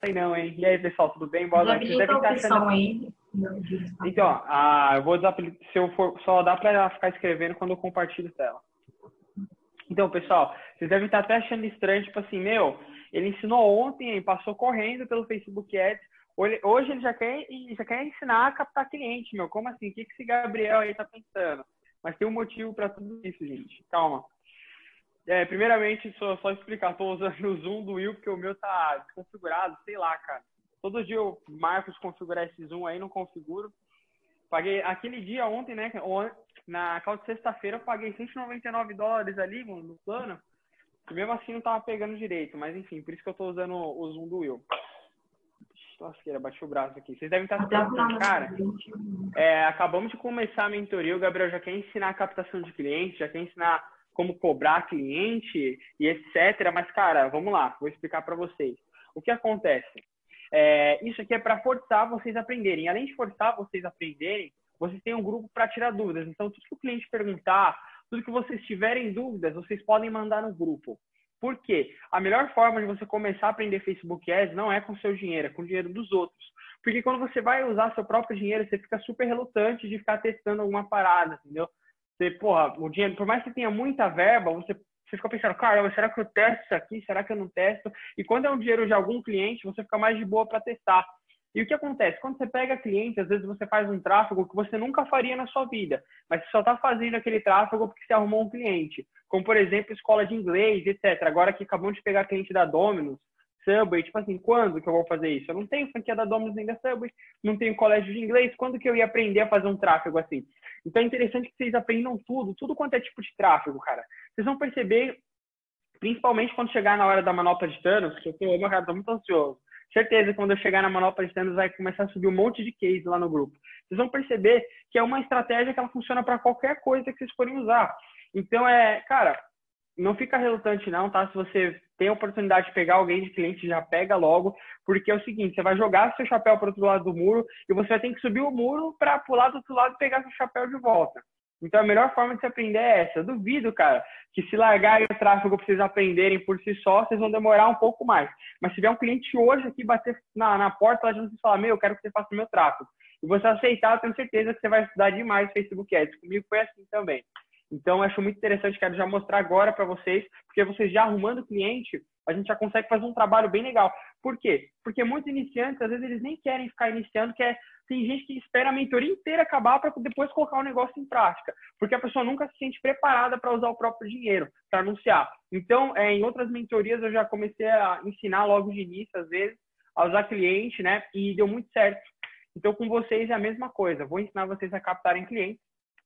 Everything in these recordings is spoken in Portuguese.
Sei não, hein? E aí, pessoal, tudo bem? Boa noite. Vocês Desabilita devem a estar achando... opção aí. Então, eu vou se eu for, só dá para ficar escrevendo quando eu compartilho tela. Então, pessoal, vocês devem estar até achando estranho, tipo assim, meu, ele ensinou ontem, passou correndo pelo Facebook Ads, hoje ele já quer ensinar a captar cliente, meu. Como assim? O que esse Gabriel aí tá pensando? Mas tem um motivo para tudo isso, gente. Calma. Primeiramente, só explicar, tô usando o Zoom do Will porque o meu tá desconfigurado, sei lá, cara. Todo dia eu marco de configurar esse Zoom aí, não configuro. Paguei aquele dia ontem, né? Na calça de sexta-feira eu paguei $199 ali, mano, no plano. E mesmo assim não tava pegando direito. Mas enfim, por isso que eu tô usando o Zoom do Will. Lasqueira, bati o braço aqui. Vocês devem estar se Até o final perguntando, da cara, noite. acabamos de começar a mentoria, o Gabriel já quer ensinar a captação de clientes, já quer ensinar como cobrar cliente e etc. Mas, cara, vamos lá, vou explicar para vocês. O que acontece? Isso aqui é para forçar vocês a aprenderem. Além de forçar vocês a aprenderem, vocês têm um grupo para tirar dúvidas. Então, tudo que o cliente perguntar, tudo que vocês tiverem dúvidas, vocês podem mandar no grupo. Por quê? A melhor forma de você começar a aprender Facebook Ads não é com seu dinheiro, é com o dinheiro dos outros. Porque quando você vai usar seu próprio dinheiro, você fica super relutante de ficar testando alguma parada, entendeu? Você, porra, o dinheiro, por mais que tenha muita verba, você fica pensando, cara, será que eu testo isso aqui? Será que eu não testo? E quando é um dinheiro de algum cliente, você fica mais de boa para testar. E o que acontece? Quando você pega cliente, às vezes você faz um tráfego que você nunca faria na sua vida, mas você só está fazendo aquele tráfego porque você arrumou um cliente. Como, por exemplo, escola de inglês, etc. Agora que acabamos de pegar cliente da Domino's, Subway, tipo assim, quando que eu vou fazer isso? Eu não tenho franquia da Domino's nem da Subway, não tenho colégio de inglês, quando que eu ia aprender a fazer um tráfego assim? Então é interessante que vocês aprendam tudo quanto é tipo de tráfego, cara. Vocês vão perceber, principalmente quando chegar na hora da manopla de Thanos, que eu cara, tô muito ansioso. Certeza que quando eu chegar na manopla de Thanos vai começar a subir um monte de case lá no grupo. Vocês vão perceber que é uma estratégia que ela funciona para qualquer coisa que vocês forem usar. Então, cara, não fica relutante não, tá? Se você tem a oportunidade de pegar alguém de cliente, já pega logo, porque é o seguinte, você vai jogar seu chapéu para o outro lado do muro e você vai ter que subir o muro para pular do outro lado e pegar seu chapéu de volta. Então, a melhor forma de se aprender é essa. Eu duvido, cara, que se largarem o tráfego para vocês aprenderem por si só, vocês vão demorar um pouco mais. Mas se tiver um cliente hoje aqui bater na porta lá de vocês e falar, eu quero que você faça o meu tráfego, e você aceitar, eu tenho certeza que você vai estudar demais Facebook Ads. Comigo foi assim também. Então, eu acho muito interessante, quero já mostrar agora para vocês, porque vocês já arrumando cliente, a gente já consegue fazer um trabalho bem legal. Por quê? Porque muitos iniciantes, às vezes, eles nem querem ficar iniciando, tem gente que espera a mentoria inteira acabar para depois colocar o negócio em prática, porque a pessoa nunca se sente preparada para usar o próprio dinheiro, para anunciar. Então, em outras mentorias, eu já comecei a ensinar logo de início, às vezes, a usar cliente, né? E deu muito certo. Então, com vocês é a mesma coisa. Vou ensinar vocês a captarem clientes.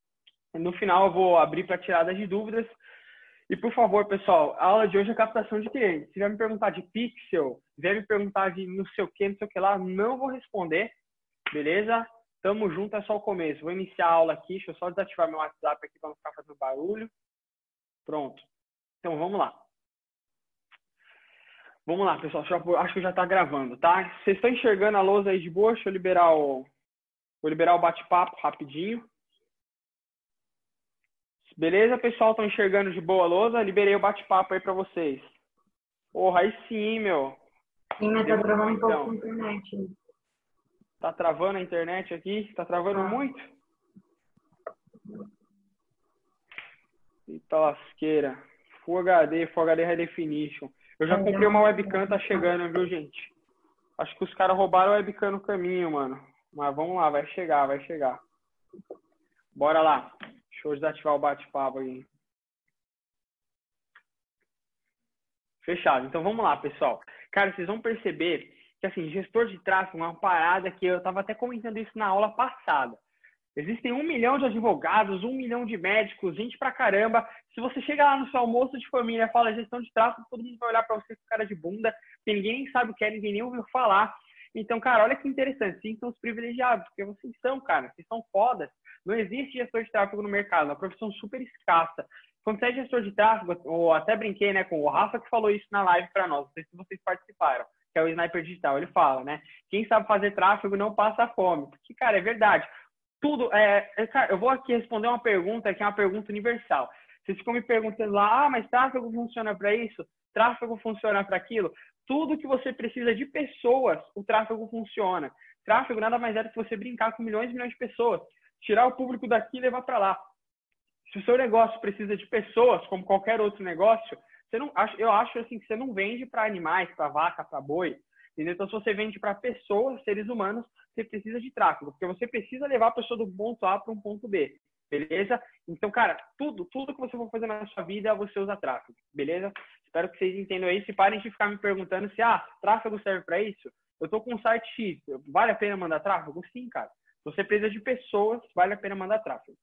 No final, eu vou abrir para tiradas de dúvidas. E, por favor, pessoal, a aula de hoje é captação de clientes. Se vier me perguntar de pixel, vier me perguntar de não sei o que lá, não vou responder, beleza? Tamo junto, é só o começo. Vou iniciar a aula aqui, deixa eu só desativar meu WhatsApp aqui para não ficar fazendo barulho. Pronto. Então, vamos lá. Vamos lá, pessoal. Acho que já está gravando, tá? Vocês estão enxergando a lousa aí de boa? Deixa eu liberar o bate-papo rapidinho. Beleza, pessoal? Estão enxergando de boa a lousa? Liberei o bate-papo aí para vocês. Porra, aí sim, meu. Sim, mas tá Demorou, travando um pouco então. a internet. Tá travando a internet aqui? Tá travando muito? Eita lasqueira. Full HD High Definition. Eu já comprei uma webcam, tá chegando, viu, gente? Acho que os caras roubaram a webcam no caminho, mano. Mas vamos lá, vai chegar, vai chegar. Bora lá. Deixa eu desativar o bate-papo aí. Fechado. Então vamos lá, pessoal. Cara, vocês vão perceber que, assim, gestor de tráfego é uma parada que eu tava até comentando isso na aula passada. Existem 1 milhão de advogados, 1 milhão de médicos, gente pra caramba. Se você chega lá no seu almoço de família e fala gestão de tráfego, todo mundo vai olhar pra você com cara de bunda, porque ninguém nem sabe o que é, ninguém nem ouviu falar. Então, cara, olha que interessante. Sim, são os privilegiados, porque vocês são, cara, vocês são fodas. Não existe gestor de tráfego no mercado, é uma profissão super escassa. Quando você é gestor de tráfego, ou até brinquei, né, com o Rafa que falou isso na live pra nós, não sei se vocês participaram, que é o Sniper Digital. Ele fala, né, quem sabe fazer tráfego não passa fome. Porque, cara, é verdade. Tudo, cara, eu vou aqui responder uma pergunta que é uma pergunta universal. Vocês ficam me perguntando lá, mas tráfego funciona para isso? Tráfego funciona para aquilo. Tudo que você precisa de pessoas, o tráfego funciona. Tráfego nada mais é do que você brincar com milhões e milhões de pessoas. Tirar o público daqui e levar para lá. Se o seu negócio precisa de pessoas, como qualquer outro negócio, eu acho assim que você não vende para animais, para vaca, para boi. Entendeu? Então, se você vende para pessoas, seres humanos, você precisa de tráfego. Porque você precisa levar a pessoa do ponto A para um ponto B. Beleza? Então, cara, tudo que você for fazer na sua vida, você usa tráfego. Beleza? Espero que vocês entendam isso e parem de ficar me perguntando se, tráfego serve para isso? Eu tô com um site X, vale a pena mandar tráfego? Sim, cara. Se você precisa de pessoas, vale a pena mandar tráfego.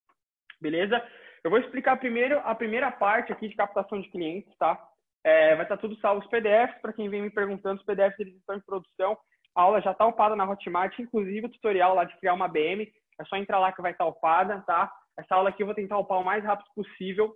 Beleza? Eu vou explicar primeiro a primeira parte aqui de captação de clientes, tá? Vai estar tudo salvo os PDFs. Para quem vem me perguntando, os PDFs eles estão em produção. A aula já está upada na Hotmart, inclusive o tutorial lá de criar uma BM. É só entrar lá que vai estar upada, tá? Essa aula aqui eu vou tentar upar o mais rápido possível.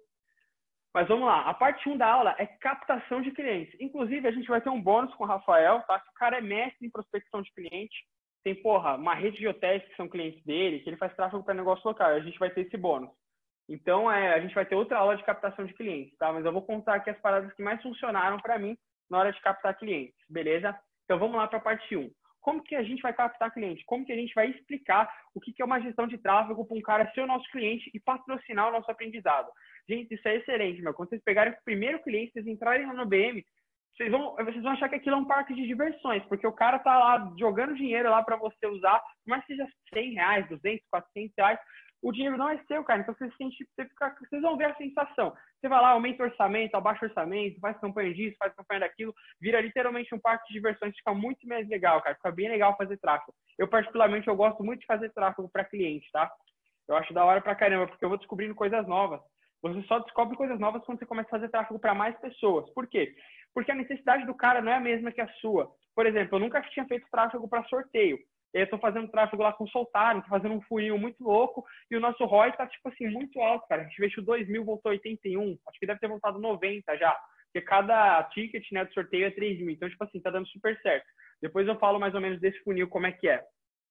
Mas vamos lá. A parte 1 da aula é captação de clientes. Inclusive, a gente vai ter um bônus com o Rafael, tá? O cara é mestre em prospecção de cliente. Tem, uma rede de hotéis que são clientes dele, que ele faz tráfego para negócio local. A gente vai ter esse bônus. Então, a gente vai ter outra aula de captação de clientes, tá? Mas eu vou contar aqui as paradas que mais funcionaram para mim na hora de captar clientes, beleza? Então, vamos lá para a parte 1. Como que a gente vai captar cliente? Como que a gente vai explicar o que é uma gestão de tráfego para um cara ser o nosso cliente e patrocinar o nosso aprendizado? Gente, isso é excelente, meu. Quando vocês pegarem o primeiro cliente, vocês entrarem lá no BM, vocês vão achar que aquilo é um parque de diversões, porque o cara tá lá jogando dinheiro lá para você usar, mas seja R$100, 200, R$400, o dinheiro não é seu, cara. Então, vocês vão ver a sensação. Você vai lá, aumenta o orçamento, abaixa o orçamento, faz campanha disso, faz campanha daquilo, vira literalmente um parque de diversões, fica muito mais legal, cara. Fica bem legal fazer tráfego. Eu, particularmente, eu gosto muito de fazer tráfego para cliente, tá? Eu acho da hora pra caramba, porque eu vou descobrindo coisas novas. Você só descobre coisas novas quando você começa a fazer tráfego para mais pessoas. Por quê? Porque a necessidade do cara não é a mesma que a sua. Por exemplo, eu nunca tinha feito tráfego para sorteio. Eu estou fazendo tráfego lá com o Soltário, estou fazendo um funil muito louco e o nosso ROI está, muito alto, cara. A gente investiu 2.000, voltou 81. Acho que deve ter voltado 90 já. Porque cada ticket, né, do sorteio é 3.000. Então, tá dando super certo. Depois eu falo mais ou menos desse funil, como é que é.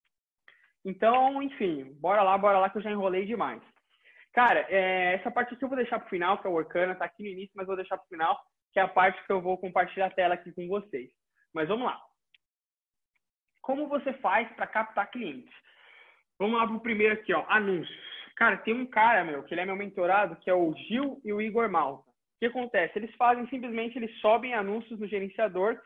Então, enfim, bora lá que eu já enrolei demais. Cara, essa parte aqui eu vou deixar pro final, que é o Workana, tá aqui no início, mas vou deixar pro final, que é a parte que eu vou compartilhar a tela aqui com vocês. Mas vamos lá. Como você faz para captar clientes? Vamos lá pro primeiro aqui, ó, anúncios. Cara, tem um cara, que ele é meu mentorado, que é o Gil e o Igor Malta. O que acontece? Eles simplesmente eles sobem anúncios no gerenciador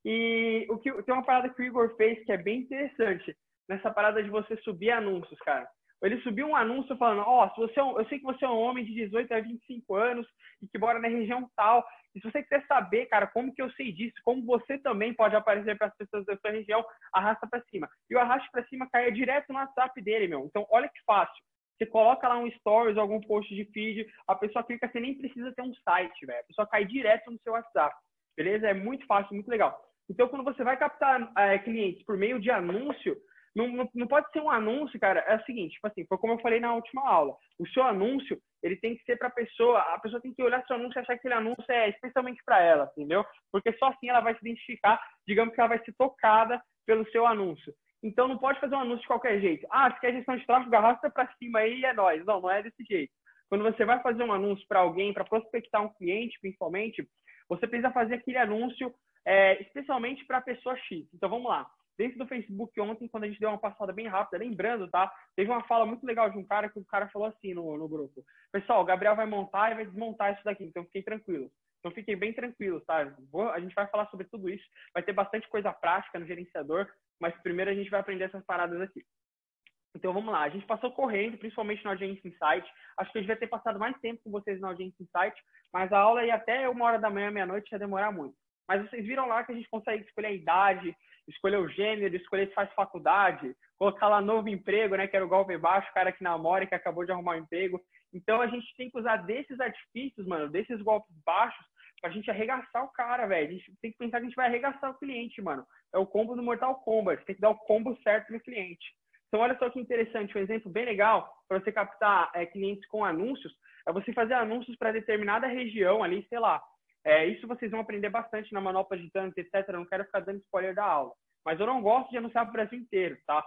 e tem uma parada que o Igor fez que é bem interessante, nessa parada de você subir anúncios, cara. Ele subiu um anúncio falando, eu sei que você é um homem de 18 a 25 anos e que mora na região tal. E se você quiser saber, cara, como que eu sei disso, como você também pode aparecer para as pessoas da sua região, arrasta para cima. E o arrasto para cima cai direto no WhatsApp dele, meu. Então, olha que fácil. Você coloca lá um stories, algum post de feed, a pessoa clica, você nem precisa ter um site, velho. A pessoa cai direto no seu WhatsApp. Beleza? É muito fácil, muito legal. Então, quando você vai captar clientes por meio de anúncio, não pode ser um anúncio, cara. É o seguinte, foi como eu falei na última aula. O seu anúncio, ele tem que ser para a pessoa tem que olhar seu anúncio e achar que aquele anúncio é especialmente para ela, entendeu? Porque só assim ela vai se identificar, digamos que ela vai ser tocada pelo seu anúncio. Então não pode fazer um anúncio de qualquer jeito. Se quer gestão de tráfego, arrasta para cima aí e é nóis. Não é desse jeito. Quando você vai fazer um anúncio para alguém, para prospectar um cliente, principalmente, você precisa fazer aquele anúncio especialmente para a pessoa X. Então vamos lá. Dentro do Facebook ontem, quando a gente deu uma passada bem rápida, lembrando, tá? Teve uma fala muito legal de um cara que o cara falou assim no grupo. Pessoal, o Gabriel vai montar e vai desmontar isso daqui, então fiquem tranquilos. Então fiquem bem tranquilos, tá? A gente vai falar sobre tudo isso. Vai ter bastante coisa prática no gerenciador, mas primeiro a gente vai aprender essas paradas aqui. Então vamos lá, a gente passou correndo, principalmente no Audiência Insight. Acho que eu devia ter passado mais tempo com vocês no Audiência Insight, mas a aula ia até 1h da manhã, meia-noite, ia demorar muito. Mas vocês viram lá que a gente consegue escolher a idade, escolher o gênero, escolher se faz faculdade, colocar lá novo emprego, né, que era o golpe baixo, o cara que namora e que acabou de arrumar um emprego. Então a gente tem que usar desses artifícios, mano, desses golpes baixos, pra gente arregaçar o cara, velho. A gente tem que pensar que a gente vai arregaçar o cliente, mano. É o combo do Mortal Kombat, tem que dar o combo certo no cliente. Então olha só que interessante, um exemplo bem legal para você captar clientes com anúncios, é você fazer anúncios para determinada região ali, sei lá. Isso vocês vão aprender bastante na Manopla de Tantos, etc. Eu não quero ficar dando spoiler da aula. Mas eu não gosto de anunciar para o Brasil inteiro, tá?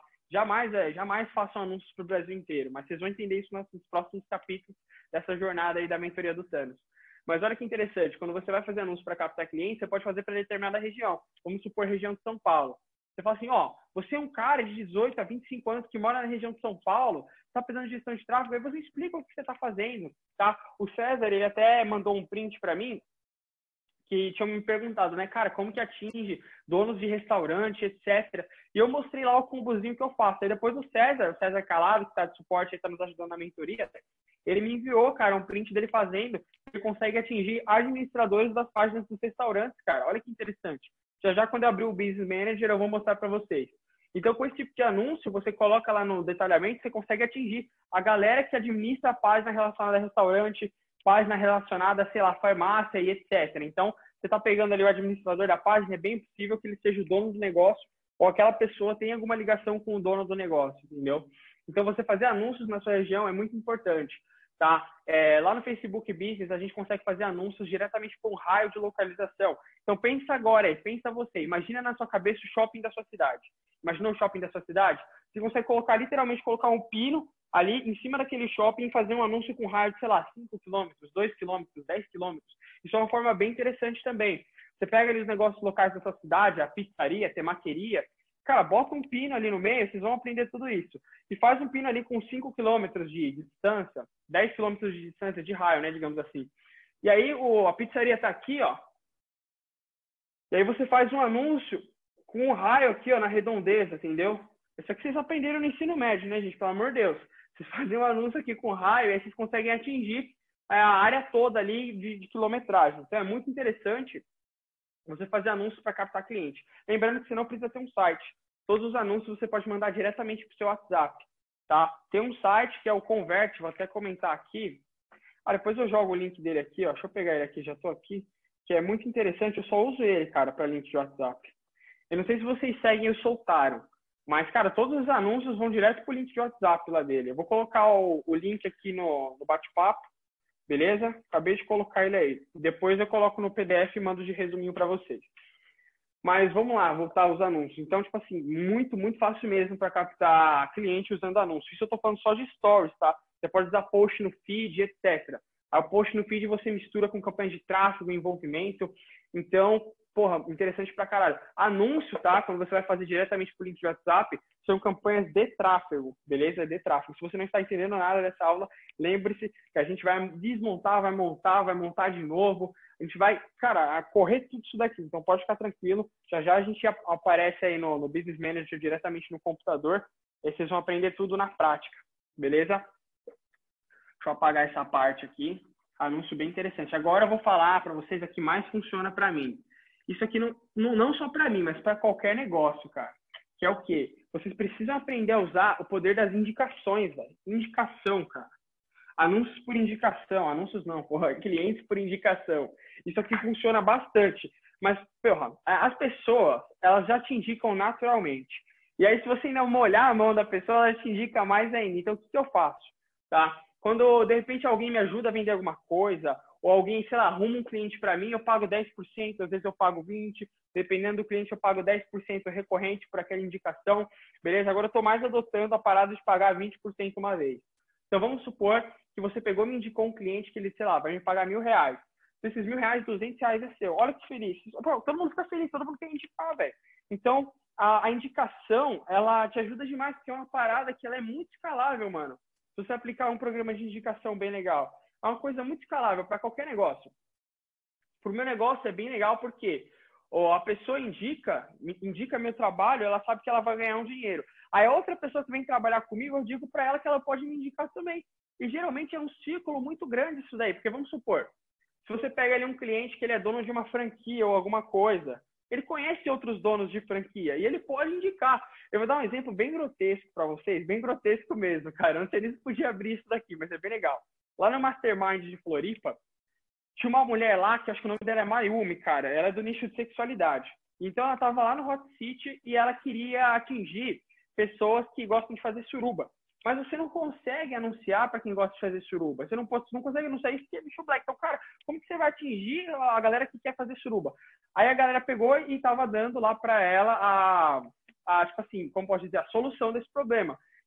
Jamais façam anúncios para o Brasil inteiro. Mas vocês vão entender isso nos próximos capítulos dessa jornada aí da mentoria do Thanos. Mas olha que interessante, quando você vai fazer anúncio para captar cliente, você pode fazer para determinada região. Vamos supor região de São Paulo. Você fala assim, ó, você é um cara de 18 a 25 anos que mora na região de São Paulo, está precisando de gestão de tráfego, aí você explica o que você está fazendo, tá? O César, ele até mandou um print para mim, que tinham me perguntado, né, cara, como que atinge donos de restaurante, etc. E eu mostrei lá o combozinho que eu faço. Aí depois o César Calado, que está de suporte, está nos ajudando na mentoria, ele me enviou, cara, um print dele fazendo, ele consegue atingir administradores das páginas dos restaurantes, cara. Olha que interessante. Já quando eu abrir o Business Manager, eu vou mostrar para vocês. Então, com esse tipo de anúncio, você coloca lá no detalhamento, você consegue atingir a galera que administra a página relacionada a restaurante, página relacionada, sei lá, farmácia e etc. Então, você está pegando ali o administrador da página, é bem possível que ele seja o dono do negócio ou aquela pessoa tenha alguma ligação com o dono do negócio, entendeu? Então, você fazer anúncios na sua região é muito importante, tá? Lá no Facebook Business, a gente consegue fazer anúncios diretamente com raio de localização. Então, pensa agora, pensa você, imagina na sua cabeça o shopping da sua cidade. Imagina o shopping da sua cidade? Você consegue literalmente colocar um pino ali em cima daquele shopping e fazer um anúncio com raio de, sei lá, 5 quilômetros, 2 quilômetros, 10 quilômetros. Isso é uma forma bem interessante também. Você pega ali os negócios locais da sua cidade, a pizzaria, a temaqueria, cara, bota um pino ali no meio, vocês vão aprender tudo isso. E faz um pino ali com 5 quilômetros de distância, 10 quilômetros de distância de raio, né, digamos assim. E aí a pizzaria tá aqui, ó. E aí você faz um anúncio com um raio aqui, ó, na redondeza, entendeu? Isso aqui vocês aprenderam no ensino médio, né, gente? Pelo amor de Deus. Vocês fazem um anúncio aqui com raio e aí vocês conseguem atingir a área toda ali de quilometragem. Então, é muito interessante você fazer anúncios para captar cliente. Lembrando que você não precisa ter um site. Todos os anúncios você pode mandar diretamente para o seu WhatsApp, tá? Tem um site que é o Convert, vou até comentar aqui. Depois eu jogo o link dele aqui, ó. Deixa eu pegar ele aqui, já estou aqui. Que é muito interessante, eu só uso ele, cara, para link de WhatsApp. Eu não sei se vocês seguem o Soltaram, mas, cara, todos os anúncios vão direto pro link de WhatsApp lá dele. Eu vou colocar o link aqui no bate-papo, beleza? Acabei de colocar ele aí. Depois eu coloco no PDF e mando de resuminho para vocês. Mas vamos lá, voltar aos anúncios. Então, tipo assim, muito, muito fácil mesmo para captar cliente usando anúncios. Isso eu tô falando só de stories, tá? Você pode usar post no feed, etc. O post no feed você mistura com campanha de tráfego, envolvimento. Então, porra, interessante pra caralho. Anúncio, tá? Quando você vai fazer diretamente pro link de WhatsApp, são campanhas de tráfego, beleza? De tráfego. Se você não está entendendo nada dessa aula, lembre-se que a gente vai desmontar, vai montar de novo. A gente vai, cara, correr tudo isso daqui. Então, pode ficar tranquilo. Já a gente aparece aí no Business Manager diretamente no computador. E vocês vão aprender tudo na prática, beleza? Deixa eu apagar essa parte aqui. Anúncio bem interessante. Agora eu vou falar para vocês o que mais funciona para mim. Isso aqui não só para mim, mas para qualquer negócio, cara. Que é o quê? Vocês precisam aprender a usar o poder das indicações, velho. Indicação, cara. Anúncios por indicação. Anúncios não, porra. Clientes por indicação. Isso aqui funciona bastante. Mas, porra, as pessoas, elas já te indicam naturalmente. E aí, se você ainda molhar a mão da pessoa, ela te indica mais ainda. Então, o que eu faço? Tá? Quando, de repente, alguém me ajuda a vender alguma coisa, ou alguém, sei lá, arruma um cliente para mim, eu pago 10%, às vezes eu pago 20%, dependendo do cliente eu pago 10% recorrente por aquela indicação, beleza? Agora eu estou mais adotando a parada de pagar 20% uma vez. Então vamos supor que você pegou e me indicou um cliente que ele, sei lá, vai me pagar R$1.000. Desses R$1.000, R$200 é seu. Olha que feliz. Pô, todo mundo fica feliz, todo mundo quer indicar, velho. Então, a indicação, ela te ajuda demais, porque é uma parada que ela é muito escalável, mano. Se você aplicar um programa de indicação bem legal, é uma coisa muito escalável para qualquer negócio. Para o meu negócio é bem legal porque a pessoa indica meu trabalho, ela sabe que ela vai ganhar um dinheiro. Aí a outra pessoa que vem trabalhar comigo, eu digo para ela que ela pode me indicar também. E geralmente é um ciclo muito grande isso daí, porque vamos supor, se você pega ali um cliente que ele é dono de uma franquia ou alguma coisa, ele conhece outros donos de franquia e ele pode indicar. Eu vou dar um exemplo bem grotesco para vocês, bem grotesco mesmo, cara. Eu não sei nem se podia abrir isso daqui, mas é bem legal. Lá no Mastermind de Floripa, tinha uma mulher lá, que acho que o nome dela é Mayumi, cara. Ela é do nicho de sexualidade. Então, ela estava lá no Hot City e ela queria atingir pessoas que gostam de fazer suruba. Mas você não consegue anunciar para quem gosta de fazer suruba. Você não consegue anunciar isso porque é bicho black. Então, cara, como que você vai atingir a galera que quer fazer suruba? Aí a galera pegou e estava dando lá para ela tipo assim, como pode dizer, a solução desse problema.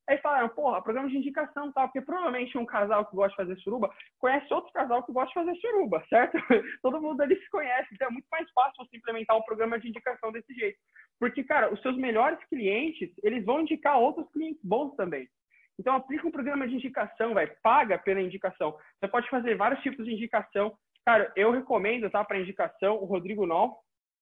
Aí falaram, porra, programa de indicação e tal, porque provavelmente um casal que gosta de fazer suruba conhece outro casal que gosta de fazer suruba, certo? Todo mundo ali se conhece, então é muito mais fácil você implementar um programa de indicação desse jeito. Porque, cara, os seus melhores clientes, eles vão indicar outros clientes bons também. Então, aplica um programa de indicação, velho, paga pela indicação. Você pode fazer vários tipos de indicação. Cara, eu recomendo, tá, para indicação, o Rodrigo Nol.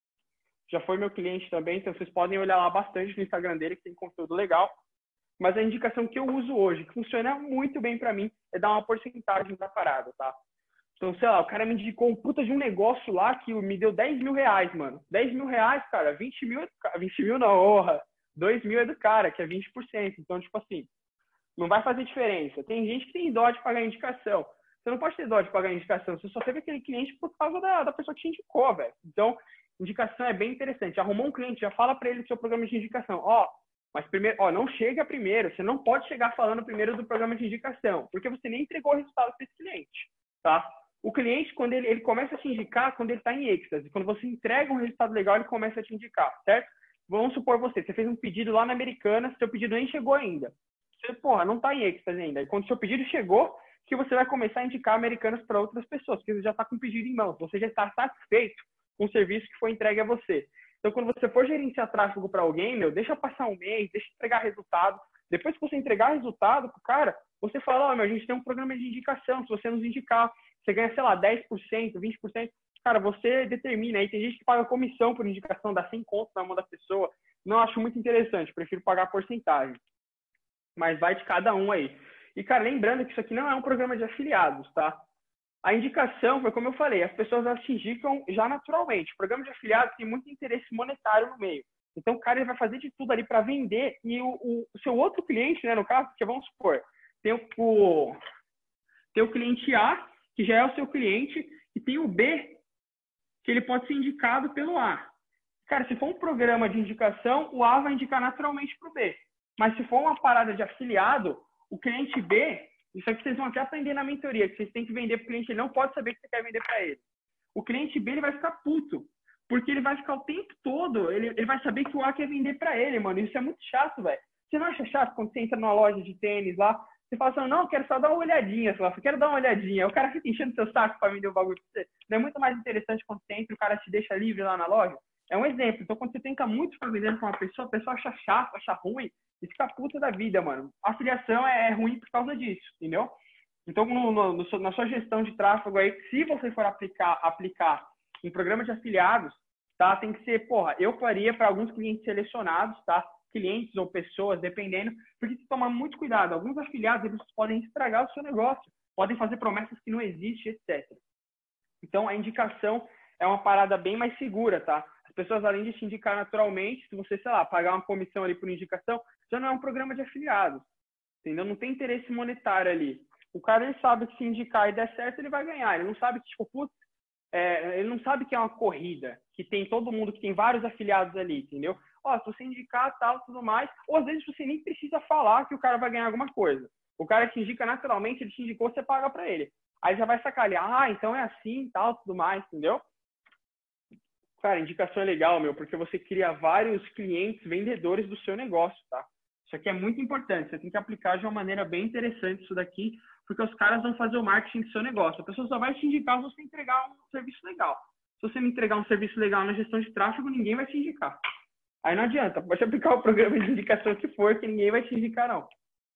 Já foi meu cliente também, então vocês podem olhar lá bastante no Instagram dele, que tem conteúdo legal. Mas a indicação que eu uso hoje, que funciona muito bem para mim, é dar uma porcentagem da parada, tá? Então, sei lá, o cara me indicou um puta de um negócio lá que me deu 10 mil reais, mano. 10 mil reais, cara, 20 mil, 20 mil não, honra. 2 mil é do cara, que é 20%. Então, tipo assim, não vai fazer diferença. Tem gente que tem dó de pagar indicação. Você não pode ter dó de pagar indicação. Você só teve aquele cliente por causa da pessoa que te indicou, velho. Então, indicação é bem interessante. Arrumou um cliente, já fala para ele do seu programa de indicação. Ó, mas primeiro, ó, não chega primeiro. Você não pode chegar falando primeiro do programa de indicação, porque você nem entregou o resultado para esse cliente, tá? O cliente, quando ele começa a te indicar, quando ele está em êxtase. Quando você entrega um resultado legal, ele começa a te indicar, certo? Vamos supor você fez um pedido lá na Americanas, seu pedido nem chegou ainda. Você, porra, não está em êxtase ainda. E quando seu pedido chegou, que você vai começar a indicar Americanas para outras pessoas, porque você já está com o pedido em mãos. Você já está satisfeito com o serviço que foi entregue a você. Então, quando você for gerenciar tráfego para alguém, deixa passar um mês, deixa entregar resultado. Depois que você entregar resultado pro cara, você fala, a gente tem um programa de indicação, se você nos indicar, você ganha, sei lá, 10%, 20%. Cara, você determina. Aí tem gente que paga comissão por indicação, dá 100 conto na mão da pessoa. Não acho muito interessante, prefiro pagar porcentagem. Mas vai de cada um aí. E, cara, lembrando que isso aqui não é um programa de afiliados, tá? A indicação foi como eu falei, as pessoas elas te indicam já naturalmente. O programa de afiliados tem muito interesse monetário no meio. Então, o cara ele vai fazer de tudo ali para vender e o seu outro cliente, né, no caso, que vamos supor, tem o cliente A, que já é o seu cliente, e tem o B, que ele pode ser indicado pelo A. Cara, se for um programa de indicação, o A vai indicar naturalmente para o B. Mas se for uma parada de afiliado, o cliente B, isso aqui vocês vão até aprender na mentoria, que vocês têm que vender para o cliente, ele não pode saber que você quer vender para ele. O cliente B, ele vai ficar puto, porque ele vai ficar o tempo todo, ele vai saber que o A quer vender para ele, mano. Isso é muito chato, velho. Você não acha chato quando você entra numa loja de tênis lá, você fala assim, não, eu quero só dar uma olhadinha, você fala, eu quero dar uma olhadinha. O cara fica enchendo seu saco para vender o bagulho para você. Não é muito mais interessante quando você entra e o cara te deixa livre lá na loja? É um exemplo. Então, quando você tenta muito ficar vendendo com uma pessoa, a pessoa acha chato, acha ruim e fica puta da vida, mano. A afiliação é ruim por causa disso, entendeu? Então, na sua gestão de tráfego aí, se você for aplicar um programa de afiliados, tá? Tem que ser, eu faria para alguns clientes selecionados, tá? Clientes ou pessoas, dependendo, porque tem que tomar muito cuidado. Alguns afiliados, eles podem estragar o seu negócio, podem fazer promessas que não existem, etc. Então, a indicação é uma parada bem mais segura, tá? As pessoas, além de te indicar naturalmente, se você, sei lá, pagar uma comissão ali por indicação, já não é um programa de afiliados, entendeu? Não tem interesse monetário ali. O cara, ele sabe que se indicar e der certo, ele vai ganhar. Ele não sabe que, ele não sabe que é uma corrida, que tem todo mundo, que tem vários afiliados ali, entendeu? Se você indicar tal, tudo mais, ou às vezes você nem precisa falar que o cara vai ganhar alguma coisa. O cara te indica naturalmente, ele te indicou, você paga pra ele. Aí já vai sacar ali, então é assim, tal, tudo mais, entendeu? Cara, indicação é legal, porque você cria vários clientes, vendedores do seu negócio, tá? Isso aqui é muito importante, você tem que aplicar de uma maneira bem interessante isso daqui, porque os caras vão fazer o marketing do seu negócio. A pessoa só vai te indicar se você entregar um serviço legal. Se você não entregar um serviço legal na gestão de tráfego, ninguém vai te indicar. Aí não adianta, pode aplicar o programa de indicação que for, que ninguém vai te indicar, não.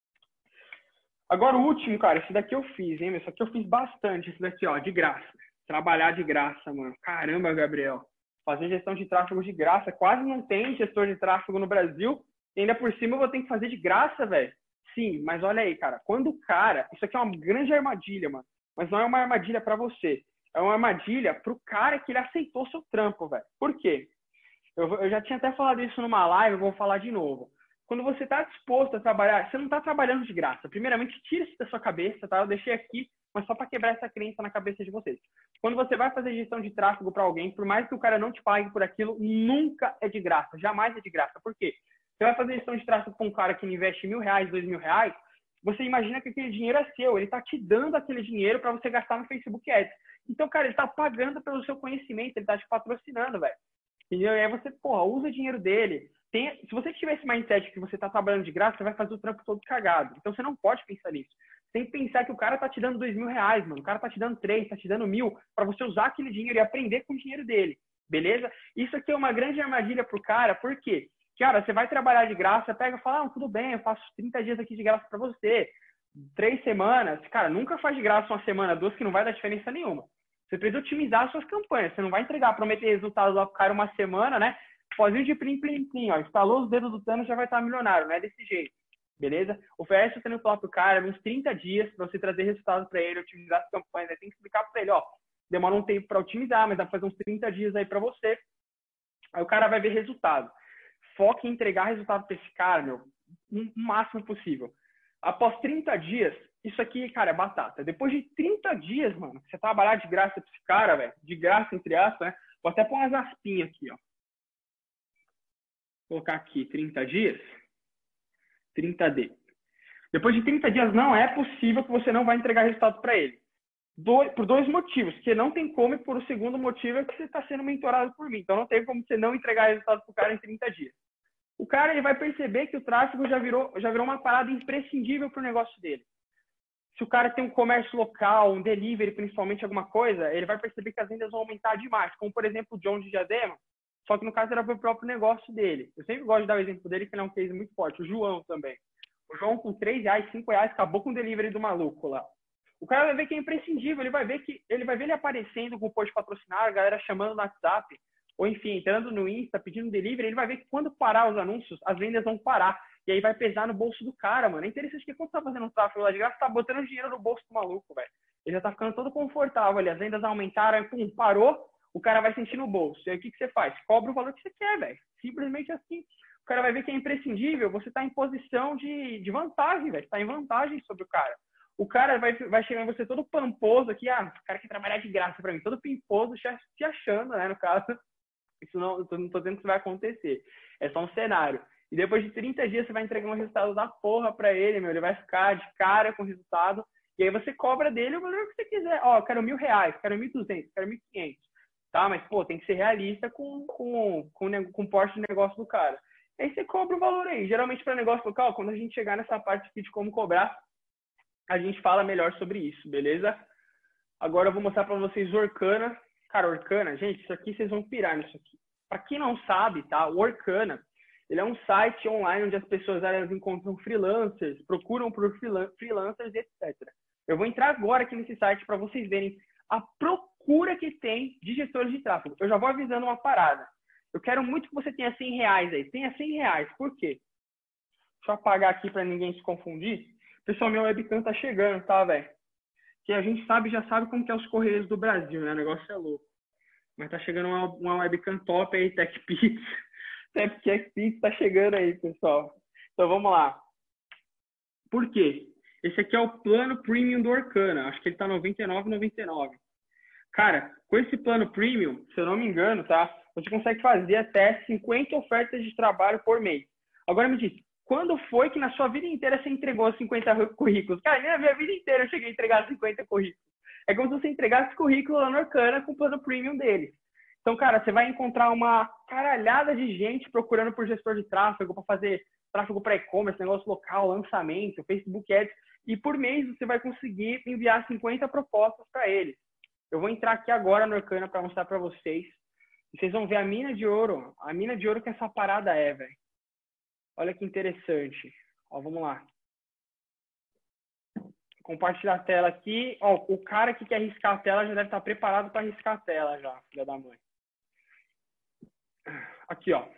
Agora o último, cara, esse daqui eu fiz, hein? Esse aqui eu fiz bastante, esse daqui, de graça. Trabalhar de graça, mano. Caramba, Gabriel. Fazer gestão de tráfego de graça. Quase não tem gestor de tráfego no Brasil. E ainda por cima eu vou ter que fazer de graça, velho. Sim, mas olha aí, cara. Quando o cara... Isso aqui é uma grande armadilha, mano. Mas não é uma armadilha pra você. É uma armadilha pro cara que ele aceitou seu trampo, velho. Por quê? Eu já tinha até falado isso numa live, eu vou falar de novo. Quando você tá disposto a trabalhar, você não tá trabalhando de graça. Primeiramente, tira isso da sua cabeça, tá? Eu deixei aqui, mas só para quebrar essa crença na cabeça de vocês. Quando você vai fazer gestão de tráfego para alguém, por mais que o cara não te pague por aquilo, nunca é de graça. Jamais é de graça. Por quê? Você vai fazer gestão de tráfego com um cara que investe R$1.000, R$2.000, você imagina que aquele dinheiro é seu. Ele tá te dando aquele dinheiro para você gastar no Facebook Ads. Então, cara, ele tá pagando pelo seu conhecimento, ele tá te patrocinando, velho. Entendeu? E aí você, usa o dinheiro dele. Se você tiver esse mindset que você tá trabalhando de graça, você vai fazer o trampo todo cagado. Então você não pode pensar nisso. Você tem que pensar que o cara tá te dando R$ 2.000, mano. O cara tá te dando 3, tá te dando 1.000 para você usar aquele dinheiro e aprender com o dinheiro dele. Beleza? Isso aqui é uma grande armadilha pro cara. Por quê? Cara, você vai trabalhar de graça, pega e fala, tudo bem, eu faço 30 dias aqui de graça para você. 3 semanas. Cara, nunca faz de graça uma semana, 2, que não vai dar diferença nenhuma. Você precisa otimizar as suas campanhas. Você não vai entregar, prometer resultados lá pro cara uma semana, né? Pozinho de plim, plim, plim, ó. Instalou os dedos do Thanos, já vai estar milionário. Não é desse jeito. Beleza? Oferece o treino pro cara uns 30 dias para você trazer resultados para ele, otimizar as campanhas. Aí tem que explicar para ele, ó. Demora um tempo para otimizar, mas dá para fazer uns 30 dias aí para você. Aí o cara vai ver resultado. Foque em entregar resultado para esse cara, meu, o máximo possível. Após 30 dias, isso aqui, cara, é batata. Depois de 30 dias, mano, você trabalhar de graça pra esse cara, velho, de graça, entre aspas, né? Vou até pôr umas aspinhas aqui, ó. Vou colocar aqui, 30 dias. 30D. Depois de 30 dias, não é possível que você não vai entregar resultado para ele. Por 2 motivos. Que não tem como, e por o segundo motivo é que você está sendo mentorado por mim. Então não tem como você não entregar resultado pro cara em 30 dias. O cara, ele vai perceber que o tráfego já virou uma parada imprescindível pro negócio dele. Se o cara tem um comércio local, um delivery, principalmente alguma coisa, ele vai perceber que as vendas vão aumentar demais. Como, por exemplo, o John de Diadema, só que no caso era pro próprio negócio dele. Eu sempre gosto de dar o exemplo dele, que ele é um case muito forte. O João também. O João com R$3, R$5, acabou com o delivery do maluco lá. O cara vai ver que é imprescindível, ele vai ver ele aparecendo com o post patrocinado, a galera chamando no WhatsApp, ou enfim, entrando no Insta, pedindo delivery, ele vai ver que quando parar os anúncios, as vendas vão parar. E aí vai pesar no bolso do cara, mano. É interessante que quando você tá fazendo um tráfego lá de graça, você tá botando dinheiro no bolso do maluco, velho. Ele já tá ficando todo confortável ali. As vendas aumentaram, aí, pum, parou, o cara vai sentir no bolso. E aí o que você faz? Cobra o valor que você quer, velho. Simplesmente assim. O cara vai ver que é imprescindível, você tá em posição de vantagem, velho. Você tá em vantagem sobre o cara. O cara vai chegar em você todo pamposo aqui, o cara quer trabalhar de graça pra mim, todo pimposo, se achando, né, no caso. Isso não tô dizendo que isso vai acontecer. É só um cenário. E depois de 30 dias você vai entregar um resultado da porra pra ele, meu. Ele vai ficar de cara com o resultado. E aí você cobra dele o valor que você quiser. Ó, quero R$1.000, quero 1.200, quero 1.500. Tá? Mas, pô, tem que ser realista com o porte de negócio do cara. Aí você cobra o valor aí. Geralmente para negócio local, quando a gente chegar nessa parte aqui de como cobrar, a gente fala melhor sobre isso, beleza? Agora eu vou mostrar pra vocês o Orkana. Cara, Orkana, gente, isso aqui vocês vão pirar nisso aqui. Pra quem não sabe, tá? O Orkana, ele é um site online onde as pessoas elas encontram freelancers, procuram por freelancers, etc. Eu vou entrar agora aqui nesse site para vocês verem a procura que tem de gestores de tráfego. Eu já vou avisando uma parada. Eu quero muito que você tenha R$100 aí. Tenha R$100. Por quê? Deixa eu apagar aqui para ninguém se confundir. Pessoal, meu webcam tá chegando, tá, velho? Que a gente já sabe como que é os Correios do Brasil, né? O negócio é louco. Mas tá chegando uma webcam top aí, TechPix. TechPix tá chegando aí, pessoal. Então vamos lá. Por quê? Esse aqui é o plano premium do Orkana. Acho que ele tá R$ 99,99. Cara, com esse plano premium, se eu não me engano, tá? Você consegue fazer até 50 ofertas de trabalho por mês. Agora me diz, quando foi que na sua vida inteira você entregou 50 currículos? Cara, na minha vida inteira eu cheguei a entregar 50 currículos. É como se você entregasse currículo lá no Orkana com o plano premium deles. Então, cara, você vai encontrar uma caralhada de gente procurando por gestor de tráfego para fazer tráfego para e-commerce, negócio local, lançamento, Facebook Ads. E por mês você vai conseguir enviar 50 propostas para eles. Eu vou entrar aqui agora no Orkana para mostrar para vocês. E vocês vão ver a mina de ouro. A mina de ouro que essa parada é, velho. Olha que interessante. Ó, vamos lá. Compartilhar a tela aqui. Ó, o cara que quer riscar a tela já deve estar preparado para riscar a tela já, filha da mãe. Aqui, ó.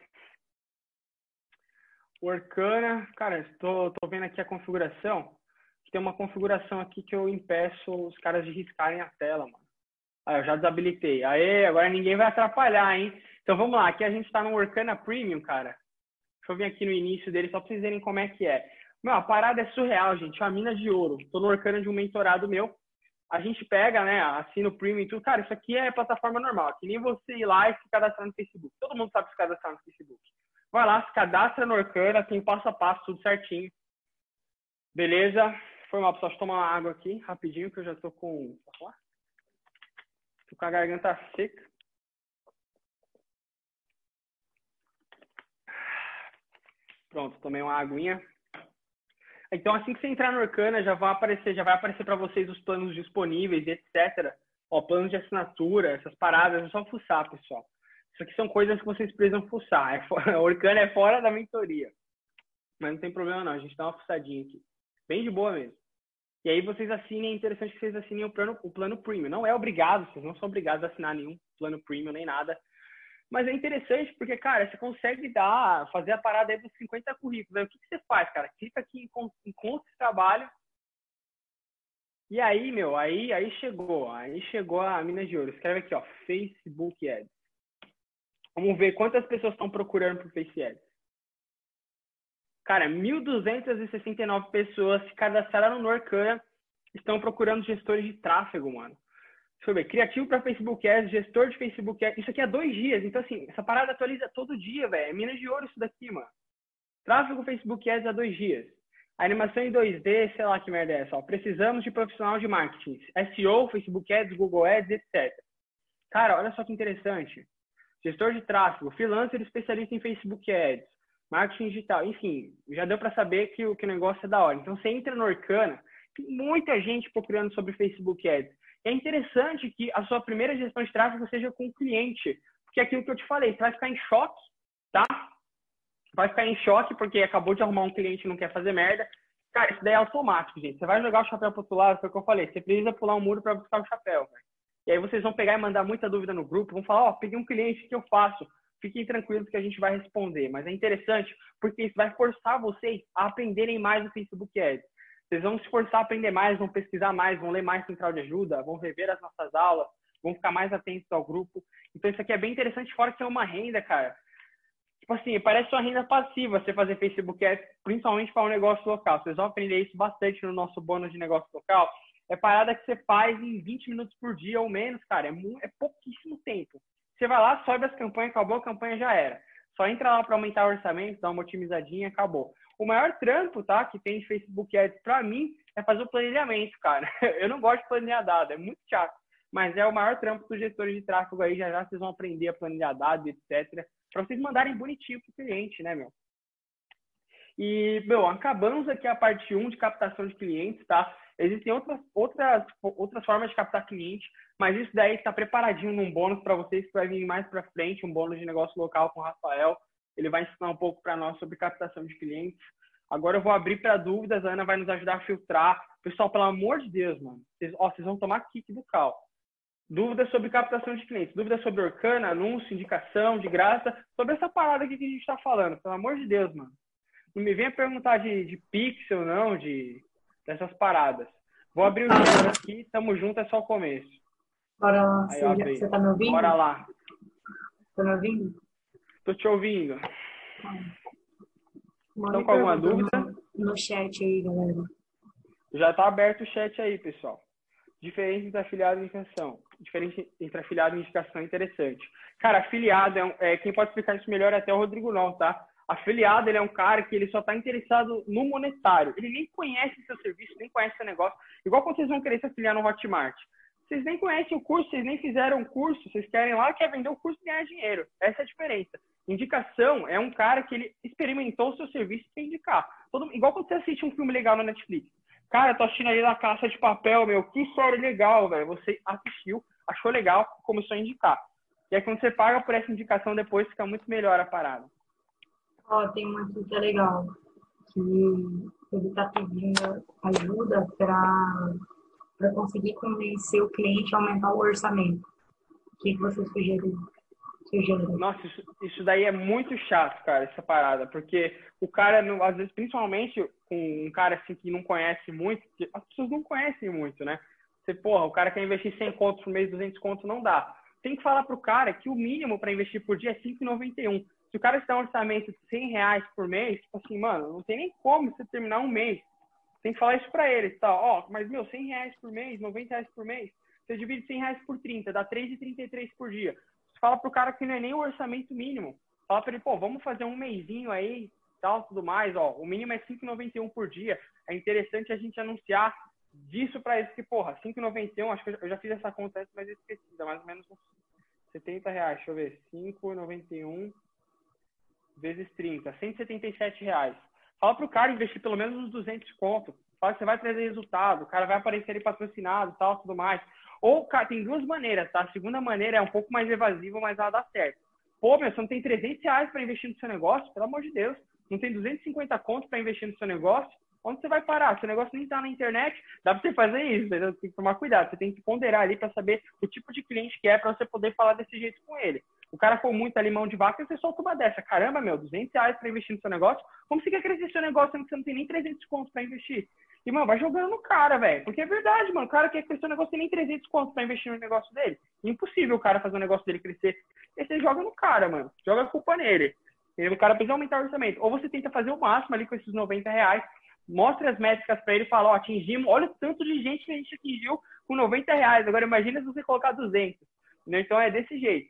O Orkana. Cara, tô vendo aqui a configuração. Tem uma configuração aqui que eu impeço os caras de riscarem a tela, mano. Ah, eu já desabilitei. Aê, agora ninguém vai atrapalhar, hein? Então vamos lá. Aqui a gente tá no Orkana Premium, cara. Deixa eu vir aqui no início dele só pra vocês verem como é que é. Meu, a parada é surreal, gente. É uma mina de ouro. Tô no Orkana de um mentorado meu. A gente pega, né? Assina o Premium e tudo. Cara, isso aqui é plataforma normal. Que nem você ir lá e se cadastrar no Facebook. Todo mundo sabe se cadastrar no Facebook. Vai lá, se cadastra no Orkana. Tem passo a passo, tudo certinho. Beleza? Foi mal, pessoal. Deixa eu tomar uma água aqui, rapidinho, que eu já tô com... Posso falar? Tô com a garganta seca. Pronto, tomei uma aguinha. Então, assim que você entrar no Orkana, já vai aparecer para vocês os planos disponíveis, etc. Ó, planos de assinatura, essas paradas, é só fuçar, pessoal. Isso aqui são coisas que vocês precisam fuçar. A Orkana é fora da mentoria. Mas não tem problema não, a gente dá uma fuçadinha aqui. Bem de boa mesmo. E aí vocês assinem, é interessante que vocês assinem o plano Premium. Não é obrigado, vocês não são obrigados a assinar nenhum plano Premium, nem nada. Mas é interessante porque, cara, você consegue fazer a parada aí dos 50 currículos. Aí o que você faz, cara? Clica aqui em encontro de trabalho. E aí, meu, aí chegou a mina de ouro. Escreve aqui, ó, Facebook Ads. Vamos ver quantas pessoas estão procurando por Face Ads. Cara, 1.269 pessoas se cadastraram no Orkana, estão procurando gestores de tráfego, mano. Deixa eu ver, criativo para Facebook Ads, gestor de Facebook Ads. Isso aqui é 2 dias. Então, assim, essa parada atualiza todo dia, velho. É minas de ouro isso daqui, mano. Tráfego Facebook Ads há 2 dias. A animação em 2D, sei lá que merda é essa. Ó. Precisamos de profissional de marketing. SEO, Facebook Ads, Google Ads, etc. Cara, olha só que interessante. Gestor de tráfego, freelancer especialista em Facebook Ads, marketing digital. Enfim, já deu para saber que o negócio é da hora. Então, você entra no Orkana, tem muita gente procurando sobre Facebook Ads. É interessante que a sua primeira gestão de tráfego seja com o cliente. Porque é aquilo que eu te falei, você vai ficar em choque, tá? Vai ficar em choque porque acabou de arrumar um cliente e não quer fazer merda. Cara, isso daí é automático, gente. Você vai jogar o chapéu pro outro lado, foi o que eu falei. Você precisa pular um muro para buscar o chapéu, velho. E aí vocês vão pegar e mandar muita dúvida no grupo. Vão falar, ó, peguei um cliente, o que eu faço? Fiquem tranquilos que a gente vai responder. Mas é interessante porque isso vai forçar vocês a aprenderem mais o Facebook Ads. Vocês vão se forçar a aprender mais, vão pesquisar mais, vão ler mais central de ajuda, vão rever as nossas aulas, vão ficar mais atentos ao grupo. Então, isso aqui é bem interessante, fora que é uma renda, cara. Tipo assim, parece uma renda passiva você fazer Facebook Ads, principalmente para um negócio local. Vocês vão aprender isso bastante no nosso bônus de negócio local. É parada que você faz em 20 minutos por dia ou menos, cara. É pouquíssimo tempo. Você vai lá, sobe as campanhas, acabou, a campanha já era. Só entra lá para aumentar o orçamento, dá uma otimizadinha, acabou. O maior trampo, tá, que tem de Facebook Ads para mim é fazer o planejamento, cara. Eu não gosto de planejar dado, é muito chato. Mas é o maior trampo dos gestores de tráfego aí, já vocês vão aprender a planejar dados, etc. Para vocês mandarem bonitinho pro cliente, né, meu? E, meu, acabamos aqui a parte 1 de captação de clientes, tá? Existem outras formas de captar cliente, mas isso daí está preparadinho num bônus para vocês que vai vir mais para frente, um bônus de negócio local com o Rafael. Ele vai ensinar um pouco para nós sobre captação de clientes. Agora eu vou abrir para dúvidas, a Ana vai nos ajudar a filtrar. Pessoal, pelo amor de Deus, mano, vocês vão tomar kick do cal. Dúvidas sobre captação de clientes, dúvidas sobre Orkana, anúncio, indicação, de graça, sobre essa parada aqui que a gente está falando. Pelo amor de Deus, mano. Não me venha perguntar de pixel, não, dessas paradas. Vou abrir o chat aqui, tamo junto, é só o começo. Bora lá, Aí, você tá me ouvindo? Bora lá. Tá me ouvindo? Tô te ouvindo. Manda Estão com alguma pergunta dúvida? no chat aí, galera. Já tá aberto o chat aí, pessoal. Diferença entre afiliado e indicação. Diferença entre afiliado e indicação é interessante. Cara, afiliado quem pode explicar isso melhor é até o Rodrigo não, tá? Afiliado, ele é um cara que ele só está interessado no monetário. Ele nem conhece seu serviço, nem conhece seu negócio. Igual quando vocês vão querer se afiliar no Hotmart. Vocês nem conhecem o curso, vocês nem fizeram um curso, vocês querem lá, quer vender o curso e ganhar dinheiro. Essa é a diferença. Indicação é um cara que ele experimentou o seu serviço e quer indicar. Igual quando você assiste um filme legal na Netflix. Cara, tô assistindo ali na Casa de Papel, meu, que série legal, velho. Você assistiu, achou legal, começou a indicar. E aí quando você paga por essa indicação, depois fica muito melhor a parada. Ó, tem uma aqui que é legal, que ele tá pedindo ajuda para conseguir convencer o cliente a aumentar o orçamento. O que você sugere? Nossa, isso daí é muito chato, cara, essa parada, porque o cara, às vezes, principalmente com um cara assim que não conhece muito, as pessoas não conhecem muito, né? Porra, o cara quer investir 100 contos por mês, 200 contos, não dá. Tem que falar pro cara que o mínimo para investir por dia é R$5,91. Se o cara tem um orçamento de R$100 por mês, tipo assim, mano, não tem nem como você terminar um mês. Tem que falar isso pra ele, tá? Ó, mas, meu, R$100 por mês, R$90 por mês, você divide R$100 por 30, dá R$3,33 por dia. Fala pro cara que não é nem o orçamento mínimo. Fala pra ele, pô, vamos fazer um mesinho aí, tal, tudo mais, ó. O mínimo é R$5,91 por dia. É interessante a gente anunciar disso pra eles, que, porra, R$5,91, acho que eu já fiz essa conta, mas eu esqueci, dá mais ou menos uns R$70. Deixa eu ver, R$5,91 vezes 30, R$ 177. Fala pro cara investir pelo menos uns 200 conto. Fala que você vai trazer resultado, o cara vai aparecer ali patrocinado, tal, tudo mais. Ou, cara, tem duas maneiras, tá? A segunda maneira é um pouco mais evasiva, mas ela dá certo. Pô, meu, você não tem R$ 300 para investir no seu negócio? Pelo amor de Deus. Não tem 250 contos para investir no seu negócio? Onde você vai parar? Seu negócio nem tá na internet, dá para você fazer isso, entendeu? Tem que tomar cuidado. Você tem que ponderar ali para saber o tipo de cliente que é para você poder falar desse jeito com ele. O cara for muito ali mão de vaca, você solta uma dessa. Caramba, meu, R$ 200 para investir no seu negócio? Como você quer crescer seu negócio sendo que você não tem nem 300 contos para investir? E, mano, vai jogando no cara, velho. Porque é verdade, mano. O cara quer crescer o negócio, tem nem 300 contos pra investir no negócio dele. Impossível o cara fazer o negócio dele crescer. E você joga no cara, mano. Joga a culpa nele. E o cara precisa aumentar o orçamento. Ou você tenta fazer o máximo ali com esses R$ 90. Mostra as métricas pra ele e fala, ó, atingimos. Olha o tanto de gente que a gente atingiu com R$ 90. Agora imagina se você colocar 200. Então é desse jeito.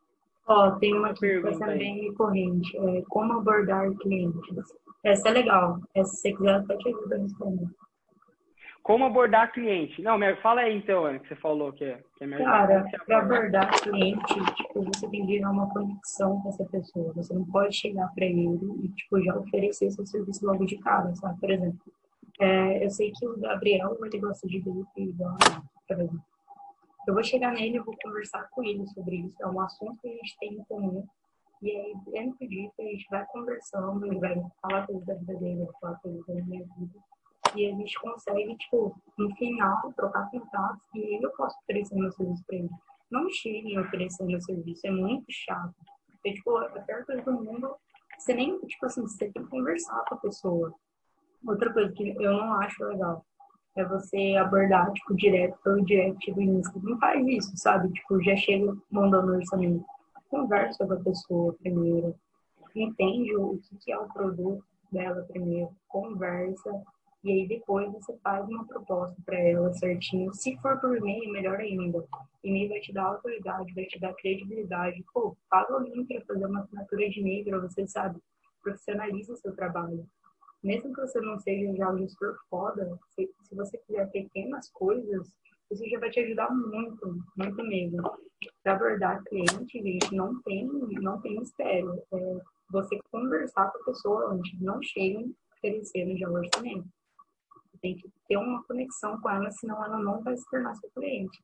Ó, tem uma aqui que está sendo bem recorrente. Como abordar clientes. Essa é legal. Essa, se você quiser, até te ajuda a responder. Como abordar cliente? Não, fala aí então, Ana, que você falou que é melhor. Cara, para abordar cliente, tipo, você tem que gerar uma conexão com essa pessoa. Você não pode chegar para ele e, tipo, já oferecer seu serviço logo de cara, sabe? Por exemplo, eu sei que o Gabriel, ele gosta de vape igual a mim, por exemplo. Eu vou chegar nele e vou conversar com ele sobre isso. É um assunto que a gente tem em comum. E aí, dentro disso, a gente vai conversando, ele vai falar coisas da vida dele, vai falar coisas da minha vida. E a gente consegue, tipo, no final, trocar contatos e aí eu posso oferecer meu serviço para ele. Não me cheguem oferecendo meu serviço, é muito chato. Porque, tipo, a pior coisa do mundo, você nem, tipo assim, você tem que conversar com a pessoa. Outra coisa que eu não acho legal é você abordar, tipo, direto pelo direct do Insta. Não faz isso, sabe? Tipo, já chega mandando orçamento. Conversa com a pessoa primeiro. Entende o que é o produto dela primeiro. Conversa. E aí depois você faz uma proposta para ela certinho. Se for por e-mail, melhor ainda. E-mail vai te dar autoridade, vai te dar credibilidade. Pô, paga alguém para fazer uma assinatura de e-mail para você, sabe? Profissionaliza o seu trabalho. Mesmo que você não seja já um gestor foda, se você fizer pequenas coisas, isso já vai te ajudar muito, muito mesmo. Para abordar cliente, gente, não tem mistério. Você conversar com a pessoa antes, não cheguem oferecendo já o orçamento. Você tem que ter uma conexão com ela, senão ela não vai se tornar seu cliente.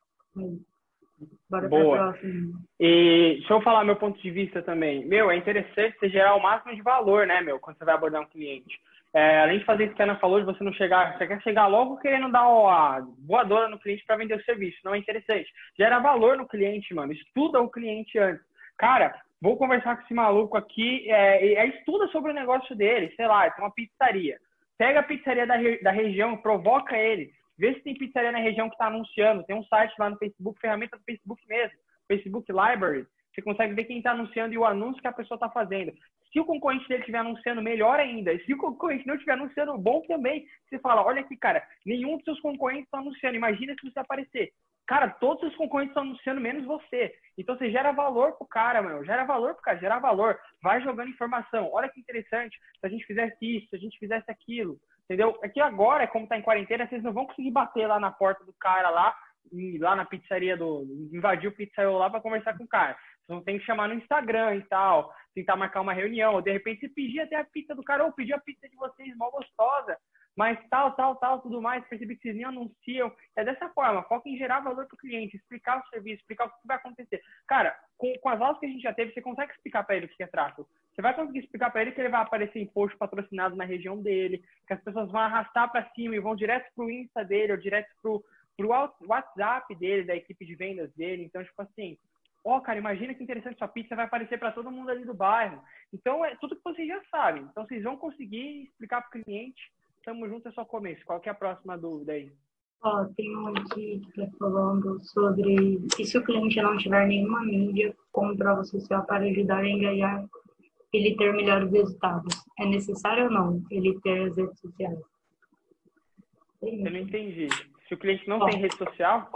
Bora Boa. pra próxima. E deixa eu falar meu ponto de vista também. Meu, é interessante você gerar o máximo de valor, né, meu, quando você vai abordar um cliente. Além de fazer isso que a Ana falou, de você não chegar, você quer chegar logo querendo dar a voadora no cliente para vender o serviço. Não é interessante. Gera valor no cliente, mano. Estuda o cliente antes. Cara, vou conversar com esse maluco aqui, estuda sobre o negócio dele, sei lá, tem uma pizzaria. Pega a pizzaria da região, provoca ele. Vê se tem pizzaria na região que está anunciando. Tem um site lá no Facebook, ferramenta do Facebook mesmo, Facebook Library. Você consegue ver quem está anunciando e o anúncio que a pessoa está fazendo. Se o concorrente dele estiver anunciando, melhor ainda. E se o concorrente não estiver anunciando, bom também. Você fala, olha aqui, cara, nenhum dos seus concorrentes está anunciando. Imagina se você aparecer. Cara, todos os concorrentes estão anunciando, menos você. Então, você gera valor pro cara, mano. Gera valor pro cara, gera valor. Vai jogando informação. Olha que interessante. Se a gente fizesse isso, se a gente fizesse aquilo. Entendeu? Aqui agora, como tá em quarentena, vocês não vão conseguir bater lá na porta do cara lá na pizzaria invadir o pizzaiolo lá para conversar com o cara. Vocês vão ter que chamar no Instagram e tal, tentar marcar uma reunião, ou de repente você pedir até a pizza do cara, ou pedir a pizza de vocês, mó gostosa, mas tal, tudo mais, percebi que vocês nem anunciam. É dessa forma, foca em gerar valor pro cliente, explicar o serviço, explicar o que vai acontecer. Cara, com as aulas que a gente já teve, você consegue explicar para ele o que é tráfego. Você vai conseguir explicar para ele que ele vai aparecer em post patrocinado na região dele, que as pessoas vão arrastar para cima e vão direto pro Insta dele, ou direto pro WhatsApp dele, da equipe de vendas dele. Então, tipo assim, cara, imagina que interessante, sua pizza vai aparecer para todo mundo ali do bairro. Então, é tudo que vocês já sabem. Então, vocês vão conseguir explicar pro cliente. Tamo junto, é só começo. Qual que é a próxima dúvida aí? Tem um aqui que está falando sobre se o cliente não tiver nenhuma mídia, como para você para ajudar a engajar ele ter melhores resultados. É necessário ou não ele ter as redes sociais? Eu não entendi. Se o cliente não tem rede social?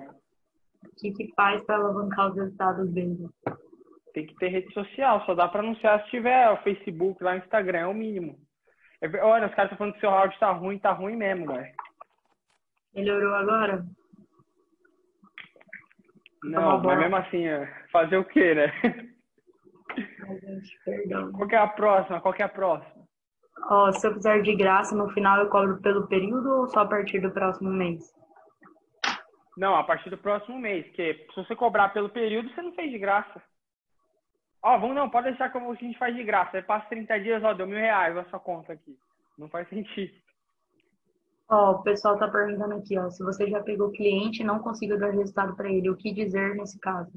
O que faz para alavancar os resultados dele? Tem que ter rede social. Só dá para anunciar se tiver o Facebook, lá no Instagram, é o mínimo. Olha, os caras estão falando que seu áudio tá ruim mesmo, velho. Melhorou agora? Não, mas mesmo assim, fazer o quê, né? Ai, gente, perdão. Qual que é a próxima? Qual que é a próxima? Ó, se eu fizer de graça, no final eu cobro pelo período ou só a partir do próximo mês? Não, a partir do próximo mês, porque se você cobrar pelo período, você não fez de graça. Ó, vamos não, pode deixar que a gente faz de graça. Aí passa 30 dias, ó, deu R$ 1.000 a sua conta aqui. Não faz sentido. Ó, o pessoal tá perguntando aqui, ó, se você já pegou cliente e não conseguiu dar resultado para ele, o que dizer nesse caso?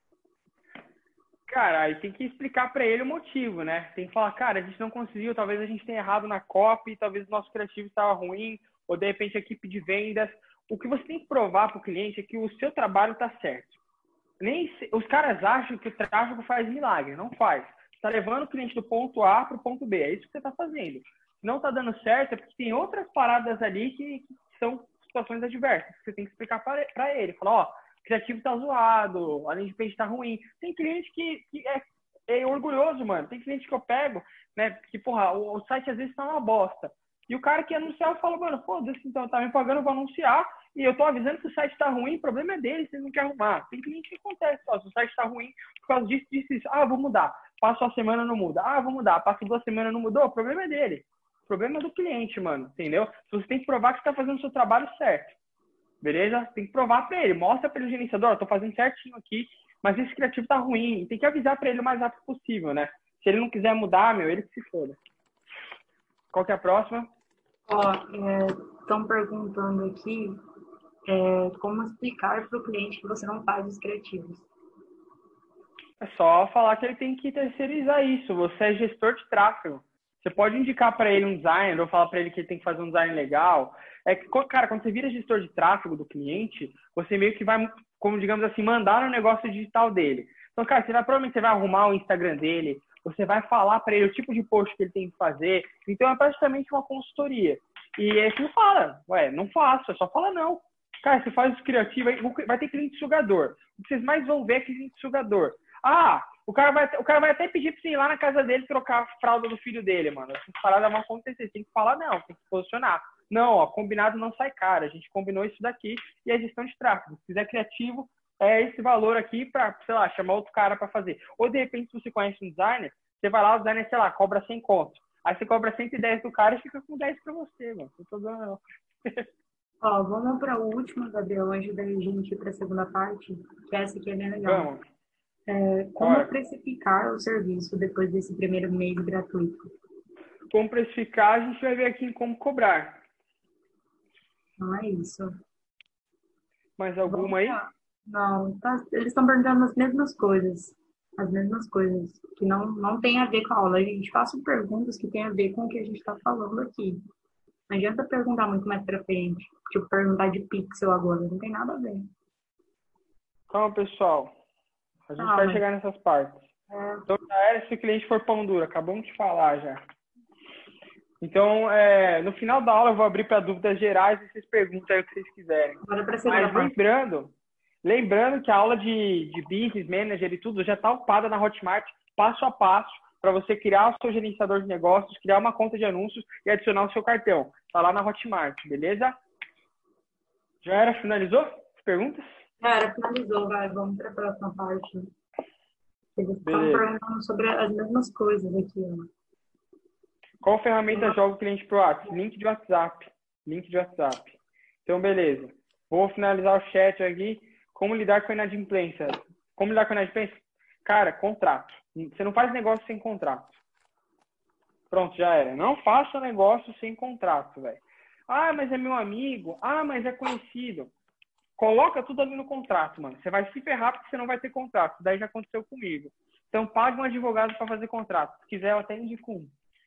Cara, aí tem que explicar para ele o motivo, né? Tem que falar, cara, a gente não conseguiu, talvez a gente tenha errado na copy, talvez o nosso criativo estava ruim, ou de repente a equipe de vendas. O que você tem que provar para o cliente é que o seu trabalho está certo. Os caras acham que o tráfego faz milagre, não faz. Você está levando o cliente do ponto A para o ponto B, é isso que você está fazendo. Se não está dando certo, é porque tem outras paradas ali que são situações adversas, que você tem que explicar para ele. Falar, ó, o criativo tá zoado, a landing page tá ruim. Tem cliente que é orgulhoso, mano. Tem cliente que eu pego, né, que, porra, o site às vezes tá uma bosta. E o cara que anunciar fala, mano, foda-se, então, tá me pagando, eu vou anunciar, e eu tô avisando que o site tá ruim, o problema é dele, vocês não querem arrumar. Tem cliente que acontece, ó, se o site tá ruim, por causa disso, isso. Ah, vou mudar. Passa uma semana, não muda. Ah, vou mudar. Passa 2 semanas, não mudou. O problema é dele. O problema é do cliente, mano, entendeu? Você tem que provar que você tá fazendo o seu trabalho certo. Beleza? Tem que provar para ele. Mostra para ele, gerenciador, eu tô fazendo certinho aqui, mas esse criativo tá ruim. Tem que avisar para ele o mais rápido possível, né? Se ele não quiser mudar, meu, ele que se foda. Qual que é a próxima? Ó, estão perguntando aqui como explicar para o cliente que você não faz os criativos. É só falar que ele tem que terceirizar isso. Você é gestor de tráfego. Você pode indicar para ele um designer ou falar para ele que ele tem que fazer um design legal. É que, cara, quando você vira gestor de tráfego do cliente, você meio que vai, como digamos assim, mandar no negócio digital dele. Então, cara, provavelmente você vai arrumar o Instagram dele, você vai falar para ele o tipo de post que ele tem que fazer. Então, é praticamente uma consultoria. E aí você não fala, ué, não faço, é só fala não. Cara, você faz o criativo, vai ter cliente sugador. O que vocês mais vão ver é cliente sugador. Ah, o cara vai até pedir pra você ir lá na casa dele trocar a fralda do filho dele, mano. Essas paradas vão acontecer. Tem que falar, não, tem que se posicionar. Não, ó, combinado não sai caro. A gente combinou isso daqui e a gestão de tráfego. Se quiser criativo, é esse valor aqui pra, sei lá, chamar outro cara pra fazer. Ou de repente, se você conhece um designer, você vai lá, o designer, sei lá, cobra 100 conto. Aí você cobra 110 do cara e fica com 10 pra você, mano. Não tô dando, não. Ó, vamos para a última, Gabriel, antes da gente ir para a segunda parte, que essa aqui é bem legal. Vamos. Como Bora. precificar o serviço depois desse primeiro mês gratuito? Como precificar, a gente vai ver aqui em como cobrar. Não é isso. Mais alguma aí? Não, eles estão perguntando as mesmas coisas. As mesmas coisas, que não tem a ver com a aula. A gente faça perguntas que tem a ver com o que a gente está falando aqui. Não adianta perguntar muito mais pra frente. Tipo, perguntar de pixel agora. Não tem nada a ver. Calma, pessoal. A gente vai chegar nessas partes. Então, já era se o cliente for pão duro. Acabamos de falar já. Então, no final da aula, eu vou abrir para dúvidas gerais e vocês perguntam aí o que vocês quiserem. Mas lembrando que a aula de Business Manager e tudo já está ocupada na Hotmart, passo a passo, para você criar o seu gerenciador de negócios, criar uma conta de anúncios e adicionar o seu cartão. Está lá na Hotmart, beleza? Já era? Finalizou as perguntas? Finalizou, vai. Vamos para a próxima parte. Eles estão perguntando sobre as mesmas coisas aqui, ó. Qual ferramenta joga o cliente pro WhatsApp? Link de WhatsApp. Então, beleza. Vou finalizar o chat aqui. Como lidar com a inadimplência? Cara, contrato. Você não faz negócio sem contrato. Pronto, já era. Não faça negócio sem contrato, velho. Ah, mas é meu amigo. Ah, mas é conhecido. Coloca tudo ali no contrato, mano. Você vai se ferrar porque você não vai ter contrato. Daí já aconteceu comigo. Então, pague um advogado para fazer contrato. Se quiser, eu até indico um.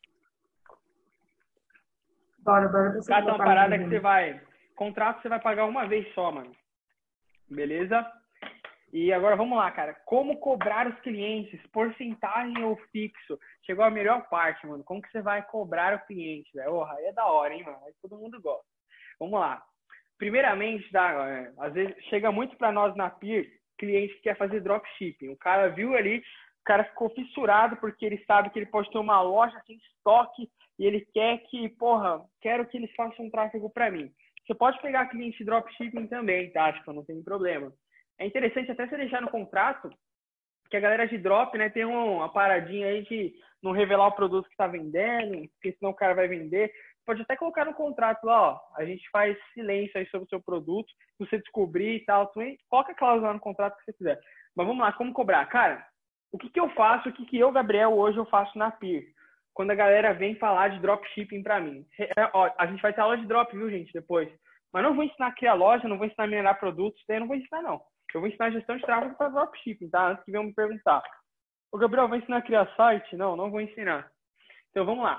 Bora. Cada uma parada que você vai... Contrato você vai pagar uma vez só, mano. Beleza? E agora vamos lá, cara. Como cobrar os clientes? Porcentagem ou fixo? Chegou a melhor parte, mano. Como que você vai cobrar o cliente, velho? Aí é da hora, hein, mano? Aí todo mundo gosta. Vamos lá. Primeiramente, às vezes chega muito para nós na Peer, cliente que quer fazer dropshipping. O cara viu ali, o cara ficou fissurado porque ele sabe que ele pode ter uma loja sem estoque e ele quer que, quero que eles façam um tráfego para mim. Você pode pegar cliente de dropshipping também, tá? Tipo, não tem problema. É interessante até você deixar no contrato que a galera de drop, né, tem uma paradinha aí de não revelar o produto que está vendendo, porque senão o cara vai vender. Pode até colocar no contrato lá, ó, a gente faz silêncio aí sobre o seu produto, se você descobrir e tal, coloca a cláusula no contrato que você quiser. Mas vamos lá, como cobrar? Cara, o que eu faço, eu, Gabriel, hoje eu faço na PIR? Quando a galera vem falar de dropshipping para mim. Ó, a gente vai ter aula de drop, viu, gente, depois. Mas não vou ensinar a criar loja, não vou ensinar a minerar produtos, daí eu não vou ensinar, não. Eu vou ensinar gestão de tráfego para dropshipping, tá? Antes que venham me perguntar. Ô, Gabriel, vai ensinar a criar site? Não, não vou ensinar. Então, vamos lá.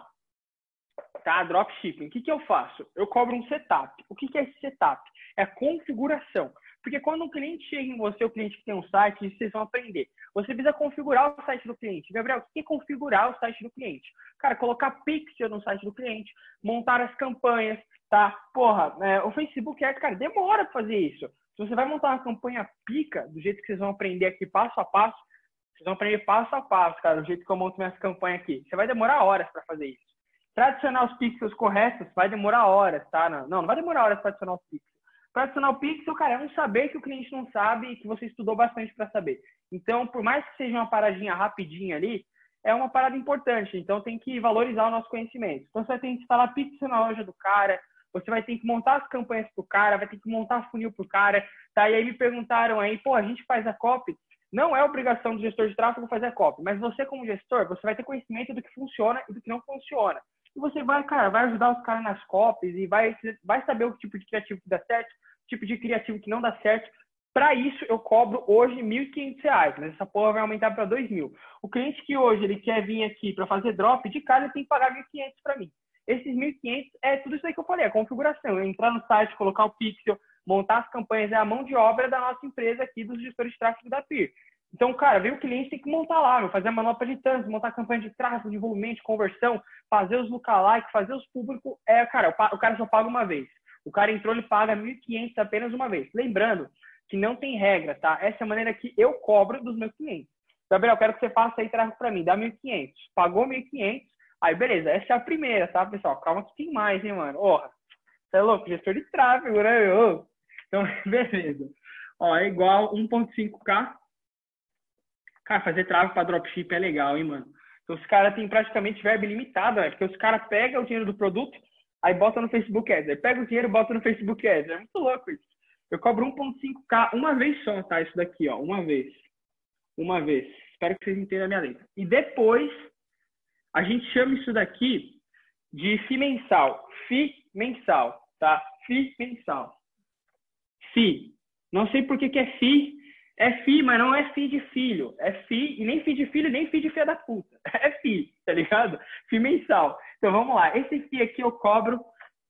Tá? Dropshipping. O que eu faço? Eu cobro um setup. O que é esse setup? É a configuração. Porque quando um cliente chega em você, o cliente que tem um site, isso vocês vão aprender. Você precisa configurar o site do cliente. Gabriel, o que é configurar o site do cliente? Cara, colocar pixel no site do cliente, montar as campanhas, tá? Porra, o Facebook Ads, cara, demora pra fazer isso. Se você vai montar uma campanha pica, do jeito que vocês vão aprender aqui passo a passo, vocês vão aprender passo a passo, cara, do jeito que eu monto minhas campanhas aqui. Você vai demorar horas para fazer isso. Para adicionar os pixels corretos, vai demorar horas, tá? Não vai demorar horas para adicionar os pixels. Para adicionar o pixel, cara, é um saber que o cliente não sabe e que você estudou bastante para saber. Então, por mais que seja uma paradinha rapidinha ali, é uma parada importante. Então, tem que valorizar o nosso conhecimento. Então, você vai ter que instalar pixel na loja do cara, você vai ter que montar as campanhas pro cara, vai ter que montar funil pro cara, tá? E aí me perguntaram aí, pô, a gente faz a copy? Não é obrigação do gestor de tráfego fazer a copy, mas você como gestor, você vai ter conhecimento do que funciona e do que não funciona. E você vai, cara, vai ajudar os caras nas copies e vai saber o tipo de criativo que dá certo, o tipo de criativo que não dá certo. Para isso, eu cobro hoje R$ 1.500, mas essa porra vai aumentar para R$ 2.000. O cliente que hoje ele quer vir aqui para fazer drop, de cara ele tem que pagar R$ 1.500 para mim. Esses 1.500 é tudo isso aí que eu falei, a configuração. Entrar no site, colocar o pixel, montar as campanhas, é a mão de obra da nossa empresa aqui, dos gestores de tráfego da PIR. Então, cara, veio o cliente, tem que montar lá, fazer a manopla de tantos, montar a campanha de tráfego, de volume, de conversão, fazer os lookalike, fazer os públicos. Cara, o cara só paga uma vez. O cara entrou, ele paga 1.500 apenas uma vez. Lembrando que não tem regra, tá? Essa é a maneira que eu cobro dos meus clientes. Gabriel, quero que você faça aí tráfego para mim, dá 1.500. Pagou 1.500. Aí, beleza, essa é a primeira, tá, pessoal? Calma que tem mais, hein, mano? Porra, você é louco, gestor de tráfego, né, meu? Então, beleza. Ó, é igual 1.5K. Cara, fazer tráfego para dropship é legal, hein, mano? Então, os caras têm praticamente verba ilimitada, né? Porque os caras pegam o dinheiro do produto, aí bota no Facebook Ads. Aí pega o dinheiro e bota no Facebook Ads. É muito louco isso. Eu cobro 1.5K uma vez só, tá? Isso daqui, ó, uma vez. Uma vez. Espero que vocês entendam a minha letra. E depois, a gente chama isso daqui de FII mensal. FII mensal, tá? FII mensal. FII. Não sei por que é FII. É FII, mas não é FII de filho. É FII, e nem FII de filho, nem FII de filha da puta. É FII, tá ligado? FII mensal. Então, vamos lá. Esse FII aqui eu cobro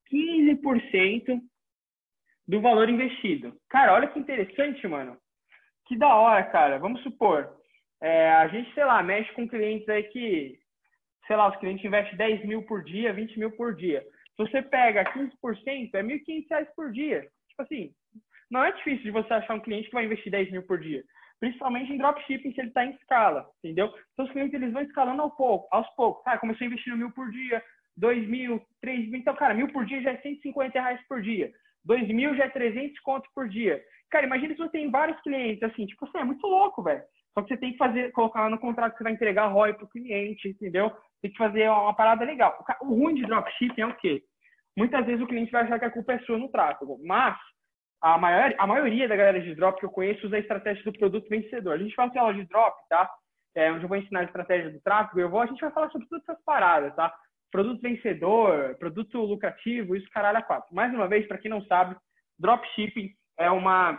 15% do valor investido. Cara, olha que interessante, mano. Que da hora, cara. Vamos supor, a gente, sei lá, mexe com clientes aí que, sei lá, os clientes investem 10 mil por dia, 20 mil por dia. Se você pega 15%, é R$ 1.500 por dia. Tipo assim, não é difícil de você achar um cliente que vai investir 10 mil por dia. Principalmente em dropshipping, se ele está em escala, entendeu? Então, os clientes, eles vão escalando aos poucos. Cara, começou investindo 1.000 por dia, 2.000, 3.000. Então, cara, 1.000 por dia já é R$ 150 por dia. 2.000 já é 300 conto por dia. Cara, imagina se você tem vários clientes, assim, tipo assim, é muito louco, velho. Só que você tem que colocar lá no contrato que você vai entregar ROI pro cliente, entendeu? Tem que fazer uma parada legal. O ruim de dropshipping é o quê? Muitas vezes o cliente vai achar que a culpa é sua no tráfego, mas a maioria da galera de drop que eu conheço usa a estratégia do produto vencedor. A gente vai ter aula de drop, tá? Onde eu vou ensinar a estratégia do tráfego, a gente vai falar sobre todas essas paradas, tá? Produto vencedor, produto lucrativo, isso caralho a quatro. Mais uma vez, para quem não sabe, dropshipping é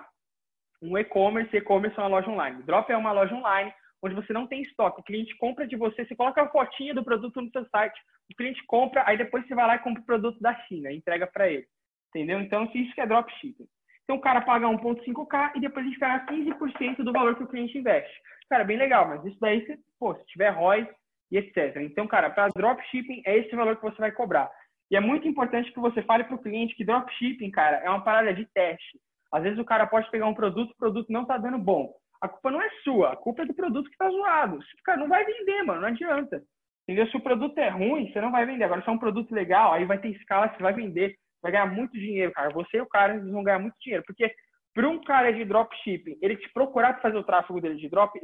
um e-commerce é uma loja online. Drop é uma loja online onde você não tem estoque. O cliente compra de você, você coloca a fotinha do produto no seu site, o cliente compra, aí depois você vai lá e compra o produto da China e entrega para ele. Entendeu? Então, isso que é dropshipping. Então, o cara paga 1.5K e depois a gente paga 15% do valor que o cliente investe. Cara, bem legal, mas isso daí, se tiver ROI e etc. Então, cara, para dropshipping é esse o valor que você vai cobrar. E é muito importante que você fale para o cliente que dropshipping, cara, é uma parada de teste. Às vezes o cara pode pegar um produto, o produto não tá dando bom. A culpa não é sua, a culpa é do produto que tá zoado. Cara, não vai vender, mano, não adianta. Entendeu? Se o produto é ruim, você não vai vender. Agora, se é um produto legal, aí vai ter escala, você vai vender, vai ganhar muito dinheiro, cara. Você e o cara, eles vão ganhar muito dinheiro. Porque para um cara de dropshipping, ele te procurar para fazer o tráfego dele de drop,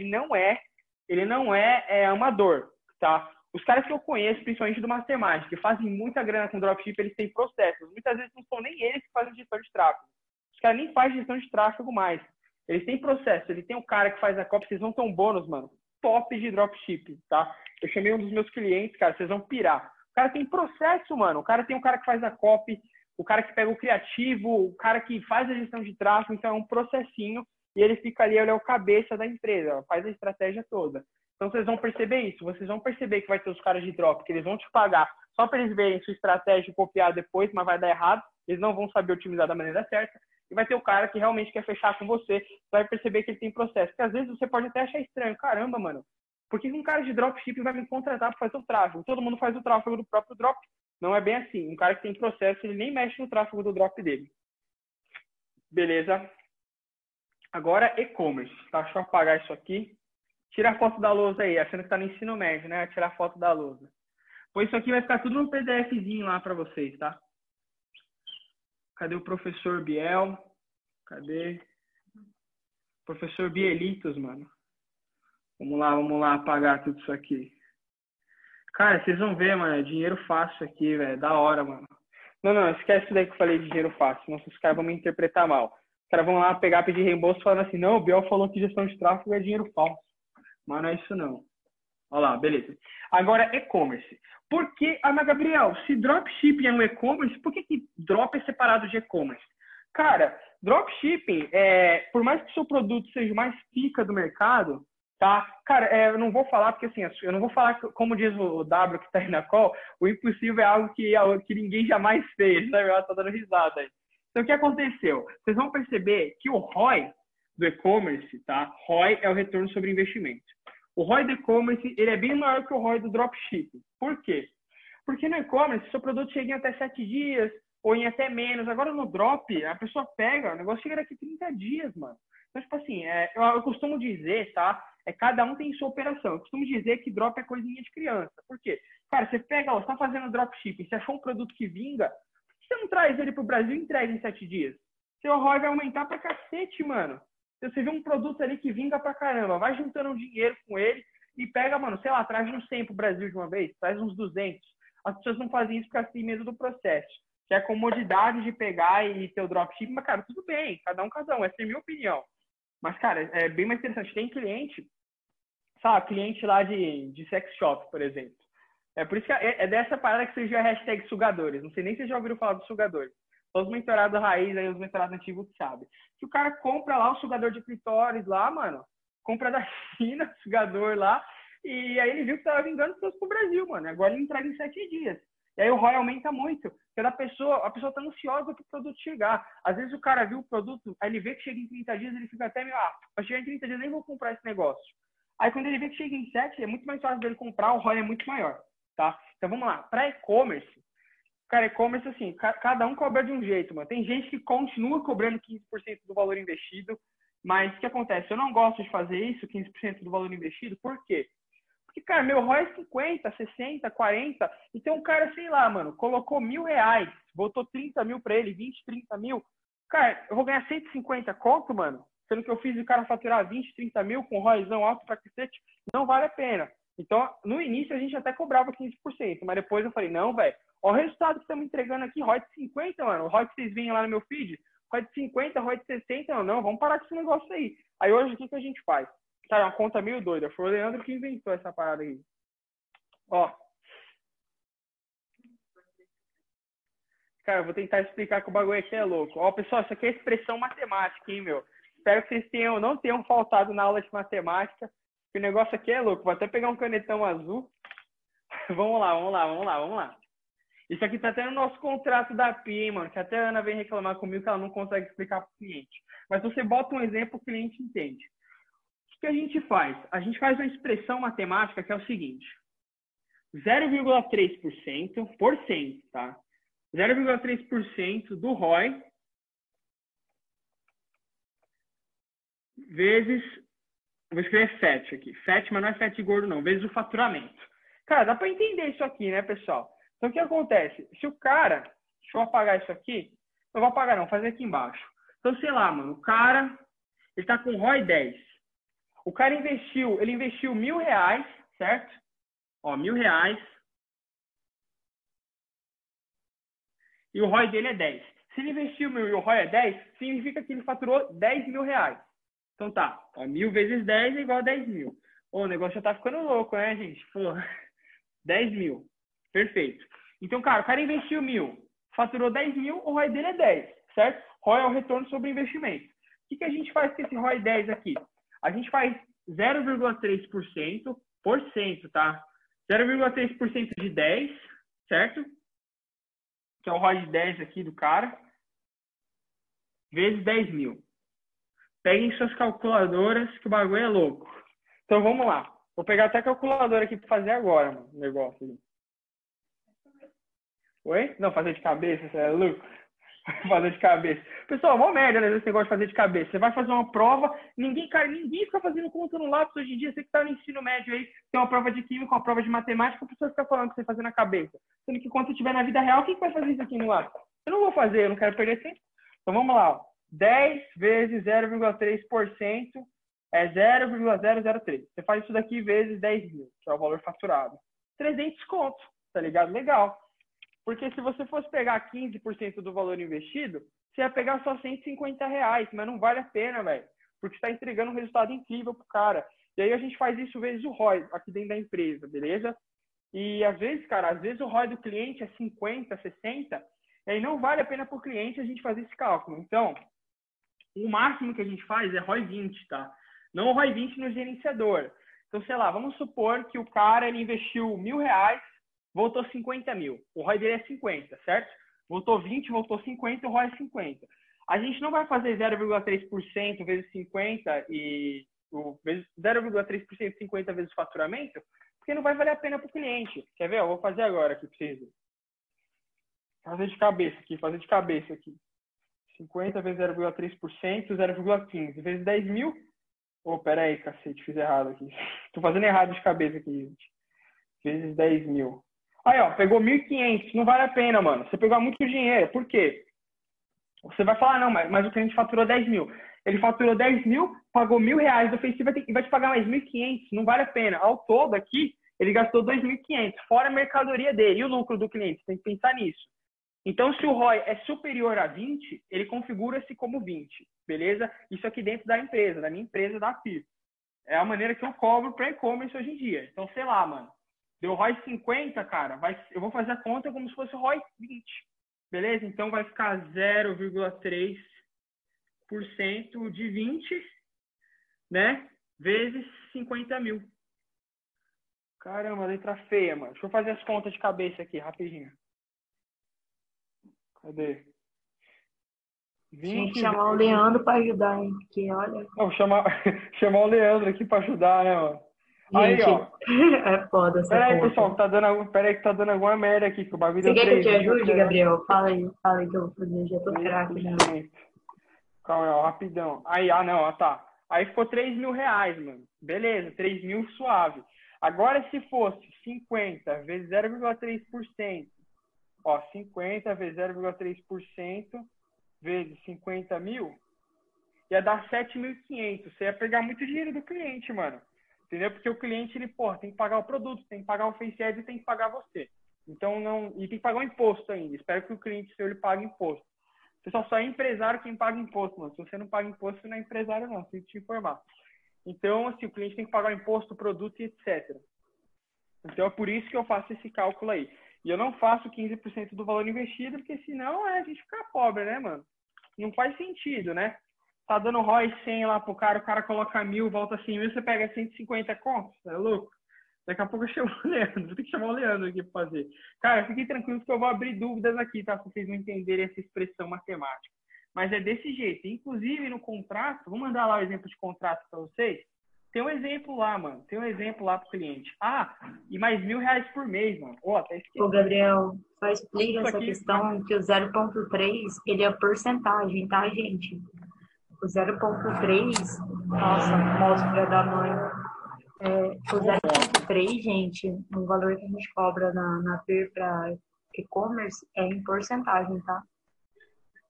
ele não é amador, tá? Os caras que eu conheço, principalmente do Mastermind, que fazem muita grana com dropshipping, eles têm processos. Muitas vezes não são nem eles que fazem gestão de tráfego. Os caras nem fazem gestão de tráfego mais. Eles têm processo. Ele tem o cara que faz a copy, vocês vão ter um bônus, mano, top de dropshipping, tá? Eu chamei um dos meus clientes, cara, vocês vão pirar. O cara tem processo, mano. O cara tem o cara que faz a copy, o cara que pega o criativo, o cara que faz a gestão de tráfego, então é um processinho e ele fica ali, ele é o cabeça da empresa, faz a estratégia toda. Então vocês vão perceber isso, vocês vão perceber que vai ter os caras de drop, que eles vão te pagar só para eles verem sua estratégia e copiar depois, mas vai dar errado, eles não vão saber otimizar da maneira certa. E vai ter o cara que realmente quer fechar com você, vai perceber que ele tem processo. Porque às vezes você pode até achar estranho, caramba, mano, por que um cara de dropshipping vai me contratar para fazer o tráfego? Todo mundo faz o tráfego do próprio drop. Não é bem assim. Um cara que tem processo, ele nem mexe no tráfego do drop dele. Beleza? Agora, e-commerce. Tá? Deixa eu apagar isso aqui. Tira a foto da lousa aí, achando que tá no ensino médio, né? Tirar a foto da lousa. Pois isso aqui vai ficar tudo no PDFzinho lá para vocês, tá? Cadê o professor Biel? Cadê? Professor Bielitos, mano. Vamos lá apagar tudo isso aqui. Cara, vocês vão ver, mano, é dinheiro fácil aqui, velho, da hora, mano. Não, esquece isso daí que eu falei de dinheiro fácil, senão os caras vão me interpretar mal. Os caras vão lá pedir reembolso falando assim, não, o Biel falou que gestão de tráfego é dinheiro falso. Mas não é isso não. Olha lá, beleza. Agora, e-commerce. Por que, mas Gabriel, se dropshipping é um e-commerce, por que drop é separado de e-commerce? Cara, dropshipping, por mais que o seu produto seja mais pica do mercado, tá? Cara, eu não vou falar, porque assim, eu não vou falar, como diz o W que tá aí na call, o impossível é algo que ninguém jamais fez, né? Ela tá dando risada aí. Então, o que aconteceu? Vocês vão perceber que o ROI do e-commerce, tá? ROI é o retorno sobre investimento. O ROI do e-commerce, ele é bem maior que o ROI do dropshipping. Por quê? Porque no e-commerce, seu produto chega em até 7 dias, ou em até menos. Agora, no drop, a pessoa pega, o negócio chega daqui 30 dias, mano. Então, tipo assim, eu costumo dizer, tá? Cada um tem sua operação. Eu costumo dizer que drop é coisinha de criança. Por quê? Cara, você pega, você tá fazendo dropshipping, você achou um produto que vinga, por que você não traz ele pro Brasil e entrega em 7 dias? Seu ROI vai aumentar pra cacete, mano. Se você vê um produto ali que vinga pra caramba, vai juntando um dinheiro com ele e pega, mano, sei lá, traz uns 100 pro Brasil de uma vez, traz uns 200. As pessoas não fazem isso porque assim medo do processo. Que é a comodidade de pegar e ter o dropshipping, mas, cara, tudo bem, cada um. Essa é a minha opinião. Mas, cara, é bem mais interessante. Tem cliente, sabe, cliente lá de sex shop, por exemplo. É por isso que é dessa parada que surgiu a hashtag sugadores. Não sei nem se vocês já ouviram falar dos sugadores. Só os mentorados raiz, aí os mentorados antigos que sabem. Que o cara compra lá o sugador de clitóris lá, mano. Compra da China, o sugador lá. E aí ele viu que tava vingando pessoas pro Brasil, mano. Agora ele entrega em 7 dias. E aí o ROI aumenta muito. Porque a pessoa tá ansiosa pro produto chegar. Às vezes o cara viu o produto, aí ele vê que chega em 30 dias, ele fica até meio, vai chegar em 30 dias, nem vou comprar esse negócio. Aí quando ele vê que chega em 7, é muito mais fácil dele comprar, o ROI é muito maior, tá? Então vamos lá. Para e-commerce, cara, e-commerce, assim, cada um cobra de um jeito, mano. Tem gente que continua cobrando 15% do valor investido, mas o que acontece? Eu não gosto de fazer isso, 15% do valor investido, por quê? Porque, cara, meu ROI é 50, 60, 40, então o cara, sei lá, mano, colocou R$1.000, botou 30 mil pra ele, 20, 30 mil, cara, eu vou ganhar 150 conto, mano, sendo que eu fiz o cara faturar 20, 30 mil com ROIzão alto pra cacete, não vale a pena. Então, no início a gente até cobrava 15%, mas depois eu falei, não, velho, ó o resultado que estamos entregando aqui, ROI de 50, mano, o ROI que vocês veem lá no meu feed, ROI de 50, ROI de 60, não, vamos parar com esse negócio aí. Aí hoje, o que a gente faz? Cara, uma conta meio doida. Foi o Leandro que inventou essa parada aí. Ó. Cara, eu vou tentar explicar que o bagulho aqui é louco. Ó, pessoal, isso aqui é expressão matemática, hein, meu? Espero que vocês não tenham faltado na aula de matemática. O negócio aqui é louco. Vou até pegar um canetão azul. Vamos lá. Isso aqui tá até no nosso contrato da PI, mano. Que até a Ana vem reclamar comigo que ela não consegue explicar pro cliente. Mas você bota um exemplo, o cliente entende. O que a gente faz? A gente faz uma expressão matemática que é o seguinte. 0,3%, tá? 0,3% do ROI vezes... Vou escrever FAT aqui. FAT, mas não é FAT gordo, não. Vezes o faturamento. Cara, dá para entender isso aqui, né, pessoal? Então, o que acontece? Se o cara... Deixa eu apagar isso aqui. Não vou apagar, não. Vou fazer aqui embaixo. Então, sei lá, mano, o cara, ele tá com ROI 10. O cara investiu, ele investiu R$1.000, certo? Ó, R$1.000. E o ROI dele é 10. Se ele investiu 1.000 e o ROI é 10, significa que ele faturou R$10.000. Então tá, ó, 1.000 vezes 10 é igual a 10 mil. Ô, o negócio já tá ficando louco, né, gente? Pô, 10 mil. Perfeito. Então, cara, o cara investiu 1.000, faturou 10 mil, o ROI dele é 10, certo? ROI é o retorno sobre investimento. O que a gente faz com esse ROI 10 aqui? A gente faz 0,3%, tá? 0,3% de 10, certo? Que é o ROI de 10 aqui do cara, vezes 10 mil. Peguem suas calculadoras, que o bagulho é louco. Então, vamos lá. Vou pegar até a calculadora aqui para fazer agora, mano, o negócio. Oi? Não, fazer de cabeça, você é louco? Fazer de cabeça. Pessoal, mó merda, né, esse negócio de fazer de cabeça. Você vai fazer uma prova, ninguém fica fazendo conta no lápis hoje em dia. Você que tá no ensino médio aí, tem uma prova de química, uma prova de matemática, a pessoa fica falando que você fazer na cabeça. Sendo que quando você estiver na vida real, quem vai fazer isso aqui no lápis? Eu não vou fazer, eu não quero perder tempo. Então vamos lá, ó. 10 vezes 0,3% é 0,003. Você faz isso daqui vezes 10 mil, que é o valor faturado. 300 contos, tá ligado? Legal. Porque se você fosse pegar 15% do valor investido, você ia pegar só R$150, mas não vale a pena, velho. Porque você está entregando um resultado incrível pro cara. E aí a gente faz isso vezes o ROI aqui dentro da empresa, beleza? E às vezes, cara, às vezes o ROI do cliente é 50, 60, e aí não vale a pena pro cliente a gente fazer esse cálculo. Então, o máximo que a gente faz é ROI 20, tá? Não o ROI 20 no gerenciador. Então, sei lá, vamos supor que o cara ele investiu R$1.000, voltou 50 mil. O ROI dele é 50, certo? Voltou 20, voltou 50, o ROI é 50. A gente não vai fazer 0,3% vezes 50 e 0,3% 50 vezes o faturamento, porque não vai valer a pena para o cliente. Quer ver? Eu vou fazer agora aqui para vocês. Fazer de cabeça aqui. 50 vezes 0,3%, 0,15 vezes 10 mil. Oh, pera aí, cacete, fiz errado aqui. Tô fazendo errado de cabeça aqui, gente. Vezes 10 mil. Aí, ó, pegou 1.500. Não vale a pena, mano. Você pegou muito dinheiro. Por quê? Você vai falar, não, mas o cliente faturou 10 mil. Ele faturou 10 mil, pagou R$1.000 do Facebook e vai te pagar mais 1.500. Não vale a pena. Ao todo aqui, ele gastou 2.500, fora a mercadoria dele e o lucro do cliente. Tem que pensar nisso. Então, se o ROI é superior a 20, ele configura-se como 20, beleza? Isso aqui dentro da empresa, da minha empresa, da FIR. É a maneira que eu cobro para e-commerce hoje em dia. Então, sei lá, mano. Deu ROI 50, cara, eu vou fazer a conta como se fosse ROI 20. Beleza? Então vai ficar 0,3% de 20, né? Vezes 50 mil. Caramba, letra feia, mano. Deixa eu fazer as contas de cabeça aqui, rapidinho. Cadê? 20 Tinha que chamar o Leandro para ajudar, hein? Porque olha. Não, chamar o Leandro aqui para ajudar, né, mano? Gente, aí, ó. É foda essa Pera aí, conta. pessoal, pera aí que tá dando alguma merda aqui, que o bagulho Você deu quer que eu te 3 mil, ajude, Gabriel? Fala aí que eu vou fazer. Já tô craque, né? Calma aí, ó, rapidão. Aí, não, ó, tá. Aí ficou R$3.000, mano. Beleza, 3 mil suave. Agora, se fosse 50 vezes 0,3%, ó, 50 vezes 0,3% vezes 50 mil, ia dar 7.500. Você ia pegar muito dinheiro do cliente, mano. Entendeu? Porque o cliente, ele, porra, tem que pagar o produto, tem que pagar o Face Ads e tem que pagar você. Então, não... E tem que pagar o imposto ainda. Espero que o cliente seu, ele pague imposto. Pessoal, só é empresário quem paga imposto, mano. Se você não paga imposto, você não é empresário, não. Tem que te informar. Então, assim, o cliente tem que pagar o imposto, o produto e etc. Então, é por isso que eu faço esse cálculo aí. E eu não faço 15% do valor investido, porque senão a gente fica pobre, né, mano? Não faz sentido, né? Tá dando ROI 100 lá pro cara, o cara coloca 1.000, volta 100 mil, você pega 150 contos, é louco? Daqui a pouco eu chamo o Leandro, vou ter que chamar o Leandro aqui pra fazer. Cara, fiquem tranquilos que eu vou abrir dúvidas aqui, tá? Se vocês não entenderem essa expressão matemática. Mas é desse jeito. Inclusive, no contrato, vou mandar lá o exemplo de contrato pra vocês. Tem um exemplo lá, mano. Tem um exemplo lá pro cliente. E mais R$1.000 por mês, mano. Até esqueci. Ô, Gabriel, só explica essa questão que o 0,3, ele é porcentagem, tá, gente? O 0,3, nossa, mostra da mãe. O 0,3, gente, o valor que a gente cobra na PIR para e-commerce é em porcentagem, tá?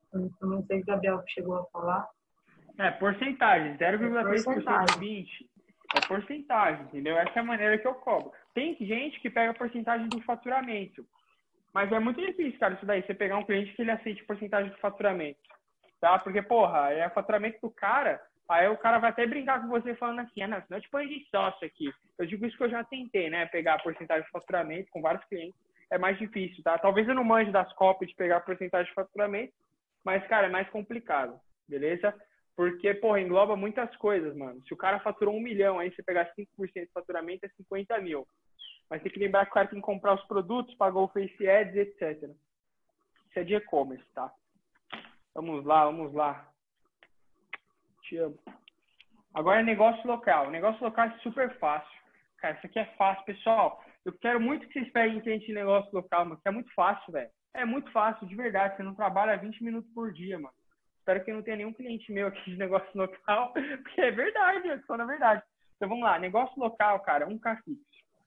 Eu não sei se o Gabriel chegou a falar. É porcentagem, 0,3% de Porcentagem. 20%. É porcentagem, entendeu? Essa é a maneira que eu cobro. Tem gente que pega a porcentagem do faturamento. Mas é muito difícil, cara, isso daí. Você pegar um cliente que ele aceite porcentagem do faturamento. Tá? Porque, porra, é o faturamento do cara. Aí o cara vai até brincar com você falando assim, não, senão eu te põe de sócio aqui. Eu digo isso que eu já tentei, né? Pegar a porcentagem de faturamento com vários clientes. É mais difícil, tá? Talvez eu não manje das copies de pegar a porcentagem de faturamento. Mas, cara, é mais complicado. Beleza? Porque, porra, engloba muitas coisas, mano. Se o cara faturou 1 milhão, aí você pegar 5% de faturamento, é 50 mil. Mas tem que lembrar que o cara tem que comprar os produtos, pagou o Face Ads, etc. Isso é de e-commerce, tá? Vamos lá, vamos lá. Te amo. Agora é negócio local. Negócio local é super fácil. Cara, isso aqui é fácil, pessoal. Eu quero muito que vocês peguem cliente de negócio local, mas é muito fácil, velho. É muito fácil, de verdade. Você não trabalha 20 minutos por dia, mano. Espero que não tenha nenhum cliente meu aqui de negócio local, porque é verdade, eu tô na verdade. Então vamos lá, negócio local, cara, 1K fixo.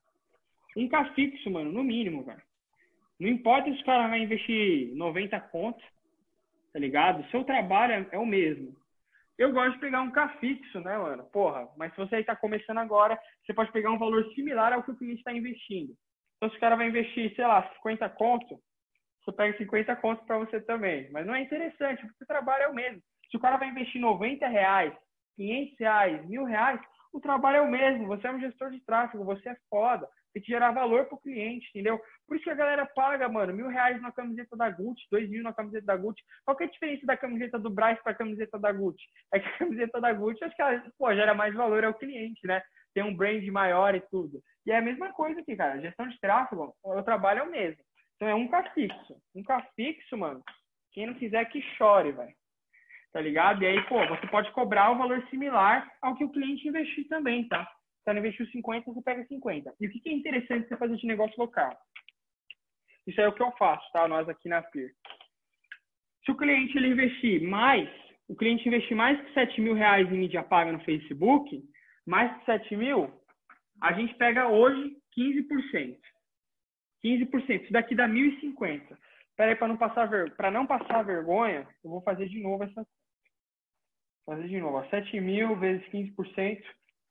1K fixo, mano, no mínimo, cara. Não importa se o cara vai investir 90 contos, tá ligado? O seu trabalho é o mesmo. Eu gosto de pegar 1K fixo, né, mano? Porra, mas se você aí tá começando agora, você pode pegar um valor similar ao que o cliente está investindo. Então, se o cara vai investir, sei lá, 50 contos, você pega 50 contos para você também. Mas não é interessante, porque o trabalho é o mesmo. Se o cara vai investir R$90, R$500, R$1.000, o trabalho é o mesmo. Você é um gestor de tráfego, você é foda. Tem que gerar valor pro cliente, entendeu? Por isso que a galera paga, mano, R$1.000 na camiseta da Gucci, 2.000 na camiseta da Gucci. Qual que é a diferença da camiseta do Braz para a camiseta da Gucci? É que a camiseta da Gucci, acho que ela, pô, gera mais valor ao cliente, né? Tem um brand maior e tudo. E é a mesma coisa aqui, cara. Gestão de tráfego, o trabalho é o mesmo. Então é 1K fixo. 1K fixo, mano. Quem não quiser que chore, velho. Tá ligado? E aí, pô, você pode cobrar um valor similar ao que o cliente investir também, tá? Se ele investiu 50, você pega 50. E o que é interessante você fazer de negócio local? Isso é o que eu faço, tá? Nós aqui na FIR. Se o cliente ele investir mais, o cliente investir mais que R$7.000 em mídia paga no Facebook, mais que 7 mil, a gente pega hoje 15%. 15%. Isso daqui dá 1.050. Espera aí, para não passar vergonha, eu vou fazer de novo essa. Fazer de novo. 7 mil vezes 15%.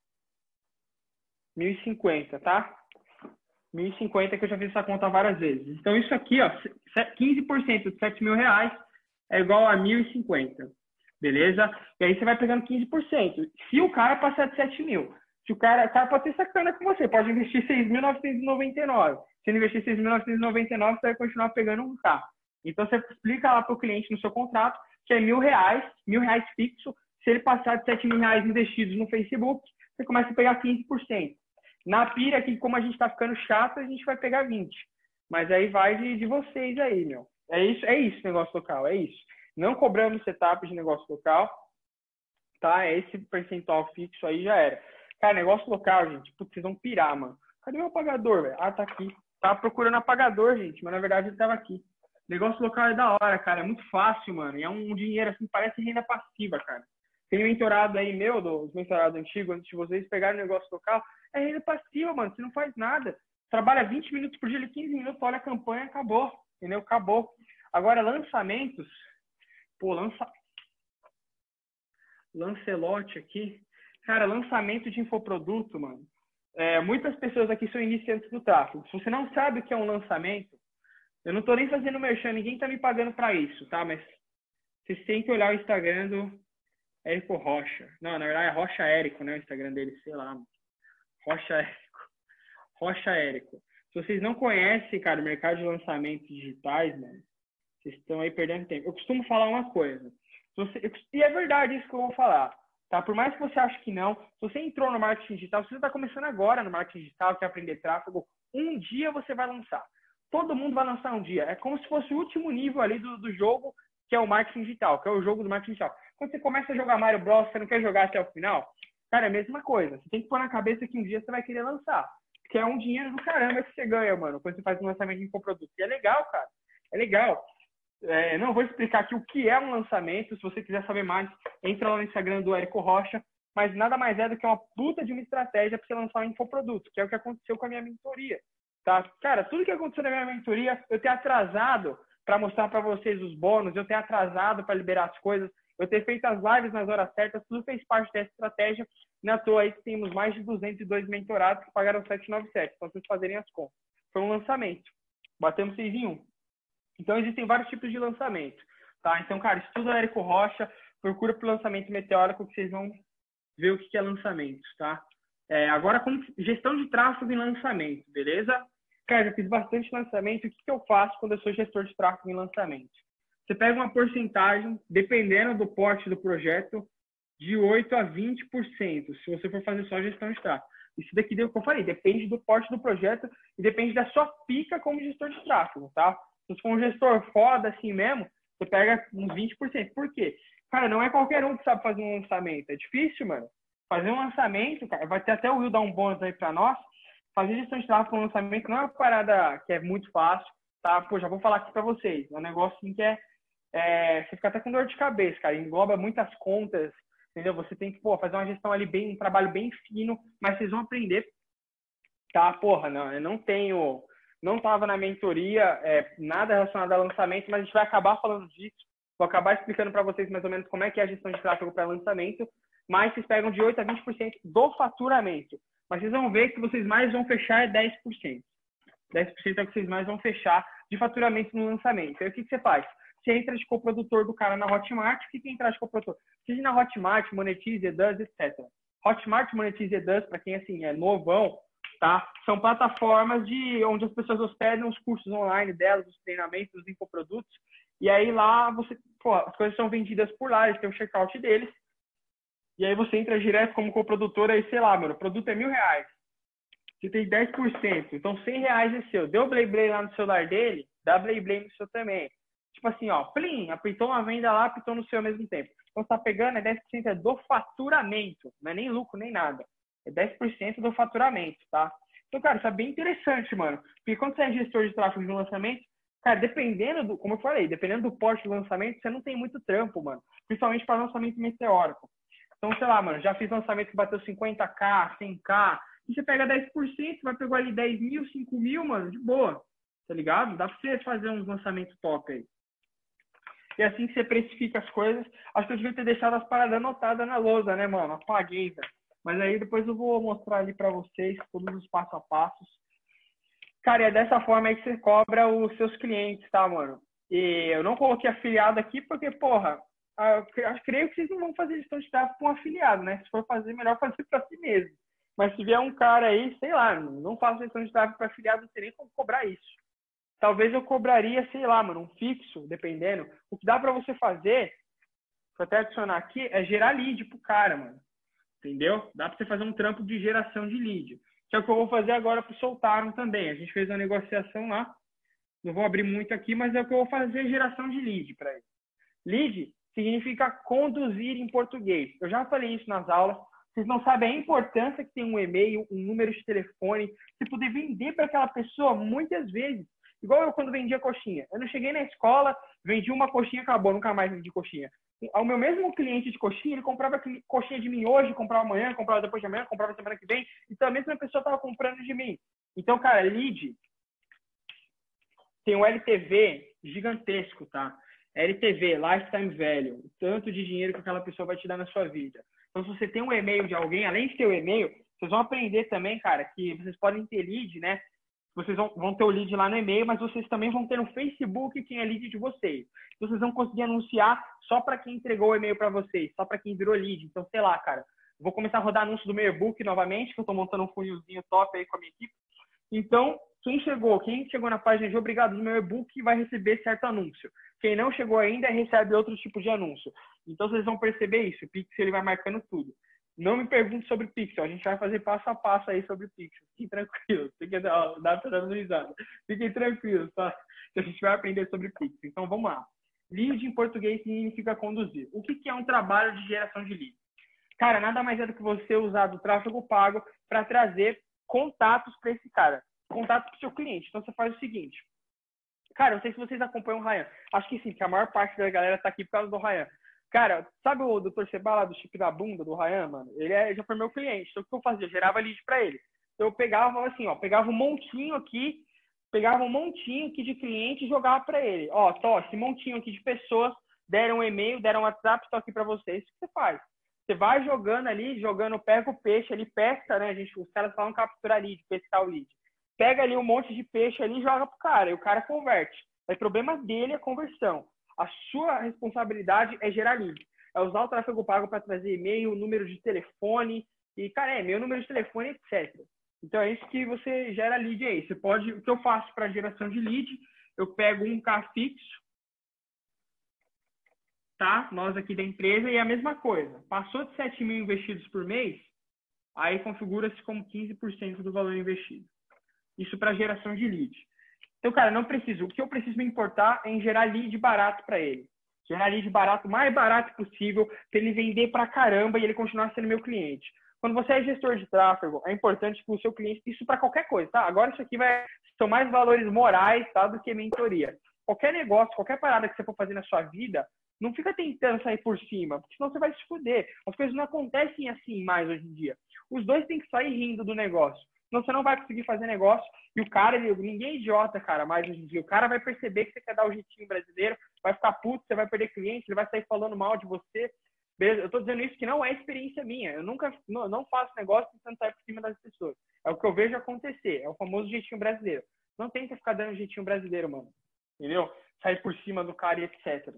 1.050, tá? 1.050 que eu já fiz essa conta várias vezes. Então, isso aqui, ó, 15% de R$7.000 é igual a 1.050. Beleza? E aí você vai pegando 15%. Se o cara passar de 7 mil, se o cara pode ter sacana com você, pode investir 6.999. Se ele investir 6.999, você vai continuar pegando um K. Então, você explica lá para o cliente no seu contrato que é R$1.000 fixo. Se ele passar de R$7.000 investidos no Facebook, você começa a pegar 15%. Na pira, que como a gente está ficando chato, a gente vai pegar 20%. Mas aí vai de vocês aí, meu. É isso, negócio local, é isso. Não cobramos setup de negócio local, tá? Esse percentual fixo aí já era. Cara, negócio local, gente, putz, vocês vão pirar, mano. Cadê meu apagador, velho? Ah, tá aqui. Tava procurando apagador, gente, mas na verdade ele tava aqui. Negócio local é da hora, cara. É muito fácil, mano. E é um dinheiro, assim, parece renda passiva, cara. Tem um mentorado aí meu, dos mentorados antigos, antes de vocês pegarem o negócio local, é renda passiva, mano. Você não faz nada. Trabalha 20 minutos por dia, 15 minutos, olha a campanha, acabou. Entendeu? Acabou. Agora, lançamentos. Pô, Lancelote aqui. Cara, lançamento de infoproduto, mano. Muitas pessoas aqui são iniciantes do tráfego. Se você não sabe o que é um lançamento, eu não tô nem fazendo merchan, ninguém tá me pagando para isso, tá? Mas vocês têm que olhar o Instagram do Érico Rocha. Não, na verdade é Rocha Érico, né? O Instagram dele, sei lá. Rocha Érico. Rocha Érico. Se vocês não conhecem, cara, o mercado de lançamentos digitais, mano, vocês estão aí perdendo tempo. Eu costumo falar uma coisa. E é verdade isso que eu vou falar. Tá? Por mais que você ache que não, se você entrou no marketing digital, se você está começando agora no marketing digital, quer aprender tráfego, um dia você vai lançar. Todo mundo vai lançar um dia. É como se fosse o último nível ali do jogo, que é o marketing digital, que é o jogo do marketing digital. Quando você começa a jogar Mario Bros, você não quer jogar até o final? Cara, é a mesma coisa. Você tem que pôr na cabeça que um dia você vai querer lançar. Que é um dinheiro do caramba que você ganha, mano, quando você faz um lançamento de infoproduto. E é legal, cara. É legal. Não vou explicar aqui o que é um lançamento. Se você quiser saber mais, entra lá no Instagram do Érico Rocha. Mas nada mais é do que uma puta de uma estratégia para você lançar um infoproduto, que é o que aconteceu com a minha mentoria. Tá? Cara, tudo que aconteceu na minha mentoria, eu ter atrasado para mostrar para vocês os bônus, eu ter atrasado para liberar as coisas, eu ter feito as lives nas horas certas, tudo fez parte dessa estratégia. Na toa aí que temos mais de 202 mentorados que pagaram 797, para vocês fazerem as contas. Foi um lançamento. Batemos 6 em 1. Então, existem vários tipos de lançamento. Tá? Então, cara, estuda Érico Rocha, procura por lançamento meteórico que vocês vão ver o que é lançamento, tá? Agora, como gestão de tráfego em lançamento, beleza? Cara, já fiz bastante lançamento. O que eu faço quando eu sou gestor de tráfego em lançamento? Você pega uma porcentagem, dependendo do porte do projeto, de 8% a 20%, se você for fazer só gestão de tráfego. Isso daqui deu o que eu falei, depende do porte do projeto e depende da sua pica como gestor de tráfego, tá? Se você for um gestor foda assim mesmo, você pega uns 20%. Por quê? Cara, não é qualquer um que sabe fazer um lançamento. É difícil, mano. Fazer um lançamento, cara, vai ter até o Will dar um bônus aí pra nós. Fazer gestão de tráfego com lançamento não é uma parada que é muito fácil, tá? Pô, já vou falar aqui pra vocês. É um negócio assim que você fica até com dor de cabeça, cara. Engloba muitas contas, entendeu? Você tem que, fazer uma gestão ali um trabalho bem fino, mas vocês vão aprender, tá? Porra, não, eu não tava na mentoria, nada relacionado a lançamento, mas a gente vai acabar falando disso. Vou acabar explicando para vocês mais ou menos como é que é a gestão de tráfego para lançamento, mas vocês pegam de 8% a 20% do faturamento. Mas vocês vão ver que vocês mais vão fechar é 10%. 10% é o que vocês mais vão fechar de faturamento no lançamento. Aí o que você faz? Você entra de coprodutor do cara na Hotmart. O que é entrar de coprodutor? Seja na Hotmart, Monetize, Eduz, etc. Hotmart, Monetize, Eduz, para quem assim é novão, tá? São plataformas onde as pessoas hospedam os cursos online delas, os treinamentos, os infoprodutos. E aí lá as coisas são vendidas por lá, eles têm o checkout deles. E aí você entra direto como coprodutor, aí sei lá, mano, o produto é R$1.000. Você tem 10%, então R$100 é seu. Deu Blay Blay lá no celular dele, dá Blay Blay no seu também. Tipo assim, ó, plim, apitou uma venda lá, apitou no seu ao mesmo tempo. Então, você tá pegando, 10% do faturamento. Não é nem lucro, nem nada. É 10% do faturamento, tá? Então, cara, isso é bem interessante, mano. Porque quando você é gestor de tráfego de lançamento, cara, dependendo como eu falei, dependendo do porte do lançamento, você não tem muito trampo, mano. Principalmente para lançamento meteórico. Então, sei lá, mano, já fiz lançamento que bateu 50k, 100k. E você pega 10%, vai pegar ali 10 mil, 5 mil, mano, de boa. Tá ligado? Dá pra você fazer uns lançamentos top aí. E assim que você precifica as coisas, acho que eu devia ter deixado as paradas anotadas na lousa, né, mano? Apaguei, velho. Mas aí depois eu vou mostrar ali pra vocês todos os passo a passos. Cara, e é dessa forma aí que você cobra os seus clientes, tá, mano? E eu não coloquei afiliado aqui porque, porra, eu creio que vocês não vão fazer gestão de tráfego com afiliado, né? Se for fazer, melhor fazer pra si mesmo. Mas se vier um cara aí, sei lá, não faço gestão de tráfego para afiliado, não sei nem como cobrar isso. Talvez eu cobraria, sei lá, mano, um fixo, dependendo. O que dá para você fazer, vou até adicionar aqui, é gerar lead pro cara, mano. Entendeu? Dá para você fazer um trampo de geração de lead. Que é o que eu vou fazer agora pro Soltaram também. A gente fez uma negociação lá. Não vou abrir muito aqui, mas é o que eu vou fazer, geração de lead para ele. Lead significa conduzir em português. Eu já falei isso nas aulas. Vocês não sabem a importância que tem um e-mail, um número de telefone, você poder vender para aquela pessoa muitas vezes. Igual eu quando vendia coxinha. Eu não cheguei na escola, vendi uma coxinha, acabou, nunca mais vendi coxinha. O meu mesmo cliente de coxinha, ele comprava coxinha de mim hoje, comprava amanhã, comprava depois de amanhã, comprava semana que vem. Então a mesma pessoa estava comprando de mim. Então, cara, lead tem um LTV gigantesco, tá? LTV, Lifetime Value, o tanto de dinheiro que aquela pessoa vai te dar na sua vida. Então, se você tem um e-mail de alguém, além de ter o e-mail, vocês vão aprender também, cara, que vocês podem ter lead, né? Vocês vão ter o lead lá no e-mail, mas vocês também vão ter no Facebook quem é lead de vocês. Então, vocês vão conseguir anunciar só para quem entregou o e-mail para vocês, só para quem virou lead. Então, sei lá, cara, vou começar a rodar anúncio do meu e-book novamente, que eu estou montando um funilzinho top aí com a minha equipe. Então, quem chegou na página de obrigado do meu e-book vai receber certo anúncio. Quem não chegou ainda recebe outros tipos de anúncio. Então, vocês vão perceber isso. O Pixel ele vai marcando tudo. Não me pergunte sobre Pixel. A gente vai fazer passo a passo aí sobre Pixel. Fiquem tranquilos. Fiquem dando risada. Fiquem tranquilos, tá? A gente vai aprender sobre Pixel. Então, vamos lá. Lead em português significa conduzir. O que é um trabalho de geração de lead? Cara, nada mais é do que você usar do tráfego pago para trazer contatos para esse cara. Contatos para o seu cliente. Então, você faz o seguinte. Cara, não sei se vocês acompanham o Ryan. Acho que sim, que a maior parte da galera tá aqui por causa do Ryan. Cara, sabe o Dr. Seba lá do chip da bunda do Ryan, mano? Ele já foi meu cliente. Então, o que eu fazia? Eu gerava lead pra ele. Então, eu pegava assim, ó. Pegava um montinho aqui, pegava um montinho aqui de cliente e jogava para ele. Ó, tô, esse montinho aqui de pessoas deram um e-mail, deram um WhatsApp, estou aqui para vocês. O que você faz? Você vai jogando ali, pega o peixe ali, pesca, né? Os caras falam capturar lead, pescar o lead. Pega ali um monte de peixe ali e joga pro cara, e o cara converte. O problema dele é a conversão. A sua responsabilidade é gerar lead. É usar o tráfego pago para trazer e-mail, número de telefone, e, cara, meu número de telefone, etc. Então, é isso que você gera lead aí. Você pode, o que eu faço para geração de lead, eu pego um K fixo, tá? Nós aqui da empresa, e a mesma coisa. Passou de 7 mil investidos por mês, aí configura-se como 15% do valor investido. Isso para geração de lead. Então, cara, não preciso. O que eu preciso me importar é em gerar lead barato para ele. Gerar lead barato, o mais barato possível, para ele vender pra caramba e ele continuar sendo meu cliente. Quando você é gestor de tráfego, é importante que o seu cliente, isso para qualquer coisa, tá? Agora isso aqui são mais valores morais, tá, do que mentoria. Qualquer negócio, qualquer parada que você for fazer na sua vida, não fica tentando sair por cima, porque senão você vai se fuder. As coisas não acontecem assim mais hoje em dia. Os dois têm que sair rindo do negócio. Senão você não vai conseguir fazer negócio. E o cara, ninguém é idiota, cara, mais hoje em dia. O cara vai perceber que você quer dar o jeitinho brasileiro, vai ficar puto, você vai perder cliente, ele vai sair falando mal de você. Beleza? Eu tô dizendo isso que não é experiência minha. Eu nunca, não faço negócio tentando sair por cima das pessoas. É o que eu vejo acontecer. É o famoso jeitinho brasileiro. Não tenta ficar dando jeitinho brasileiro, mano. Entendeu? Sair por cima do cara e etc.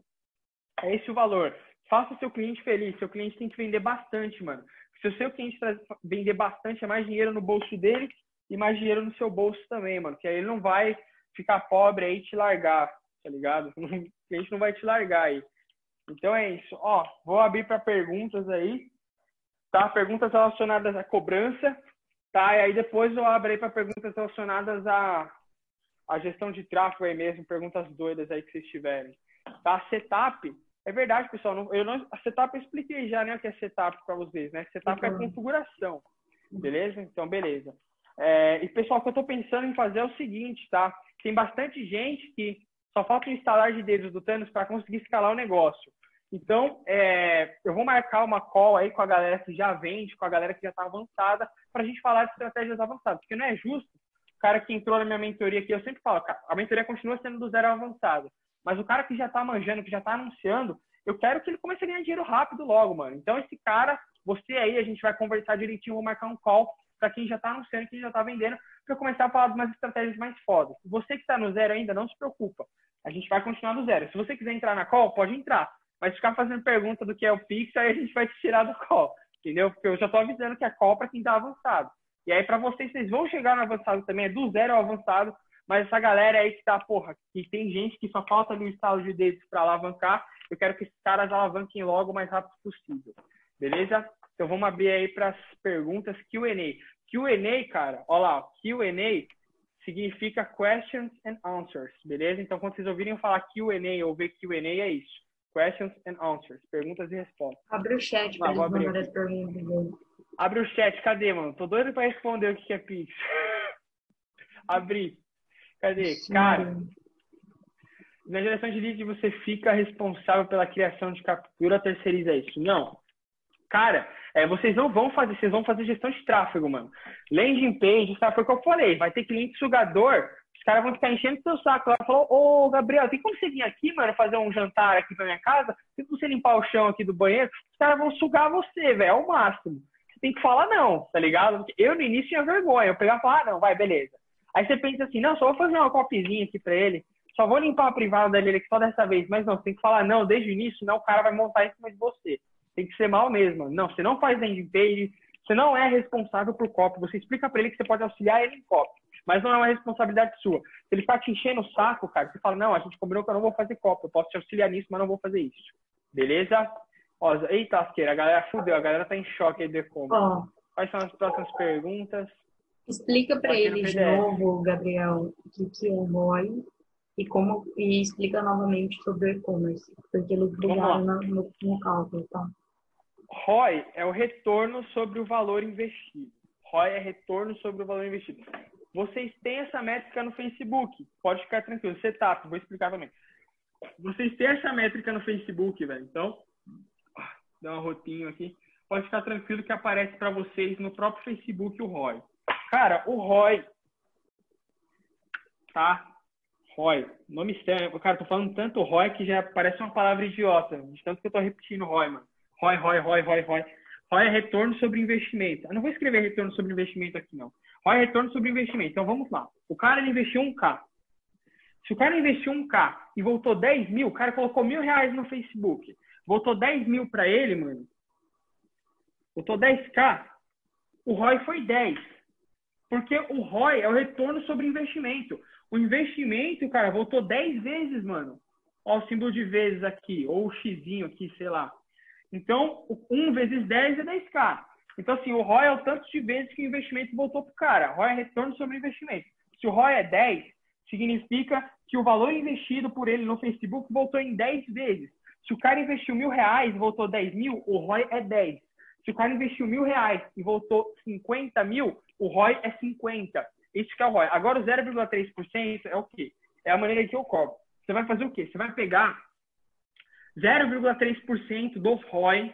É esse o valor. Faça seu cliente feliz. Seu cliente tem que vender bastante, mano. Se o seu cliente vender bastante, é mais dinheiro no bolso dele e mais dinheiro no seu bolso também, mano. Que aí ele não vai ficar pobre aí e te largar, tá ligado? O cliente não vai te largar aí. Então é isso. Ó, vou abrir para perguntas aí, tá? Perguntas relacionadas à cobrança, tá? E aí depois eu abro aí para perguntas relacionadas à gestão de tráfego aí mesmo, perguntas doidas aí que vocês tiverem. Tá? Setup. É verdade, pessoal. A setup eu expliquei já, né, o que é setup para vocês, né? Setup é configuração, beleza? Então, beleza. E, pessoal, o que eu estou pensando em fazer é o seguinte, tá? Tem bastante gente que só falta um instalar de dedos do Thanos para conseguir escalar o negócio. Então, eu vou marcar uma call aí com a galera que já vende, com a galera que já está avançada, para a gente falar de estratégias avançadas. Porque não é justo o cara que entrou na minha mentoria aqui, eu sempre falo, a mentoria continua sendo do zero ao avançado. Mas o cara que já tá manjando, que já tá anunciando, eu quero que ele comece a ganhar dinheiro rápido logo, mano. Então, esse cara, você aí, a gente vai conversar direitinho, vou marcar um call para quem já tá anunciando, quem já tá vendendo, para começar a falar de umas estratégias mais fodas. Você que tá no zero ainda, não se preocupa. A gente vai continuar no zero. Se você quiser entrar na call, pode entrar. Mas ficar fazendo pergunta do que é o Pix, aí a gente vai te tirar do call. Entendeu? Porque eu já tô avisando que é call para quem tá avançado. E aí, para vocês vão chegar no avançado também, é do zero ao avançado. Mas essa galera aí que tá, porra, que tem gente que só falta ali o estalo de dedos para alavancar, eu quero que esses caras alavanquem logo o mais rápido possível. Beleza? Então vamos abrir aí para as perguntas Q&A. Q&A, cara, ó lá, Q&A significa questions and answers, beleza? Então quando vocês ouvirem falar Q&A ou ver Q&A, é isso. Questions and answers, perguntas e respostas. Abre o chat para eles mandarem as perguntas dele. Abre o chat, cadê, mano? Tô doido para responder o que é Pix. Abri. Cadê? Cara, na geração de lead você fica responsável pela criação de captura, terceiriza isso. Não. Cara, vocês não vão fazer, vocês vão fazer gestão de tráfego, mano. Landing page, sabe? Foi o que eu falei. Vai ter cliente sugador, os caras vão ficar enchendo o seu saco lá. Falou, ô, Gabriel, tem como você vir aqui, mano, fazer um jantar aqui pra minha casa? Tem como você limpar o chão aqui do banheiro? Os caras vão sugar você, velho, ao máximo. Você tem que falar não, tá ligado? Porque eu, no início, tinha vergonha. Eu pegava e falava, não, vai, beleza. Aí você pensa assim, não, só vou fazer uma copyzinha aqui pra ele, só vou limpar a privada dele aqui só dessa vez. Mas não, você tem que falar não desde o início, senão o cara vai montar em cima de você. Tem que ser mal mesmo. Não, você não faz landing page, você não é responsável por copy. Você explica pra ele que você pode auxiliar ele em copy, mas não é uma responsabilidade sua. Se ele ficar te enchendo o saco, cara, você fala, não, a gente combinou que eu não vou fazer copy, eu posso te auxiliar nisso, mas não vou fazer isso. Beleza? Ó, eita, asqueira, a galera fudeu, a galera tá em choque aí do e-commerce. Quais são as próximas perguntas? Explica para ele de novo, Gabriel, o que é o ROI e explica novamente sobre o e-commerce, porque eles brigaram no cálculo, tá? ROI é o retorno sobre o valor investido. ROI é retorno sobre o valor investido. Vocês têm essa métrica no Facebook, pode ficar tranquilo. Setup, vou explicar também. Vocês têm essa métrica no Facebook, velho. Então, dá um rotinho aqui. Pode ficar tranquilo que aparece para vocês no próprio Facebook o ROI. Cara, o ROI tá? ROI. Nome estranho. Cara, tô falando tanto ROI que já parece uma palavra idiota. De tanto que eu tô repetindo ROI, mano. ROI, ROI, ROI, ROI, ROI. ROI é retorno sobre investimento. Eu não vou escrever retorno sobre investimento aqui, não. ROI é retorno sobre investimento. Então, vamos lá. O cara ele investiu 1K. Se o cara investiu 1K e voltou 10 mil, o cara colocou R$1.000 no Facebook. Voltou 10 mil pra ele, mano. Voltou 10K. O ROI foi 10. Porque o ROI é o retorno sobre investimento. O investimento, cara, voltou 10 vezes, mano. Ó, o símbolo de vezes aqui, ou o xizinho aqui, sei lá. Então, 1 vezes 10 é 10K. Então, assim, o ROI é o tanto de vezes que o investimento voltou pro cara. ROI é retorno sobre investimento. Se o ROI é 10, significa que o valor investido por ele no Facebook voltou em 10 vezes. Se o cara investiu R$1.000 e voltou 10 mil, o ROI é 10. Se o cara investiu R$1.000 e voltou 50 mil, o ROI é 50. Isso que é o ROI. Agora, o 0,3% é o quê? É a maneira que eu cobro. Você vai fazer o quê? Você vai pegar 0,3% do ROI,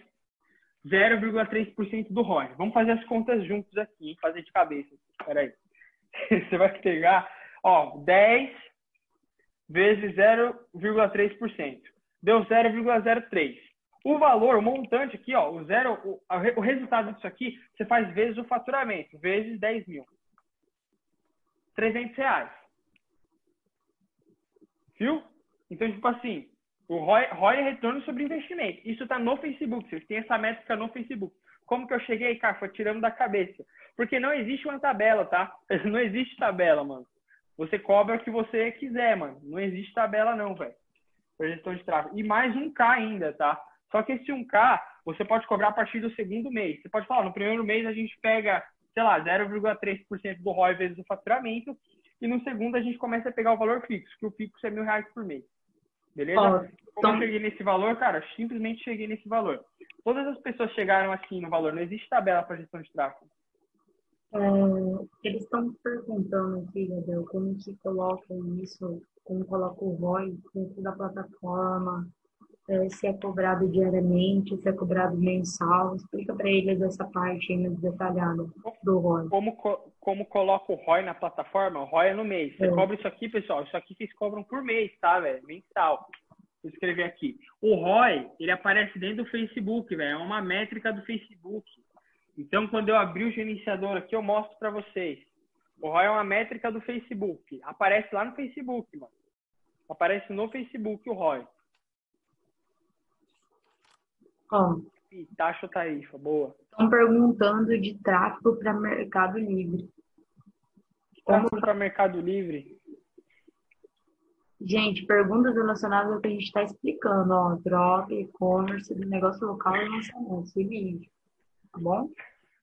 0,3% do ROI. Vamos fazer as contas juntos aqui, fazer de cabeça. Espera aí. Você vai pegar, ó, 10 vezes 0,3%. Deu 0,03. O valor, o montante aqui, ó, o resultado disso aqui, você faz vezes o faturamento, vezes 10 mil. R$300. Viu? Então, tipo assim, o ROI é retorno sobre investimento. Isso tá no Facebook. Vocês têm essa métrica no Facebook. Como que eu cheguei, cara? Foi tirando da cabeça. Porque não existe uma tabela, tá? Não existe tabela, mano. Você cobra o que você quiser, mano. Não existe tabela não, velho. Por gestão de tráfego. E mais 1K ainda, tá? Só que esse 1K, você pode cobrar a partir do segundo mês. Você pode falar, no primeiro mês a gente pega, sei lá, 0,3% do ROI vezes o faturamento. E no segundo a gente começa a pegar o valor fixo, que o fixo é R$1.000 por mês. Beleza? Como eu cheguei nesse valor, cara, eu simplesmente cheguei nesse valor. Todas as pessoas chegaram assim no valor. Não existe tabela para gestão de tráfego. Eles estão perguntando aqui, Gabriel, como que colocam isso, como coloca o ROI dentro da plataforma, se é cobrado diariamente, se é cobrado mensal. Explica para eles essa parte aí mais detalhada do ROI. Como coloca o ROI na plataforma? O ROI é no mês. Você cobra isso aqui, pessoal. Isso aqui vocês cobram por mês, tá, velho? Mensal. Vou escrever aqui. O ROI, ele aparece dentro do Facebook, velho. É uma métrica do Facebook. Então, quando eu abrir o gerenciador aqui, eu mostro para vocês. O ROI é uma métrica do Facebook. Aparece lá no Facebook, mano. Aparece no Facebook o ROI. Taxa ou tarifa, boa. Estão perguntando de tráfego para Mercado Livre. Tráfego para Mercado Livre? Gente, perguntas relacionadas ao que a gente está explicando, ó. Drop, e-commerce, do negócio local e lançamento. Se liga. Tá bom?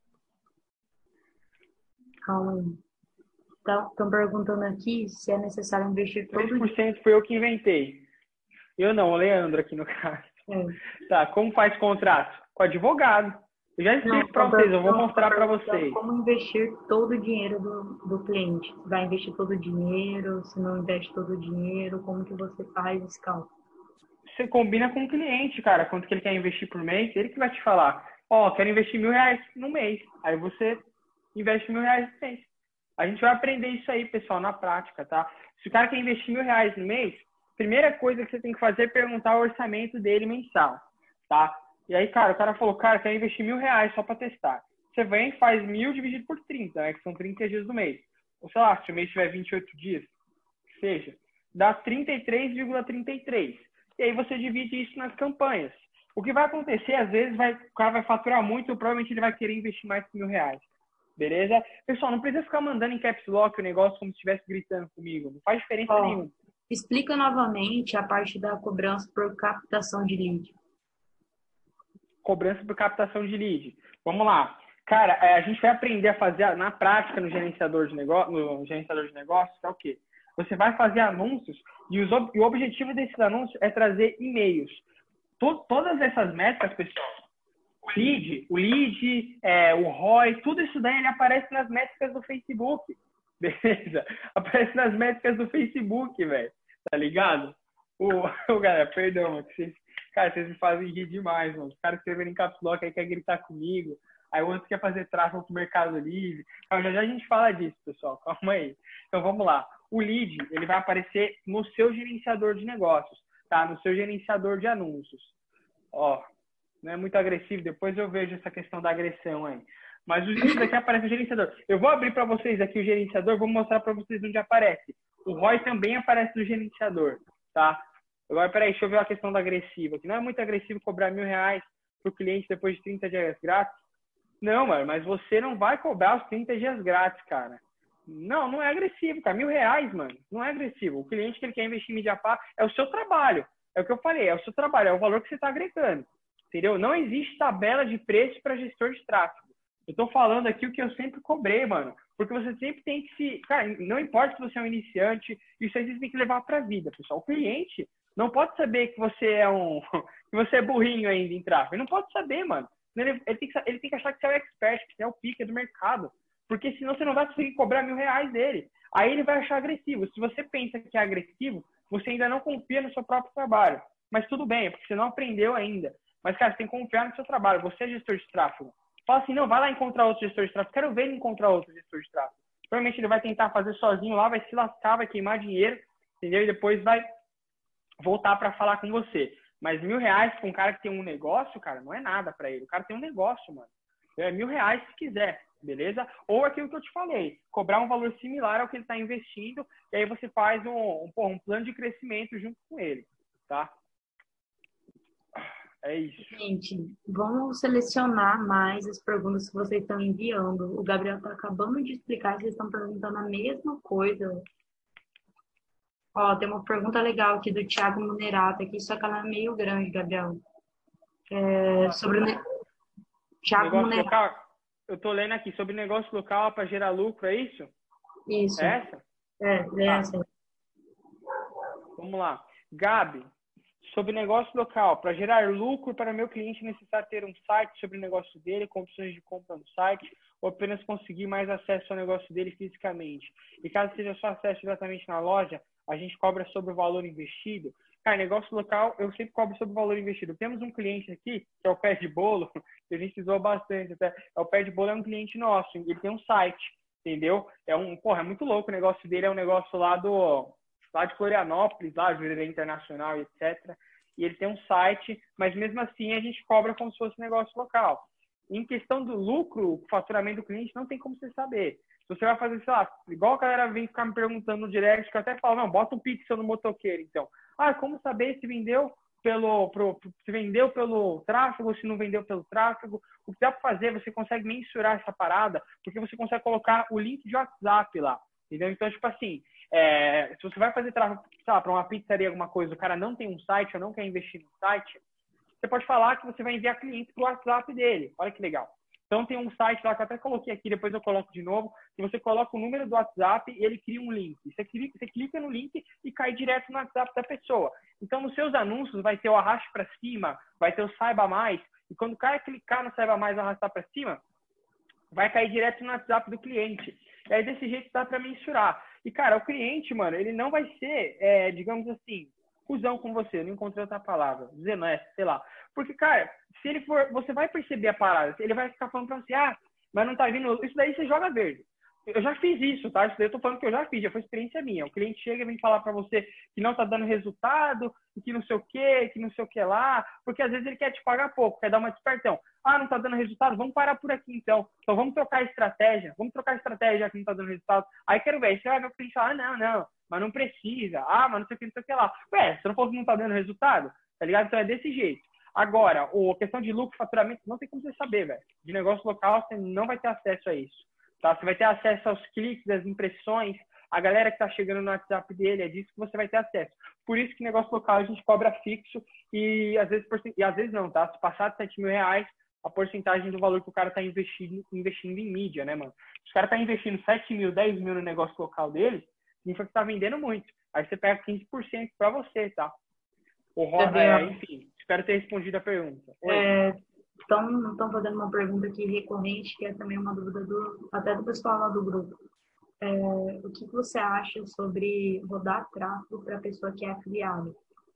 Calma aí. Estão perguntando aqui se é necessário investir todo 3% foi eu que inventei. Eu não, o Leandro aqui no caso. Tá, como faz contrato? Com advogado. Eu já explico para vocês, eu vou mostrar para vocês. Como investir todo o dinheiro do cliente? Vai investir todo o dinheiro? Se não investe todo o dinheiro, como que você faz esse cálculo? Você combina com o cliente, cara, quanto que ele quer investir por mês, ele que vai te falar. Ó, quero investir R$1.000 no mês. Aí você investe R$1.000 no mês. A gente vai aprender isso aí, pessoal, na prática, tá? Se o cara quer investir R$1.000 no mês, primeira coisa que você tem que fazer é perguntar o orçamento dele mensal, tá? E aí, cara, o cara falou, cara, quero investir R$1.000 só para testar. Você vem e faz 1.000 dividido por 30, né? Que são 30 dias do mês. Ou sei lá, se o mês tiver 28 dias, que seja, dá 33,33. E aí você divide isso nas campanhas. O que vai acontecer, às vezes, o cara vai faturar muito, provavelmente ele vai querer investir mais que R$1.000. Beleza? Pessoal, não precisa ficar mandando em caps lock o negócio como se estivesse gritando comigo. Não faz diferença nenhuma. Explica novamente a parte da cobrança por captação de lead. Cobrança por captação de lead. Vamos lá. Cara, a gente vai aprender a fazer na prática no gerenciador de negócios, é o quê? Você vai fazer anúncios e o objetivo desses anúncios é trazer e-mails. Todas essas métricas, pessoal, o lead, o ROI, tudo isso daí ele aparece nas métricas do Facebook. Beleza? Aparece nas métricas do Facebook, velho. Tá ligado? Galera, perdão, mano. Vocês me fazem rir demais, mano. Os caras escrevendo em caps lock aí quer gritar comigo. Aí o outro quer fazer tráfego pro Mercado Livre. Já a gente fala disso, pessoal. Calma aí. Então vamos lá. O lead, ele vai aparecer no seu gerenciador de negócios, tá? No seu gerenciador de anúncios. Ó, não é muito agressivo, depois eu vejo essa questão da agressão aí. Mas isso daqui aparece no gerenciador. Eu vou abrir para vocês aqui o gerenciador, vou mostrar para vocês onde aparece. O ROI também aparece no gerenciador, tá? Agora, peraí, deixa eu ver a questão da agressiva. Que não é muito agressivo cobrar R$ 1.000 pro cliente depois de 30 dias grátis. Não, mano, mas você não vai cobrar os 30 dias grátis, cara. Não, não é agressivo, cara. R$ 1.000, mano, não é agressivo. O cliente que ele quer investir em mídia paga é o seu trabalho. É o que eu falei, é o seu trabalho, é o valor que você está agregando. Entendeu? Não existe tabela de preço para gestor de tráfego. Eu tô falando aqui o que eu sempre cobrei, mano. Porque você sempre tem que se... Cara, não importa se você é um iniciante, isso aí você tem que levar pra vida, pessoal. O cliente não pode saber que você é que você é burrinho ainda em tráfego. Ele não pode saber, mano. Ele tem que achar que você é o expert, que você é o pica do mercado. Porque senão você não vai conseguir cobrar R$ 1.000 dele. Aí ele vai achar agressivo. Se você pensa que é agressivo, você ainda não confia no seu próprio trabalho. Mas tudo bem, porque você não aprendeu ainda. Mas, cara, você tem que confiar no seu trabalho. Você é gestor de tráfego. Fala assim, não, vai lá encontrar outro gestor de tráfego. Quero ver ele encontrar outro gestor de tráfego. Provavelmente ele vai tentar fazer sozinho lá, vai se lascar, vai queimar dinheiro, entendeu? E depois vai voltar para falar com você. Mas R$ 1.000 para um cara que tem um negócio, cara, não é nada para ele. O cara tem um negócio, mano. É R$ 1.000 se quiser, beleza? Ou aquilo que eu te falei, cobrar um valor similar ao que ele está investindo, e aí você faz um plano de crescimento junto com ele, tá? É isso. Gente, vamos selecionar mais as perguntas que vocês estão enviando. O Gabriel está acabando de explicar, vocês estão perguntando a mesma coisa. Ó, tem uma pergunta legal aqui do Thiago Munerato aqui, só que ela é meio grande, Gabriel. Sobre o Thiago Negócio Munerato. local, eu tô lendo aqui sobre negócio local para gerar lucro, é isso? Isso. É essa? É essa. Vamos lá. Gabi, sobre negócio local. Para gerar lucro para meu cliente, é necessário ter um site sobre o negócio dele, com opções de compra no site, ou apenas conseguir mais acesso ao negócio dele fisicamente. E caso seja só acesso diretamente na loja, a gente cobra sobre o valor investido. Cara, negócio local, eu sempre cobro sobre o valor investido. Temos um cliente aqui, que é o Pé de Bolo, que a gente usou bastante. Até. O Pé de Bolo é um cliente nosso, ele tem um site, entendeu? É muito louco. O negócio dele é um negócio lá de Florianópolis, lá, Jurerê Internacional, etc. E ele tem um site, mas mesmo assim a gente cobra como se fosse negócio local. Em questão do lucro, o faturamento do cliente, não tem como você saber. Se você vai fazer, sei lá, igual a galera vem ficar me perguntando no direct, que eu até falo, não, bota um pixel no motoqueiro, então. Como saber se vendeu se vendeu pelo tráfego ou se não vendeu pelo tráfego? O que dá para fazer, você consegue mensurar essa parada, porque você consegue colocar o link de WhatsApp lá, entendeu? Então, tipo assim, se você vai fazer tráfego, sei lá, para uma pizzaria, alguma coisa, o cara não tem um site ou não quer investir no site, você pode falar que você vai enviar clientes para o WhatsApp dele. Olha que legal. Então, tem um site lá que eu até coloquei aqui, depois eu coloco de novo, que você coloca o número do WhatsApp e ele cria um link. Você clica no link e cai direto no WhatsApp da pessoa. Então, nos seus anúncios vai ter o arraste para cima, vai ter o saiba mais, e quando o cara clicar no saiba mais e arrastar para cima, vai cair direto no WhatsApp do cliente. E aí, desse jeito, dá para mensurar. E, cara, o cliente, mano, ele não vai ser, digamos assim, cuzão com você, eu não encontrei outra palavra, desonesto, sei lá. Porque, cara, se ele for, você vai perceber a parada, ele vai ficar falando pra você, mas não tá vindo, isso daí você joga verde. Eu já fiz isso, tá? Isso daí eu tô falando que eu já fiz, já foi experiência minha. O cliente chega e vem falar pra você que não tá dando resultado, que não sei o que lá, porque às vezes ele quer te pagar pouco, quer dar uma despertão. Não tá dando resultado? Vamos parar por aqui então. Então vamos trocar a estratégia, já que não tá dando resultado. Aí quero ver, você vai ver o cliente falar, não, mas não precisa. Mas não sei o que lá. Se não fosse não tá dando resultado, tá ligado? Então é desse jeito. Agora, a questão de lucro, faturamento, não tem como você saber, velho. De negócio local, você não vai ter acesso a isso. Tá? Você vai ter acesso aos cliques, às impressões, a galera que tá chegando no WhatsApp dele, é disso que você vai ter acesso. Por isso que negócio local a gente cobra fixo e às vezes não, tá? Se passar de R$ 7.000, a porcentagem do valor que o cara tá investindo em mídia, né, mano? Se o cara tá investindo 7 mil, 10 mil no negócio local dele, significa que tá vendendo muito. Aí você pega 15% para você, tá? Enfim, espero ter respondido a pergunta. Estão fazendo uma pergunta aqui recorrente, que é também uma dúvida até do pessoal lá do grupo. O que você acha sobre rodar tráfego para a pessoa que é afiliada?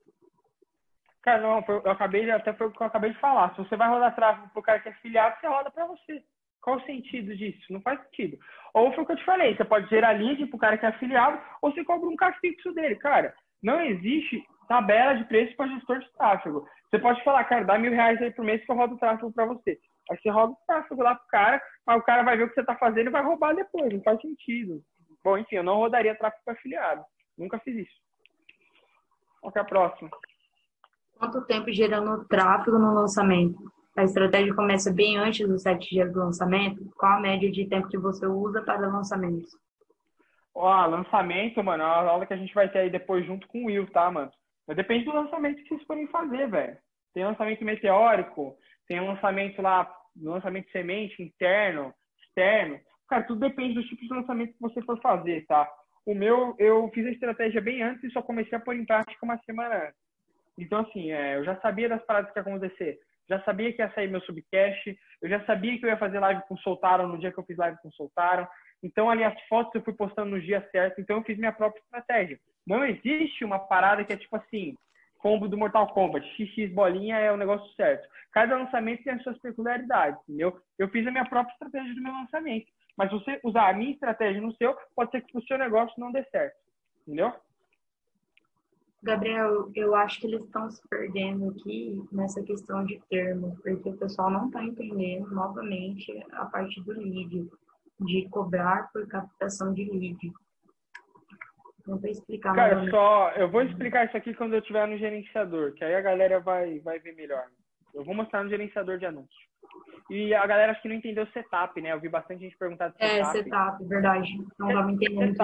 Cara, não, até foi o que eu acabei de falar. Se você vai rodar tráfego pro cara que é afiliado, você roda para você. Qual o sentido disso? Não faz sentido. Ou foi o que eu te falei, você pode gerar lead pro cara que é afiliado, ou você cobra um K fixo dele. Cara, não existe tabela de preço para gestor de tráfego. Você pode falar, cara, dá R$1.000 aí por mês que eu rodo o tráfego para você. Aí você roda o tráfego lá pro cara, mas o cara vai ver o que você tá fazendo e vai roubar depois. Não faz sentido. Bom, enfim, eu não rodaria tráfego para afiliado. Nunca fiz isso. Qual que é a próxima? Quanto tempo gerando tráfego no lançamento? A estratégia começa bem antes dos 7 dias do lançamento? Qual a média de tempo que você usa para lançamentos? Ó, lançamento, mano, é uma aula que a gente vai ter aí depois junto com o Will, tá, mano? Mas depende do lançamento que vocês forem fazer, velho. Tem lançamento meteórico, tem lançamento lá, lançamento semente, interno, externo. Cara, tudo depende do tipo de lançamento que você for fazer, tá? O meu, eu fiz a estratégia bem antes e só comecei a pôr em prática uma semana antes. Então, assim, eu já sabia das paradas que ia acontecer. Já sabia que ia sair meu subcast. Eu já sabia que eu ia fazer live com Soltaram no dia que eu fiz live com Soltaram. Então, ali, as fotos eu fui postando no dia certo. Então, eu fiz minha própria estratégia. Não existe uma parada que é tipo assim, combo do Mortal Kombat. XX bolinha é o negócio certo. Cada lançamento tem as suas peculiaridades, entendeu? Eu fiz a minha própria estratégia do meu lançamento. Mas se você usar a minha estratégia no seu, pode ser que o seu negócio não dê certo. Entendeu? Gabriel, eu acho que eles estão se perdendo aqui nessa questão de termo, porque o pessoal não está entendendo novamente a parte do lead, de cobrar por captação de lead. Não vou explicar Cara, novamente. eu vou explicar isso aqui quando eu estiver no gerenciador, que aí a galera vai ver melhor. Eu vou mostrar no gerenciador de anúncios. E a galera acho que não entendeu o setup, né? Eu vi bastante gente perguntar de setup. Setup, verdade. Não estava entendendo.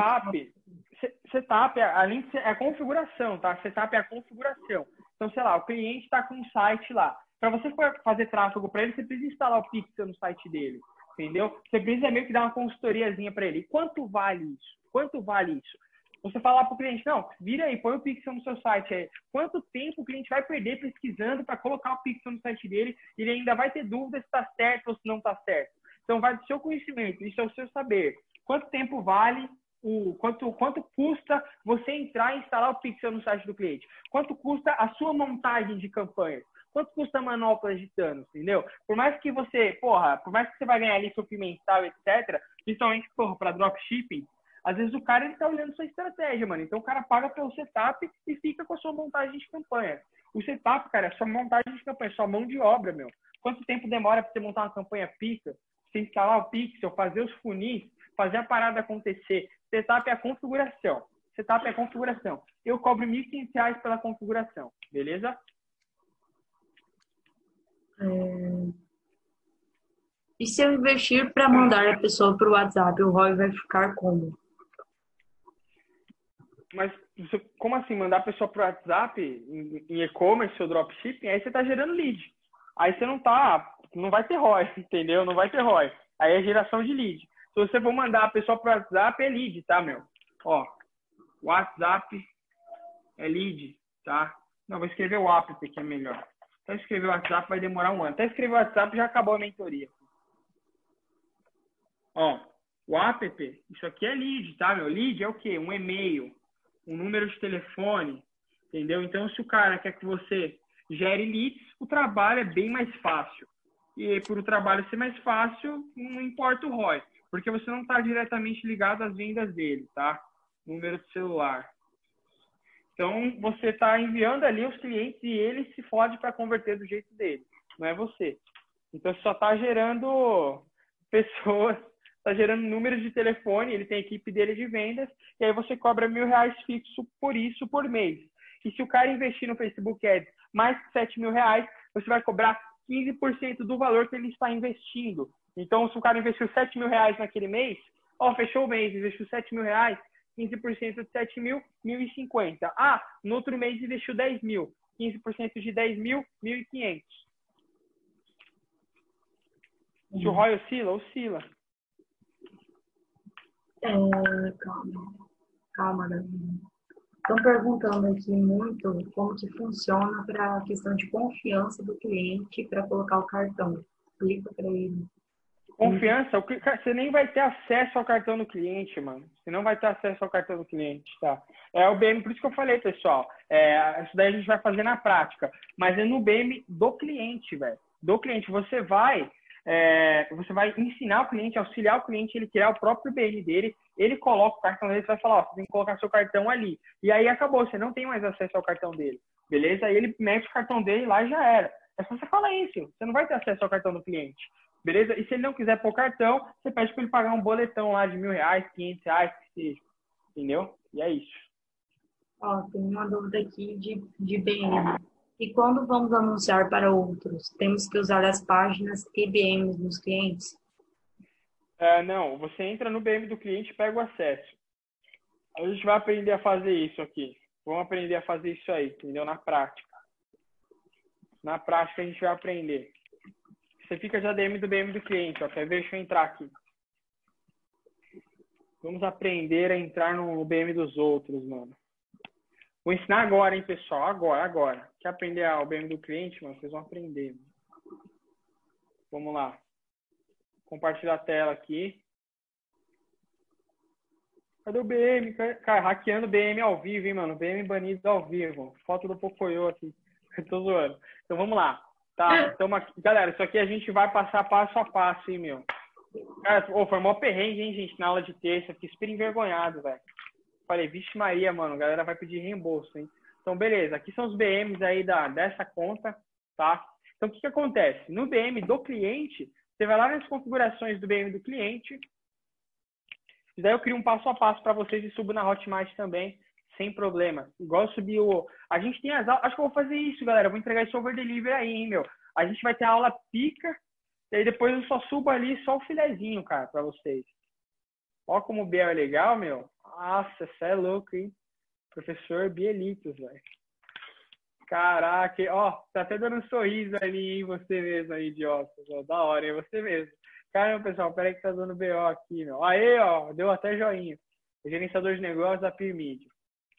Setup, além de ser, é a configuração, tá? Setup é a configuração. Então, sei lá, o cliente está com um site lá. Para você fazer tráfego para ele, você precisa instalar o Pixel no site dele, entendeu? Você precisa meio que dar uma consultoriazinha para ele. Quanto vale isso? Quanto vale isso? Você falar para o cliente, não, vira aí, põe o Pixel no seu site aí. Quanto tempo o cliente vai perder pesquisando para colocar o Pixel no site dele e ele ainda vai ter dúvida se está certo ou se não está certo? Então, vai do seu conhecimento, isso é o seu saber. Quanto tempo vale, quanto custa você entrar e instalar o Pixel no site do cliente? Quanto custa a sua montagem de campanha? Quanto custa a manopla de Thanos, entendeu? Por mais que você vai ganhar ali seu pimental, etc., principalmente, para dropshipping, às vezes o cara, ele tá olhando sua estratégia, mano. Então o cara paga pelo setup e fica com a sua montagem de campanha. O setup, cara, é sua montagem de campanha, é sua mão de obra, meu. Quanto tempo demora para você montar uma campanha pica? Você instalar o Pixel, fazer os funis, fazer a parada acontecer. Setup é a configuração. Setup é a configuração. Eu cobro R$1.500 pela configuração, beleza? E se eu investir para mandar a pessoa para o WhatsApp, o ROI vai ficar como? Mas como assim? Mandar a pessoa para o WhatsApp em e-commerce ou dropshipping, aí você está gerando lead. Aí você não vai ter ROI, entendeu? Não vai ter ROI. Aí é geração de lead. Se você for mandar a pessoa para o WhatsApp, é lead, tá, meu? Ó, WhatsApp é lead, tá? Não, vou escrever o app que é melhor. Até escrever o WhatsApp vai demorar um ano. Até escrever o WhatsApp já acabou a mentoria. Ó, o app, isso aqui é lead, tá, meu? Lead é o quê? Um e-mail, um número de telefone, entendeu? Então, se o cara quer que você gere leads, o trabalho é bem mais fácil. E por o trabalho ser mais fácil, não importa o ROI, porque você não está diretamente ligado às vendas dele, tá? Número de celular. Então, você está enviando ali os clientes e ele se fode para converter do jeito dele, não é você. Então, você só está gerando pessoas, está gerando números de telefone, ele tem a equipe dele de vendas, e aí você cobra R$1.000 fixo por isso por mês. E se o cara investir no Facebook Ads mais que R$7.000, você vai cobrar 15% do valor que ele está investindo. Então, se o cara investiu R$7.000 naquele mês, fechou o mês, investiu R$7.000, 15% de 7.000, 1.050. No outro mês investiu 10.000, 15% de 10.000, 1.500. Se o ROI oscila. Calma, Davi. Estão perguntando aqui muito como que funciona para a questão de confiança do cliente para colocar o cartão. Explica para ele. Confiança, você nem vai ter acesso ao cartão do cliente, mano. Você não vai ter acesso ao cartão do cliente, tá? É o BM, por isso que eu falei, pessoal. Isso daí a gente vai fazer na prática. Mas é no BM do cliente, velho. Do cliente. Você vai você vai ensinar o cliente, auxiliar o cliente, ele criar o próprio BM dele, ele coloca o cartão dele, você vai falar, ó, você tem que colocar seu cartão ali. E aí acabou, você não tem mais acesso ao cartão dele, beleza? Aí ele mete o cartão dele lá e já era. É só você falar isso, você não vai ter acesso ao cartão do cliente, beleza? E se ele não quiser pôr cartão, você pede para ele pagar um boletão lá de R$ 1.000, R$ 500, que seja, entendeu? E é isso. Ó, tem uma dúvida aqui de BM. E quando vamos anunciar para outros, temos que usar as páginas e BMs dos clientes? Não, você entra no BM do cliente e pega o acesso. A gente vai aprender a fazer isso aqui. Vamos aprender a fazer isso aí, entendeu? Na prática. Na prática a gente vai aprender. Você fica já DM do BM do cliente, ó. Quer ver? Deixa eu entrar aqui. Vamos aprender a entrar no BM dos outros, mano. Vou ensinar agora, hein, pessoal? Agora. Quer aprender o BM do cliente, mano? Vocês vão aprender. Vamos lá. Compartilhar a tela aqui. Cadê o BM? Cara, hackeando o BM ao vivo, hein, mano? BM banido ao vivo. Foto do Pocoyo aqui. Eu tô zoando. Então, vamos lá. Tá, aqui. Galera, isso aqui a gente vai passar passo a passo, hein, meu? Cara, foi mó perrengue, hein, gente, na aula de terça. Fiquei super envergonhado, velho. Falei, vixe Maria, mano, a galera vai pedir reembolso, hein? Então, beleza. Aqui são os BMs aí dessa conta, tá? Então, o que acontece? No BM do cliente, você vai lá nas configurações do BM do cliente. E daí eu crio um passo a passo para vocês e subo na Hotmart também, sem problema. Igual eu subi A gente tem as aulas... Acho que eu vou fazer isso, galera. Eu vou entregar esse over delivery aí, hein, meu? A gente vai ter a aula pica. E aí depois eu só subo ali só o filezinho, cara, para vocês. Ó como o Biel é legal, meu. Nossa, você é louco, hein? Professor Bielitos, velho. Caraca, ó, tá até dando um sorriso ali, hein? Você mesmo aí, idiota. Da hora, hein? Você mesmo. Caramba, pessoal, peraí que tá dando BO aqui, meu. Aê, ó, deu até joinha. Gerenciador de negócios da Peer Media.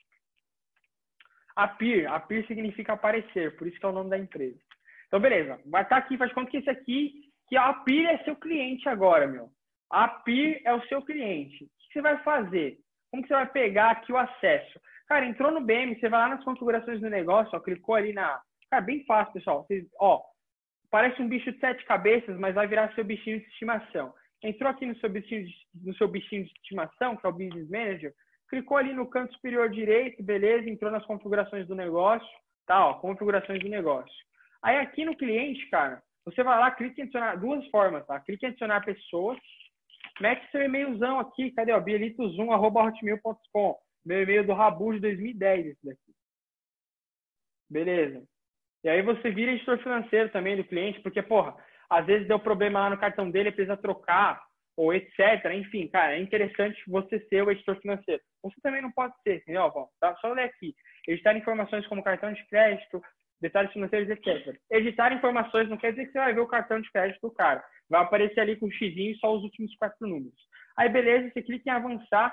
A Peer significa aparecer, por isso que é o nome da empresa. Então, beleza. Vai estar aqui, faz conta que esse aqui, que a Peer é seu cliente agora, meu. A Peer é o seu cliente. O que você vai fazer? Como que você vai pegar aqui o acesso? Cara, entrou no BM, você vai lá nas configurações do negócio, ó, clicou ali na... Cara, bem fácil, pessoal. Vocês, ó, parece um bicho de 7 cabeças, mas vai virar seu bichinho de estimação. Entrou aqui no seu bichinho de estimação, que é o Business Manager, clicou ali no canto superior direito, beleza, entrou nas configurações do negócio, tá, ó, configurações do negócio. Aí aqui no cliente, cara, você vai lá, clica em adicionar, duas formas, tá? Clica em adicionar pessoas, mete seu e-mailzão aqui, cadê, ó, bielitos1@hotmail.com, meu e-mail do Rabu de 2010, esse daqui. Beleza. E aí você vira editor financeiro também do cliente, porque, porra, às vezes deu problema lá no cartão dele, precisa trocar, ou etc. Enfim, cara, é interessante você ser o editor financeiro. Você também não pode ser, entendeu? Bom, tá? Só ler aqui. Editar informações como cartão de crédito, detalhes financeiros, etc. Editar informações não quer dizer que você vai ver o cartão de crédito do cara. Vai aparecer ali com o xizinho só os últimos 4 números. Aí, beleza, você clica em avançar.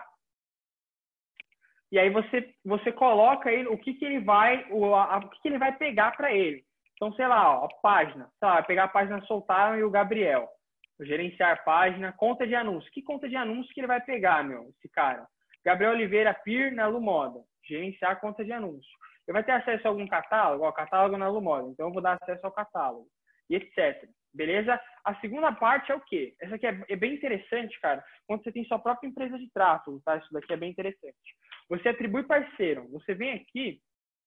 E aí você coloca ele, o que ele vai pegar para ele. Então, sei lá, ó, a página. Sei lá, pegar a página Soltaram e o Gabriel. Gerenciar a página, conta de anúncio. Que conta de anúncio que ele vai pegar, meu, esse cara? Gabriel Oliveira Peer na Lumoda. Gerenciar a conta de anúncio. Ele vai ter acesso a algum catálogo? Ó, catálogo na Lumoda. Então, eu vou dar acesso ao catálogo. E etc. Beleza? A segunda parte é o quê? Essa aqui é bem interessante, cara, quando você tem sua própria empresa de tráfego, tá? Isso daqui é bem interessante. Você atribui parceiro. Você vem aqui.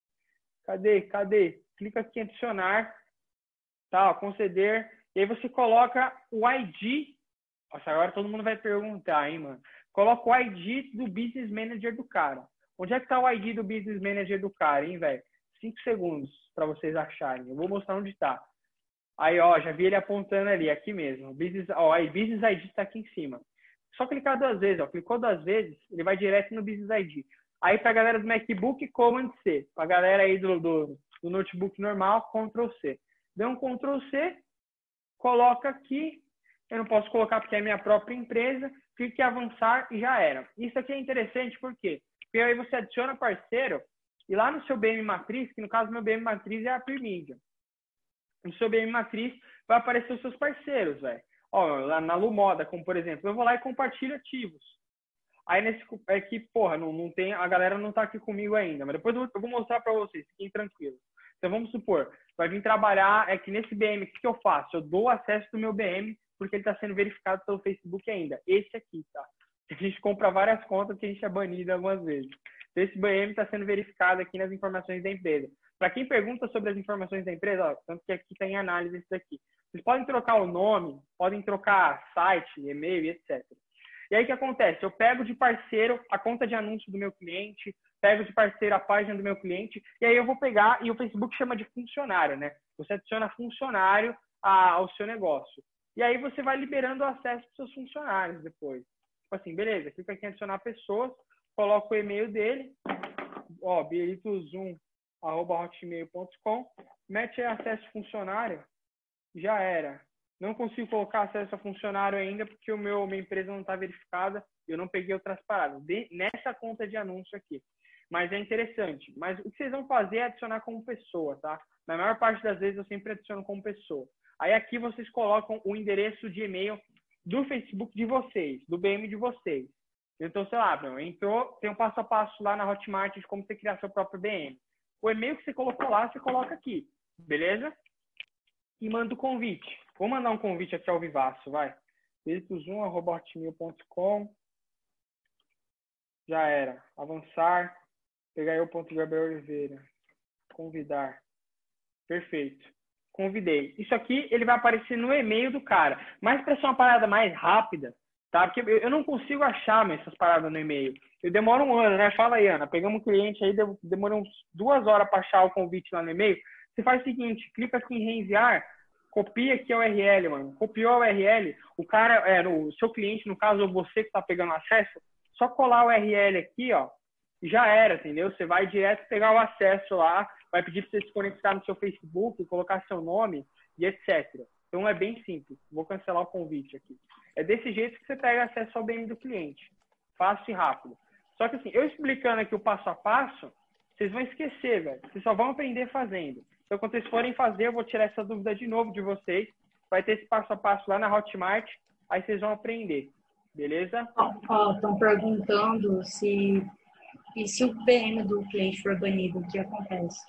Cadê? Clica aqui em adicionar. Tá, ó, conceder. E aí você coloca o ID. Nossa, agora todo mundo vai perguntar, hein, mano. Coloca o ID do Business Manager do cara. Onde é que tá o ID do Business Manager do cara, hein, velho? 5 segundos para vocês acharem. Eu vou mostrar onde tá. Aí, ó, já vi ele apontando ali, aqui mesmo. Aí, Business ID tá aqui em cima. Só clicar 2 vezes, ó. Clicou 2 vezes, ele vai direto no Business ID. Aí, pra galera do MacBook, Command C. Pra galera aí do notebook normal, Ctrl C. Deu um Ctrl C, coloca aqui. Eu não posso colocar porque é minha própria empresa. Clique em avançar e já era. Isso aqui é interessante por quê? Porque aí você adiciona parceiro e lá no seu BM Matriz, que no caso meu BM Matriz é a Peer Media. No seu BM Matriz vai aparecer os seus parceiros, velho. Ó, lá na Lumoda, como por exemplo, eu vou lá e compartilho ativos. Aí nesse aqui, porra, não tem, a galera não tá aqui comigo ainda, mas depois eu vou mostrar para vocês, fiquem tranquilos. Então, vamos supor, vai vir trabalhar, é que nesse BM, o que eu faço? Eu dou acesso do meu BM, porque ele está sendo verificado pelo Facebook ainda. Esse aqui, tá? A gente compra várias contas que a gente é banido algumas vezes. Esse BM está sendo verificado aqui nas informações da empresa. Para quem pergunta sobre as informações da empresa, ó, tanto que aqui tem análise isso daqui. Vocês podem trocar o nome, podem trocar site, e-mail, etc. E aí o que acontece? Eu pego de parceiro a conta de anúncio do meu cliente, pego de parceiro a página do meu cliente, e aí eu vou pegar, e o Facebook chama de funcionário, né? Você adiciona funcionário ao seu negócio. E aí você vai liberando o acesso para os seus funcionários depois. Tipo assim, beleza, clica aqui em adicionar pessoas, coloca o e-mail dele, ó, bielitozum@hotmail.com, mete aí acesso funcionário, já era. Não consigo colocar acesso a funcionário ainda porque minha empresa não está verificada e eu não peguei outras paradas. Nessa conta de anúncio aqui. Mas é interessante. Mas o que vocês vão fazer é adicionar como pessoa, tá? Na maior parte das vezes eu sempre adiciono como pessoa. Aí aqui vocês colocam o endereço de e-mail do Facebook de vocês, do BM de vocês. Então, sei lá, entrou, tem um passo a passo lá na Hotmart de como você criar seu próprio BM. O e-mail que você colocou lá, você coloca aqui, beleza? E manda o convite. Vou mandar um convite aqui ao vivaço, vai. bielitozum@hotmail.com. Já era. Avançar. Pegar aí o ponto Gabriel Oliveira. Convidar. Perfeito. Convidei. Isso aqui, ele vai aparecer no e-mail do cara. Mas para ser uma parada mais rápida, tá? Porque eu não consigo achar essas paradas no e-mail. Eu demoro um ano, né? Fala aí, Ana. Pegamos um cliente aí, demorou uns 2 horas para achar o convite lá no e-mail. Você faz o seguinte, clica aqui em reenviar, copia aqui a URL, mano. Copiou a URL, o cara, o seu cliente, no caso, ou você que está pegando acesso, só colar a URL aqui, ó, e já era, entendeu? Você vai direto pegar o acesso lá, vai pedir para você se conectar no seu Facebook, colocar seu nome e etc. Então é bem simples. Vou cancelar o convite aqui. É desse jeito que você pega acesso ao BM do cliente. Fácil e rápido. Só que assim, eu explicando aqui o passo a passo, vocês vão esquecer, velho. Vocês só vão aprender fazendo. Então, quando vocês forem fazer, eu vou tirar essa dúvida de novo de vocês. Vai ter esse passo a passo lá na Hotmart. Aí vocês vão aprender. Beleza? Estão perguntando se o BM do cliente for banido, o que acontece?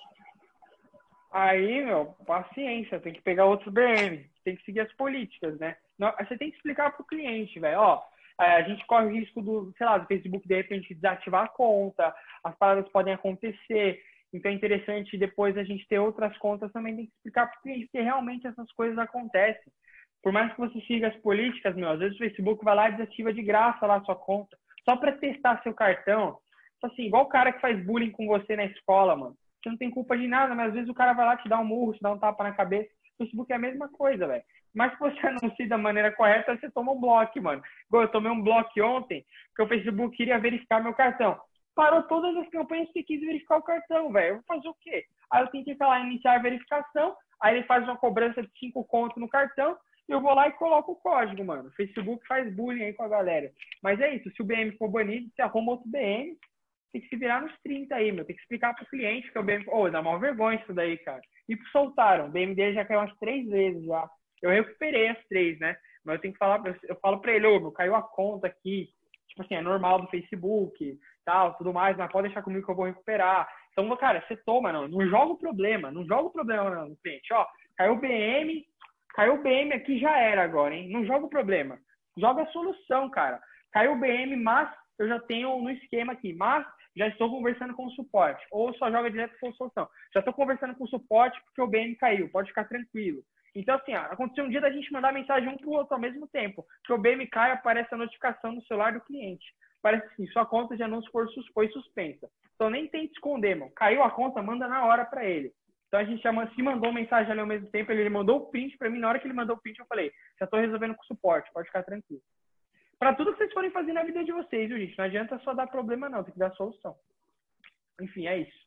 Aí, paciência. Tem que pegar outros BM. Tem que seguir as políticas, né? Você tem que explicar pro cliente, velho. Ó, a gente corre o risco do Facebook, de repente, desativar a conta. As paradas podem acontecer. Então é interessante depois a gente ter outras contas, também tem que explicar para o cliente que realmente essas coisas acontecem. Por mais que você siga as políticas, às vezes o Facebook vai lá e desativa de graça lá a sua conta, só para testar seu cartão. Assim, igual o cara que faz bullying com você na escola, mano. Você não tem culpa de nada, mas às vezes o cara vai lá te dar um murro, te dá um tapa na cabeça. O Facebook é a mesma coisa, velho. Mas se você anuncia da maneira correta, você toma um bloco, mano. Igual eu tomei um bloco ontem, porque o Facebook queria verificar meu cartão. Parou todas as campanhas que quis verificar o cartão, velho. Eu vou fazer o quê? Aí eu tenho que ir lá iniciar a verificação, aí ele faz uma cobrança de 5 conto no cartão, e eu vou lá e coloco o código, mano. O Facebook faz bullying aí com a galera. Mas é isso, se o BM for banido, você arruma outro BM, tem que se virar nos 30 aí, meu. Tem que explicar pro cliente que o BM... dá maior vergonha isso daí, cara. E soltaram. O BM dele já caiu umas 3 vezes já. Eu recuperei as 3, né? Mas eu tenho que falar, eu falo pra ele, meu, caiu a conta aqui. Tipo assim, é normal do Facebook, tal, tudo mais, mas pode deixar comigo que eu vou recuperar. Então, cara, você toma, não joga o problema, no cliente. Ó, caiu o BM aqui, já era agora, hein? Não joga o problema, joga a solução, cara. Caiu o BM, mas eu já tenho no esquema aqui, mas já estou conversando com o suporte. Ou só joga direto com a solução. Já estou conversando com o suporte porque o BM caiu, pode ficar tranquilo. Então, assim, aconteceu um dia da gente mandar mensagem um para o outro ao mesmo tempo. Que o BM cai, aparece a notificação no celular do cliente. Parece assim, sua conta de anúncio foi suspensa. Então, nem tente esconder, mano. Caiu a conta, manda na hora para ele. Então, a gente se mandou mensagem ali ao mesmo tempo, ele mandou o print para mim. Na hora que ele mandou o print, eu falei, já estou resolvendo com o suporte, pode ficar tranquilo. Para tudo que vocês forem fazer na vida de vocês, viu, gente? Não adianta só dar problema, não. Tem que dar solução. Enfim, é isso.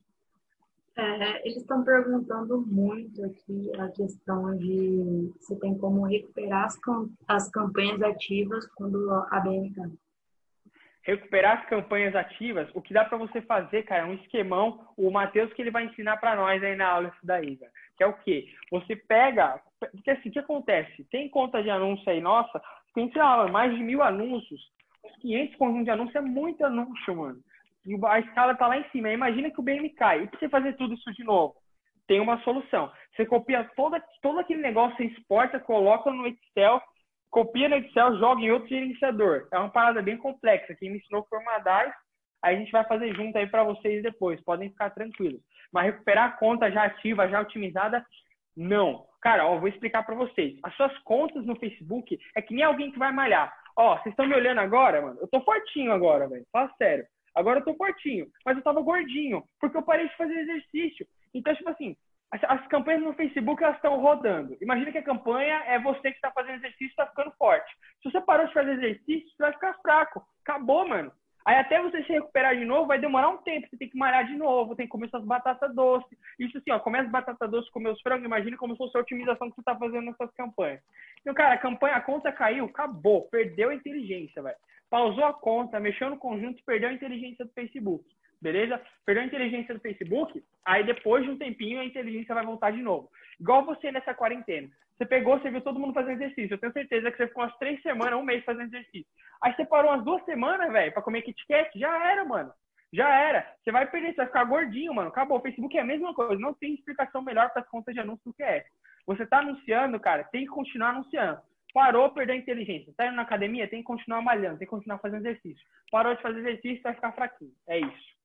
Eles estão perguntando muito aqui a questão de se tem como recuperar as campanhas ativas quando a BM cai. Recuperar as campanhas ativas, o que dá para você fazer, cara, é um esquemão. O Matheus que ele vai ensinar para nós aí na aula isso daí, velho. Que é o quê? Você pega... Porque assim, o que acontece? Tem conta de anúncio aí, nossa, tem, sei lá, mais de 1.000 anúncios. Os 500 conjuntos de anúncio é muito anúncio, mano. E a escala tá lá em cima. Imagina que o BM cai. E pra você fazer tudo isso de novo? tem uma solução. Você copia todo aquele negócio, você exporta, coloca no Excel, copia no Excel, joga em outro gerenciador. É uma parada bem complexa. Quem me ensinou foi uma DAIS, aí a gente vai fazer junto aí para vocês depois. Podem ficar tranquilos. Mas recuperar a conta já ativa, já otimizada, não. Cara, ó, vou explicar para vocês. As suas contas no Facebook é que nem alguém que vai malhar. Ó, vocês estão me olhando agora, mano? Eu tô fortinho agora, velho. Fala sério. Agora eu tô fortinho. Mas eu tava gordinho, porque eu parei de fazer exercício. Então, tipo assim, as campanhas no Facebook, elas estão rodando. Imagina que a campanha é você que está fazendo exercício e está ficando forte. Se você parou de fazer exercício, você vai ficar fraco. Acabou, mano. Aí até você se recuperar de novo, vai demorar um tempo. Você tem que malhar de novo, tem que comer suas batatas doces. Isso assim, ó, começa batata doce, comer os frangos, imagina como se fosse a otimização que você está fazendo nessas campanhas. Então, cara, a conta caiu, acabou, perdeu a inteligência, velho. Pausou a conta, mexeu no conjunto, perdeu a inteligência do Facebook. Beleza? Perdeu a inteligência do Facebook, aí depois de um tempinho a inteligência vai voltar de novo. Igual você nessa quarentena. Você pegou, você viu todo mundo fazendo exercício. Eu tenho certeza que você ficou umas 3 semanas, um mês fazendo exercício. Aí você parou umas 2 semanas, velho, pra comer Kit Kat. Já era, mano. Já era. Você vai perder, você vai ficar gordinho, mano. Acabou. O Facebook é a mesma coisa. Não tem explicação melhor para as contas de anúncio do que essa. Você tá anunciando, cara, tem que continuar anunciando. Parou, perdeu a inteligência. Tá indo na academia, tem que continuar malhando, tem que continuar fazendo exercício. Parou de fazer exercício, vai ficar fraquinho. É isso.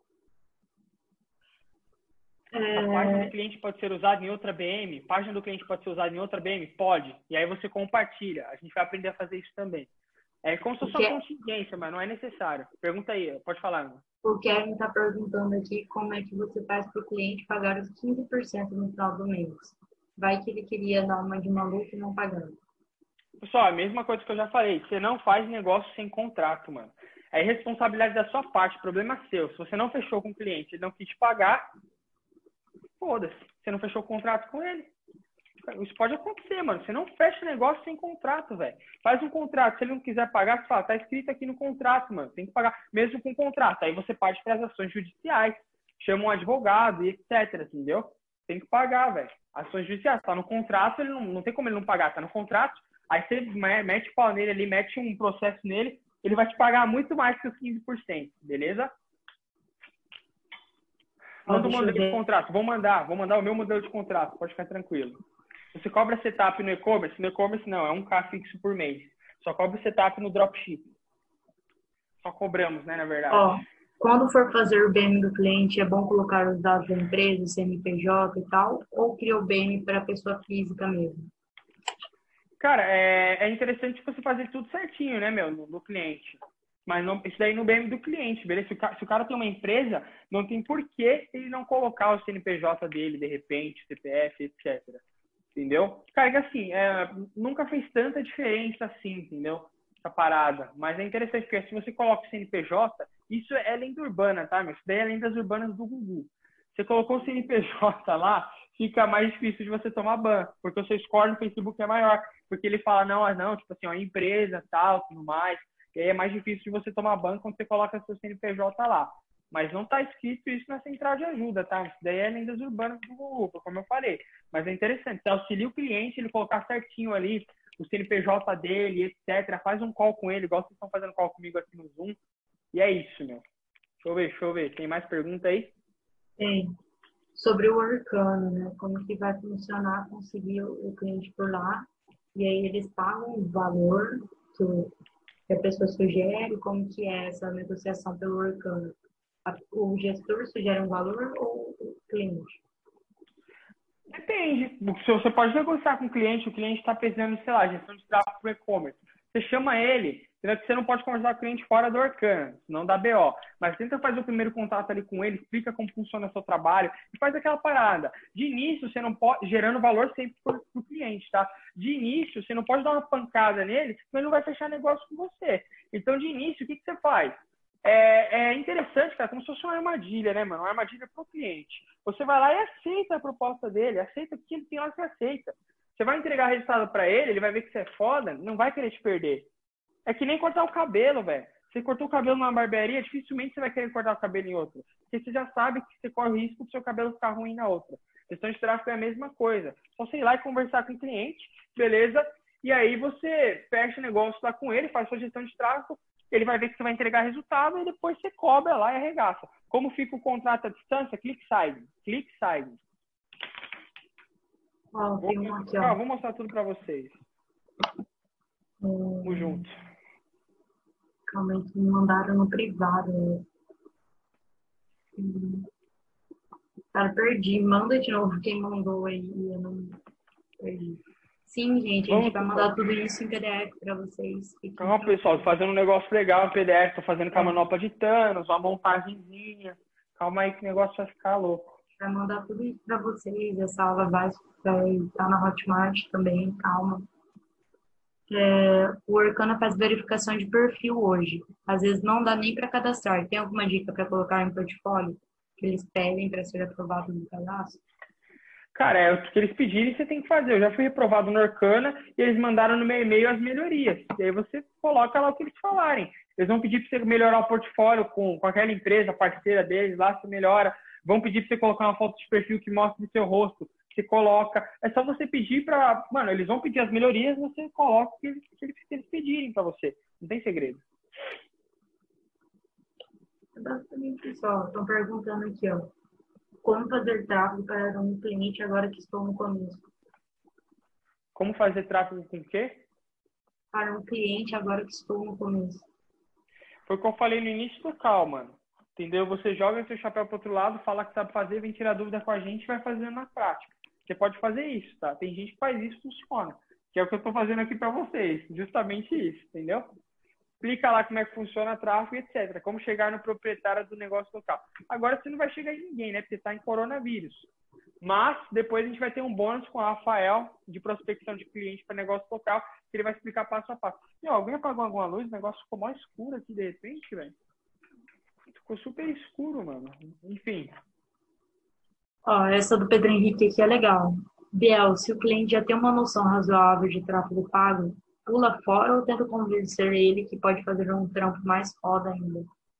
A página do cliente pode ser usada em outra BM? Página do cliente pode ser usada em outra BM? Pode. E aí você compartilha. A gente vai aprender a fazer isso também. É como se fosse uma contingência, mas não é necessário. Pergunta aí, pode falar, Ana. O Kevin está perguntando aqui como é que você faz para o cliente pagar os 15% no final do mês. Vai que ele queria dar uma de maluco e não pagando. Pessoal, a mesma coisa que eu já falei. Você não faz negócio sem contrato, mano. É responsabilidade da sua parte, problema seu. Se você não fechou com o cliente, ele não quis te pagar, foda-se. Você não fechou o contrato com ele. Isso pode acontecer, mano. Você não fecha negócio sem contrato, velho. Faz um contrato. Se ele não quiser pagar, você fala, tá escrito aqui no contrato, mano. Tem que pagar, mesmo com contrato. Aí você parte para as ações judiciais. Chama um advogado e etc, entendeu? Tem que pagar, velho. Ações judiciais. Tá no contrato, ele não tem como ele não pagar. Tá no contrato. Aí você mete o pau nele ali, mete um processo nele, ele vai te pagar muito mais que os 15%, beleza? Manda o modelo de contrato. Vou mandar o meu modelo de contrato, pode ficar tranquilo. Você cobra setup no e-commerce? No e-commerce não, é 1K fixo por mês. Só cobra setup no dropship. Só cobramos, né, na verdade. Ó, quando for fazer o BM do cliente, é bom colocar os dados da empresa, CNPJ e tal, ou cria o BM para a pessoa física mesmo? Cara, é interessante você fazer tudo certinho, né, meu, no cliente. Mas não, isso daí no BM do cliente, beleza? Se o cara tem uma empresa, não tem por que ele não colocar o CNPJ dele, de repente, CPF, etc. Entendeu? Cara, que assim, nunca fez tanta diferença assim, entendeu? Essa parada. Mas é interessante, porque se você coloca o CNPJ, isso é lenda urbana, tá, meu? Isso daí é lendas urbanas do Google. Você colocou o CNPJ lá, fica mais difícil de você tomar ban, porque o seu score no Facebook é maior. Porque ele fala, não, tipo assim, ó, empresa, tal, tudo mais. E aí é mais difícil de você tomar ban quando você coloca seu CNPJ lá. Mas não tá escrito isso na central de ajuda, tá? Isso daí é lendas urbanas do Google, como eu falei. Mas é interessante, você auxilia o cliente, ele colocar certinho ali o CNPJ dele, etc. Faz um call com ele, igual vocês estão fazendo call comigo aqui no Zoom. E é isso, meu. Deixa eu ver. Tem mais pergunta aí? Tem. Sobre o Workano, né? Como que vai funcionar conseguir o cliente por lá. E aí eles pagam o valor que a pessoa sugere, como que é essa negociação pelo Workano. O gestor sugere um valor ou o cliente? Depende. Você pode negociar com o cliente está precisando, sei lá, gestão de tráfego para e-commerce. Você chama ele, você não pode conversar com o cliente fora do Workano, senão dá BO. Mas tenta fazer o primeiro contato ali com ele, explica como funciona o seu trabalho e faz aquela parada. De início, você não pode, gerando valor sempre para o cliente, tá? De início, você não pode dar uma pancada nele, senão ele não vai fechar negócio com você. Então, de início, o que você faz? É interessante, cara, como se fosse uma armadilha, né, mano? Uma armadilha pro cliente. Você vai lá e aceita a proposta dele, aceita o que ele tem lá, que aceita. Você vai entregar resultado pra ele, ele vai ver que você é foda, não vai querer te perder. É que nem cortar o cabelo, velho. Você cortou o cabelo numa barbearia, dificilmente você vai querer cortar o cabelo em outra. Porque você já sabe que você corre o risco do seu cabelo ficar ruim na outra. Gestão de tráfego é a mesma coisa. Só você ir lá e conversar com o cliente, beleza? E aí você fecha o negócio lá com ele, faz sua gestão de tráfego, ele vai ver que você vai entregar resultado e depois você cobra lá e arregaça. Como fica o contrato à distância? Click sign. Ó, tem um aqui, ó. Vou mostrar tudo para vocês. Tamo junto. Calma aí, que me mandaram no privado. Cara, perdi. Manda de novo quem mandou aí. Eu não perdi. Sim, gente, a gente vai mandar tudo isso em PDF para vocês. Calma, pessoal, tô fazendo um negócio legal em PDF, tô fazendo com a manopla de Thanos, uma montagenzinha. Calma aí que o negócio vai ficar louco. Vai mandar tudo isso para vocês. Essa aula vai estar na Hotmart também, calma. O Orkana faz verificação de perfil hoje. Às vezes não dá nem para cadastrar. Tem alguma dica para colocar em portfólio que eles pedem para ser aprovado no cadastro? Cara, é o que eles pedirem, você tem que fazer. Eu já fui reprovado no Orkana e eles mandaram no meu e-mail as melhorias. E aí você coloca lá o que eles falarem. Eles vão pedir para você melhorar o portfólio com aquela empresa parceira deles, lá você melhora. Vão pedir para você colocar uma foto de perfil que mostre o seu rosto. Você coloca. É só você pedir para... Mano, eles vão pedir as melhorias, você coloca o que eles pedirem para você. Não tem segredo. Basicamente, pessoal, estão perguntando aqui, ó. Como fazer tráfego para um cliente agora que estou no começo? Como fazer tráfego com o quê? Para um cliente agora que estou no começo. Foi o que eu falei no início do call, mano. Entendeu? Você joga seu chapéu pro outro lado, fala que sabe fazer, vem tirar dúvida com a gente e vai fazendo na prática. Você pode fazer isso, tá? Tem gente que faz isso, funciona. Que é o que eu tô fazendo aqui para vocês. Justamente isso, entendeu? Explica lá como é que funciona tráfego, etc. Como chegar no proprietário do negócio local. Agora você não vai chegar em ninguém, né? Porque está em coronavírus. Mas depois a gente vai ter um bônus com o Rafael de prospecção de cliente para negócio local, que ele vai explicar passo a passo. E, ó, alguém apagou alguma luz? O negócio ficou mais escuro aqui de repente, velho. Ficou super escuro, mano. Enfim. Ó, essa do Pedro Henrique aqui é legal. Biel, se o cliente já tem uma noção razoável de tráfego pago, pula fora ou tenta convencer ele que pode fazer um trampo mais foda ainda?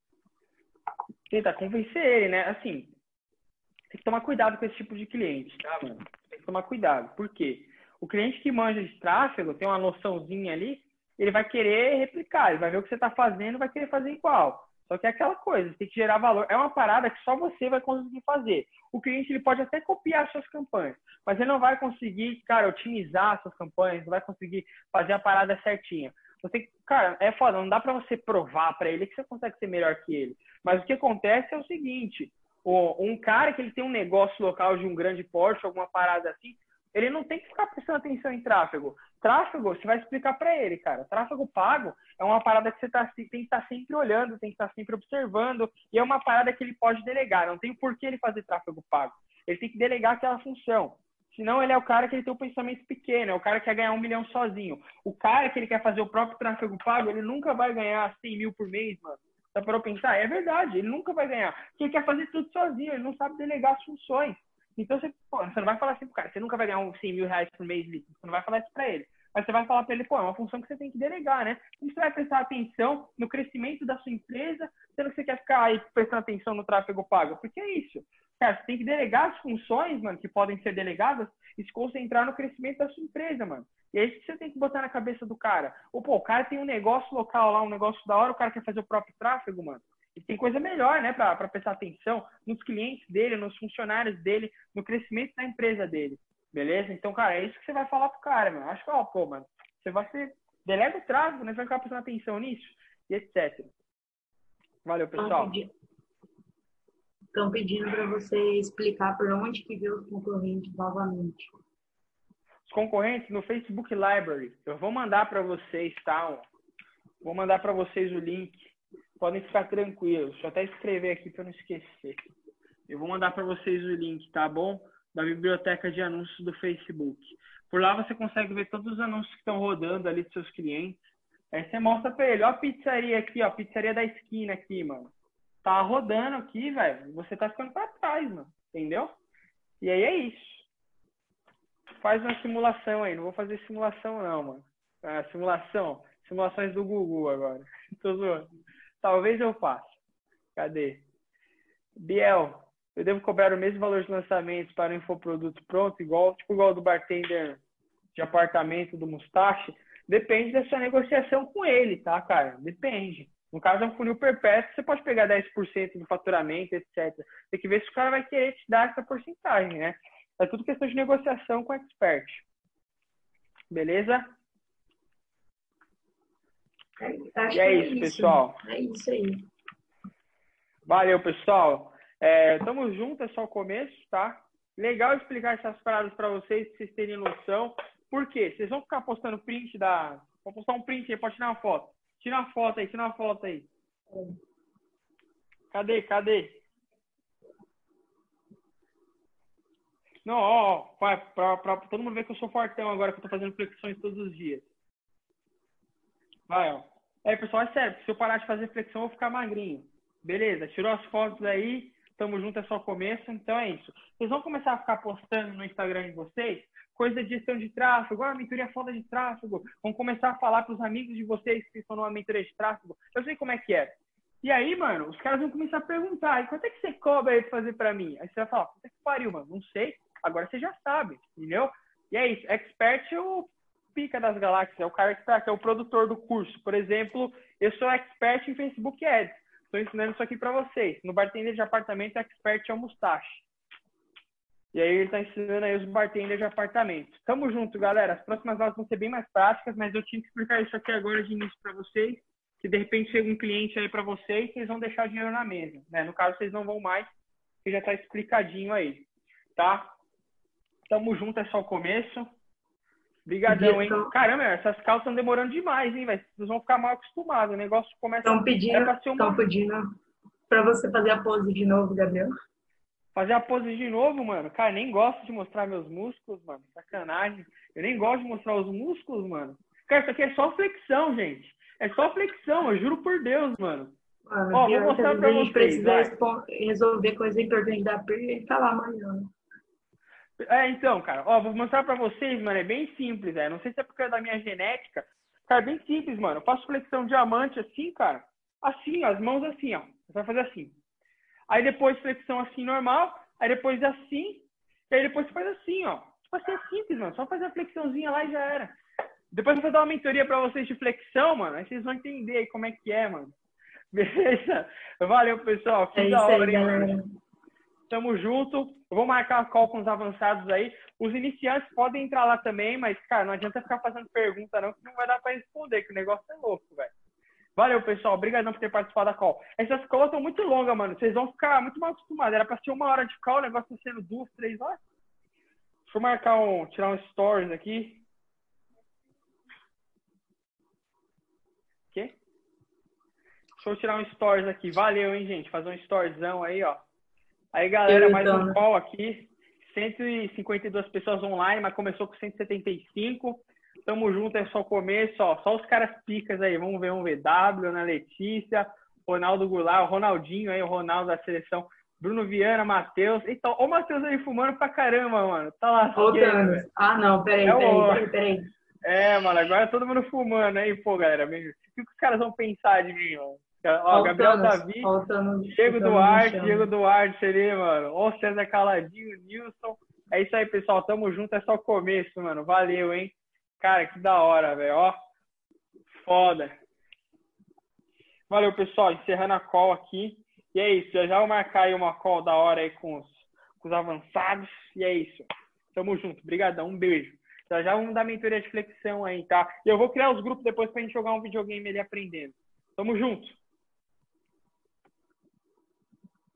Tentar convencer ele, né? Assim, tem que tomar cuidado com esse tipo de cliente, tá, mano? Tem que tomar cuidado. Por quê? O cliente que manja de tráfego, tem uma noçãozinha ali, ele vai querer replicar, ele vai ver o que você tá fazendo e vai querer fazer igual. Só que é aquela coisa, você tem que gerar valor. É uma parada que só você vai conseguir fazer. O cliente ele pode até copiar suas campanhas, mas ele não vai conseguir, cara, otimizar suas campanhas, não vai conseguir fazer a parada certinha. Você, cara, é foda, não dá para você provar para ele que você consegue ser melhor que ele. Mas o que acontece é o seguinte, um cara que ele tem um negócio local de um grande porte, alguma parada assim, ele não tem que ficar prestando atenção em tráfego. Tráfego, você vai explicar para ele, cara. Tráfego pago é uma parada que você tem que estar sempre olhando, tem que estar sempre observando, e é uma parada que ele pode delegar. Não tem por que ele fazer tráfego pago. Ele tem que delegar aquela função. Senão ele é o cara que ele tem um pensamento pequeno, é o cara que quer ganhar 1 milhão sozinho. O cara que ele quer fazer o próprio tráfego pago, ele nunca vai ganhar 100 mil por mês, mano. Dá para eu pensar? É verdade, ele nunca vai ganhar. Porque ele quer fazer tudo sozinho, ele não sabe delegar as funções. Então, você não vai falar assim pro cara, você nunca vai ganhar uns 100 mil reais por mês, você não vai falar isso pra ele. Mas você vai falar pra ele, pô, é uma função que você tem que delegar, né? Como você vai prestar atenção no crescimento da sua empresa, sendo que você quer ficar aí prestando atenção no tráfego pago? Porque é isso. Cara, você tem que delegar as funções, mano, que podem ser delegadas e se concentrar no crescimento da sua empresa, mano. E é isso que você tem que botar na cabeça do cara. Ou, pô, o cara tem um negócio local lá, um negócio da hora, o cara quer fazer o próprio tráfego, mano. E tem coisa melhor, né, para prestar atenção nos clientes dele, nos funcionários dele, no crescimento da empresa dele. Beleza? Então, cara, é isso que você vai falar pro cara, mano. Acho que, ó, pô, mano, você vai ser... Delega o tráfego, né? Você vai ficar prestando atenção nisso e etc. Valeu, pessoal. Estão pedindo para você explicar por onde que vê os concorrentes novamente. Os concorrentes no Facebook Library. Eu vou mandar para vocês, tá? Vou mandar para vocês o link. Podem ficar tranquilos. Deixa eu até escrever aqui para não esquecer. Eu vou mandar para vocês o link, tá bom? Da biblioteca de anúncios do Facebook. Por lá você consegue ver todos os anúncios que estão rodando ali dos seus clientes. Aí você mostra para ele, ó a pizzaria aqui, ó, a pizzaria da esquina aqui, mano. Tá rodando aqui, velho. Você tá ficando para trás, mano. Entendeu? E aí é isso. Faz uma simulação aí. Não vou fazer simulação não, mano. Simulações do Google agora. Tô zoando. Talvez eu faça. Cadê? Biel, eu devo cobrar o mesmo valor de lançamentos para o infoproduto pronto, igual do bartender de apartamento do Mustache? Depende da sua negociação com ele, tá, cara? Depende. No caso é um funil perpétuo, você pode pegar 10% do faturamento, etc. Tem que ver se o cara vai querer te dar essa porcentagem, né? É tudo questão de negociação com o expert. Beleza? Acho E é que isso, pessoal. É isso aí. Valeu, pessoal. Tamo junto, é só o começo, tá? Legal explicar essas paradas para vocês, pra vocês terem noção. Por quê? Vocês vão ficar postando print da... Vou postar um print aí, pode tirar uma foto. Tira uma foto aí, tira uma foto aí. Cadê? Não, ó, pra todo mundo ver que eu sou fortão agora, que eu tô fazendo flexões todos os dias. Vai, ó. Pessoal, é sério, se eu parar de fazer flexão, eu vou ficar magrinho. Beleza, tirou as fotos aí, tamo junto, é só o começo, então é isso. Vocês vão começar a ficar postando no Instagram de vocês coisa de gestão de tráfego, a mentoria foda de tráfego. Vão começar a falar pros amigos de vocês que estão numa mentoria de tráfego. Eu sei como é que é. E aí, mano, os caras vão começar a perguntar, e quanto é que você cobra aí pra fazer pra mim? Aí você vai falar, puta que pariu, mano, não sei. Agora você já sabe, entendeu? E é isso, expert é o pica das galáxias, é o cara que é o produtor do curso. Por exemplo, eu sou expert em Facebook Ads. Estou ensinando isso aqui para vocês. No bartender de apartamento, expert é o Mustache. E aí ele está ensinando aí os bartenders de apartamento. Tamo junto, galera. As próximas aulas vão ser bem mais práticas, mas eu tinha que explicar isso aqui agora de início para vocês. Que de repente chega um cliente aí para vocês, vocês vão deixar dinheiro na mesa, né? No caso, vocês não vão mais, que já está explicadinho aí, tá? Tamo junto, é só o começo. Obrigadão, hein? Caramba, essas calças estão demorando demais, hein, velho? Vocês vão ficar mal acostumados. O negócio começa... Estão pedindo para você fazer a pose de novo, Gabriel. Fazer a pose de novo, mano? Cara, nem gosto de mostrar meus músculos, mano. Sacanagem. Eu nem gosto de mostrar os músculos, mano. Cara, isso aqui é só flexão, gente. É só flexão, eu juro por Deus, mano. Ó, vou mostrar pra vocês. Precisa resolver coisa importante da perna e ele tá lá amanhã. Então, cara, ó, vou mostrar pra vocês, mano, é bem simples, não sei se é porque é da minha genética, cara, é bem simples, mano, eu faço flexão diamante assim, cara, assim, ó, as mãos assim, ó, você vai fazer assim, aí depois flexão assim, normal, aí depois assim, e aí depois você faz assim, ó, tipo assim, é simples, mano, só fazer a flexãozinha lá e já era. Depois eu vou dar uma mentoria pra vocês de flexão, mano, aí vocês vão entender aí como é que é, mano, beleza? Valeu, pessoal, que da hora, hein, mano. Tamo junto. Eu vou marcar a call com os avançados aí. Os iniciantes podem entrar lá também, mas, cara, não adianta ficar fazendo pergunta não, que não vai dar pra responder, que o negócio é louco, velho. Valeu, pessoal. Obrigadão por ter participado da call. Essas calls são muito longas, mano. Vocês vão ficar muito mal acostumados. Era pra ser 1 hora de call, o negócio tá sendo 2, 3 horas. Deixa eu marcar tirar um stories aqui. Quê? Deixa eu tirar um stories aqui. Valeu, hein, gente. Fazer um storiesão aí, ó. Aí, galera, mais um call aqui. 152 pessoas online, mas começou com 175. Tamo junto, é só o começo, ó. Só os caras picas aí. Vamos ver. W, Ana Letícia, Ronaldo Goulart, o Ronaldinho aí, o Ronaldo da seleção. Bruno Viana, Matheus. Então, o Matheus aí fumando pra caramba, mano. Tá lá. Voltando. Não, peraí. Mano, agora todo mundo fumando aí, pô, galera. O que os caras vão pensar de mim, mano? Ó, Gabriel Davi, Diego Duarte ali, mano. Ó, César Caladinho, Nilson. É isso aí, pessoal. Tamo junto, é só o começo, mano. Valeu, hein? Cara, que da hora, velho. Ó, foda. Valeu, pessoal. Encerrando a call aqui. E é isso. Eu já vou marcar aí uma call da hora aí com os avançados. E é isso. Tamo junto. Obrigadão. Um beijo. Já vamos dar mentoria de flexão aí, tá? E eu vou criar os grupos depois pra gente jogar um videogame ali aprendendo. Tamo junto.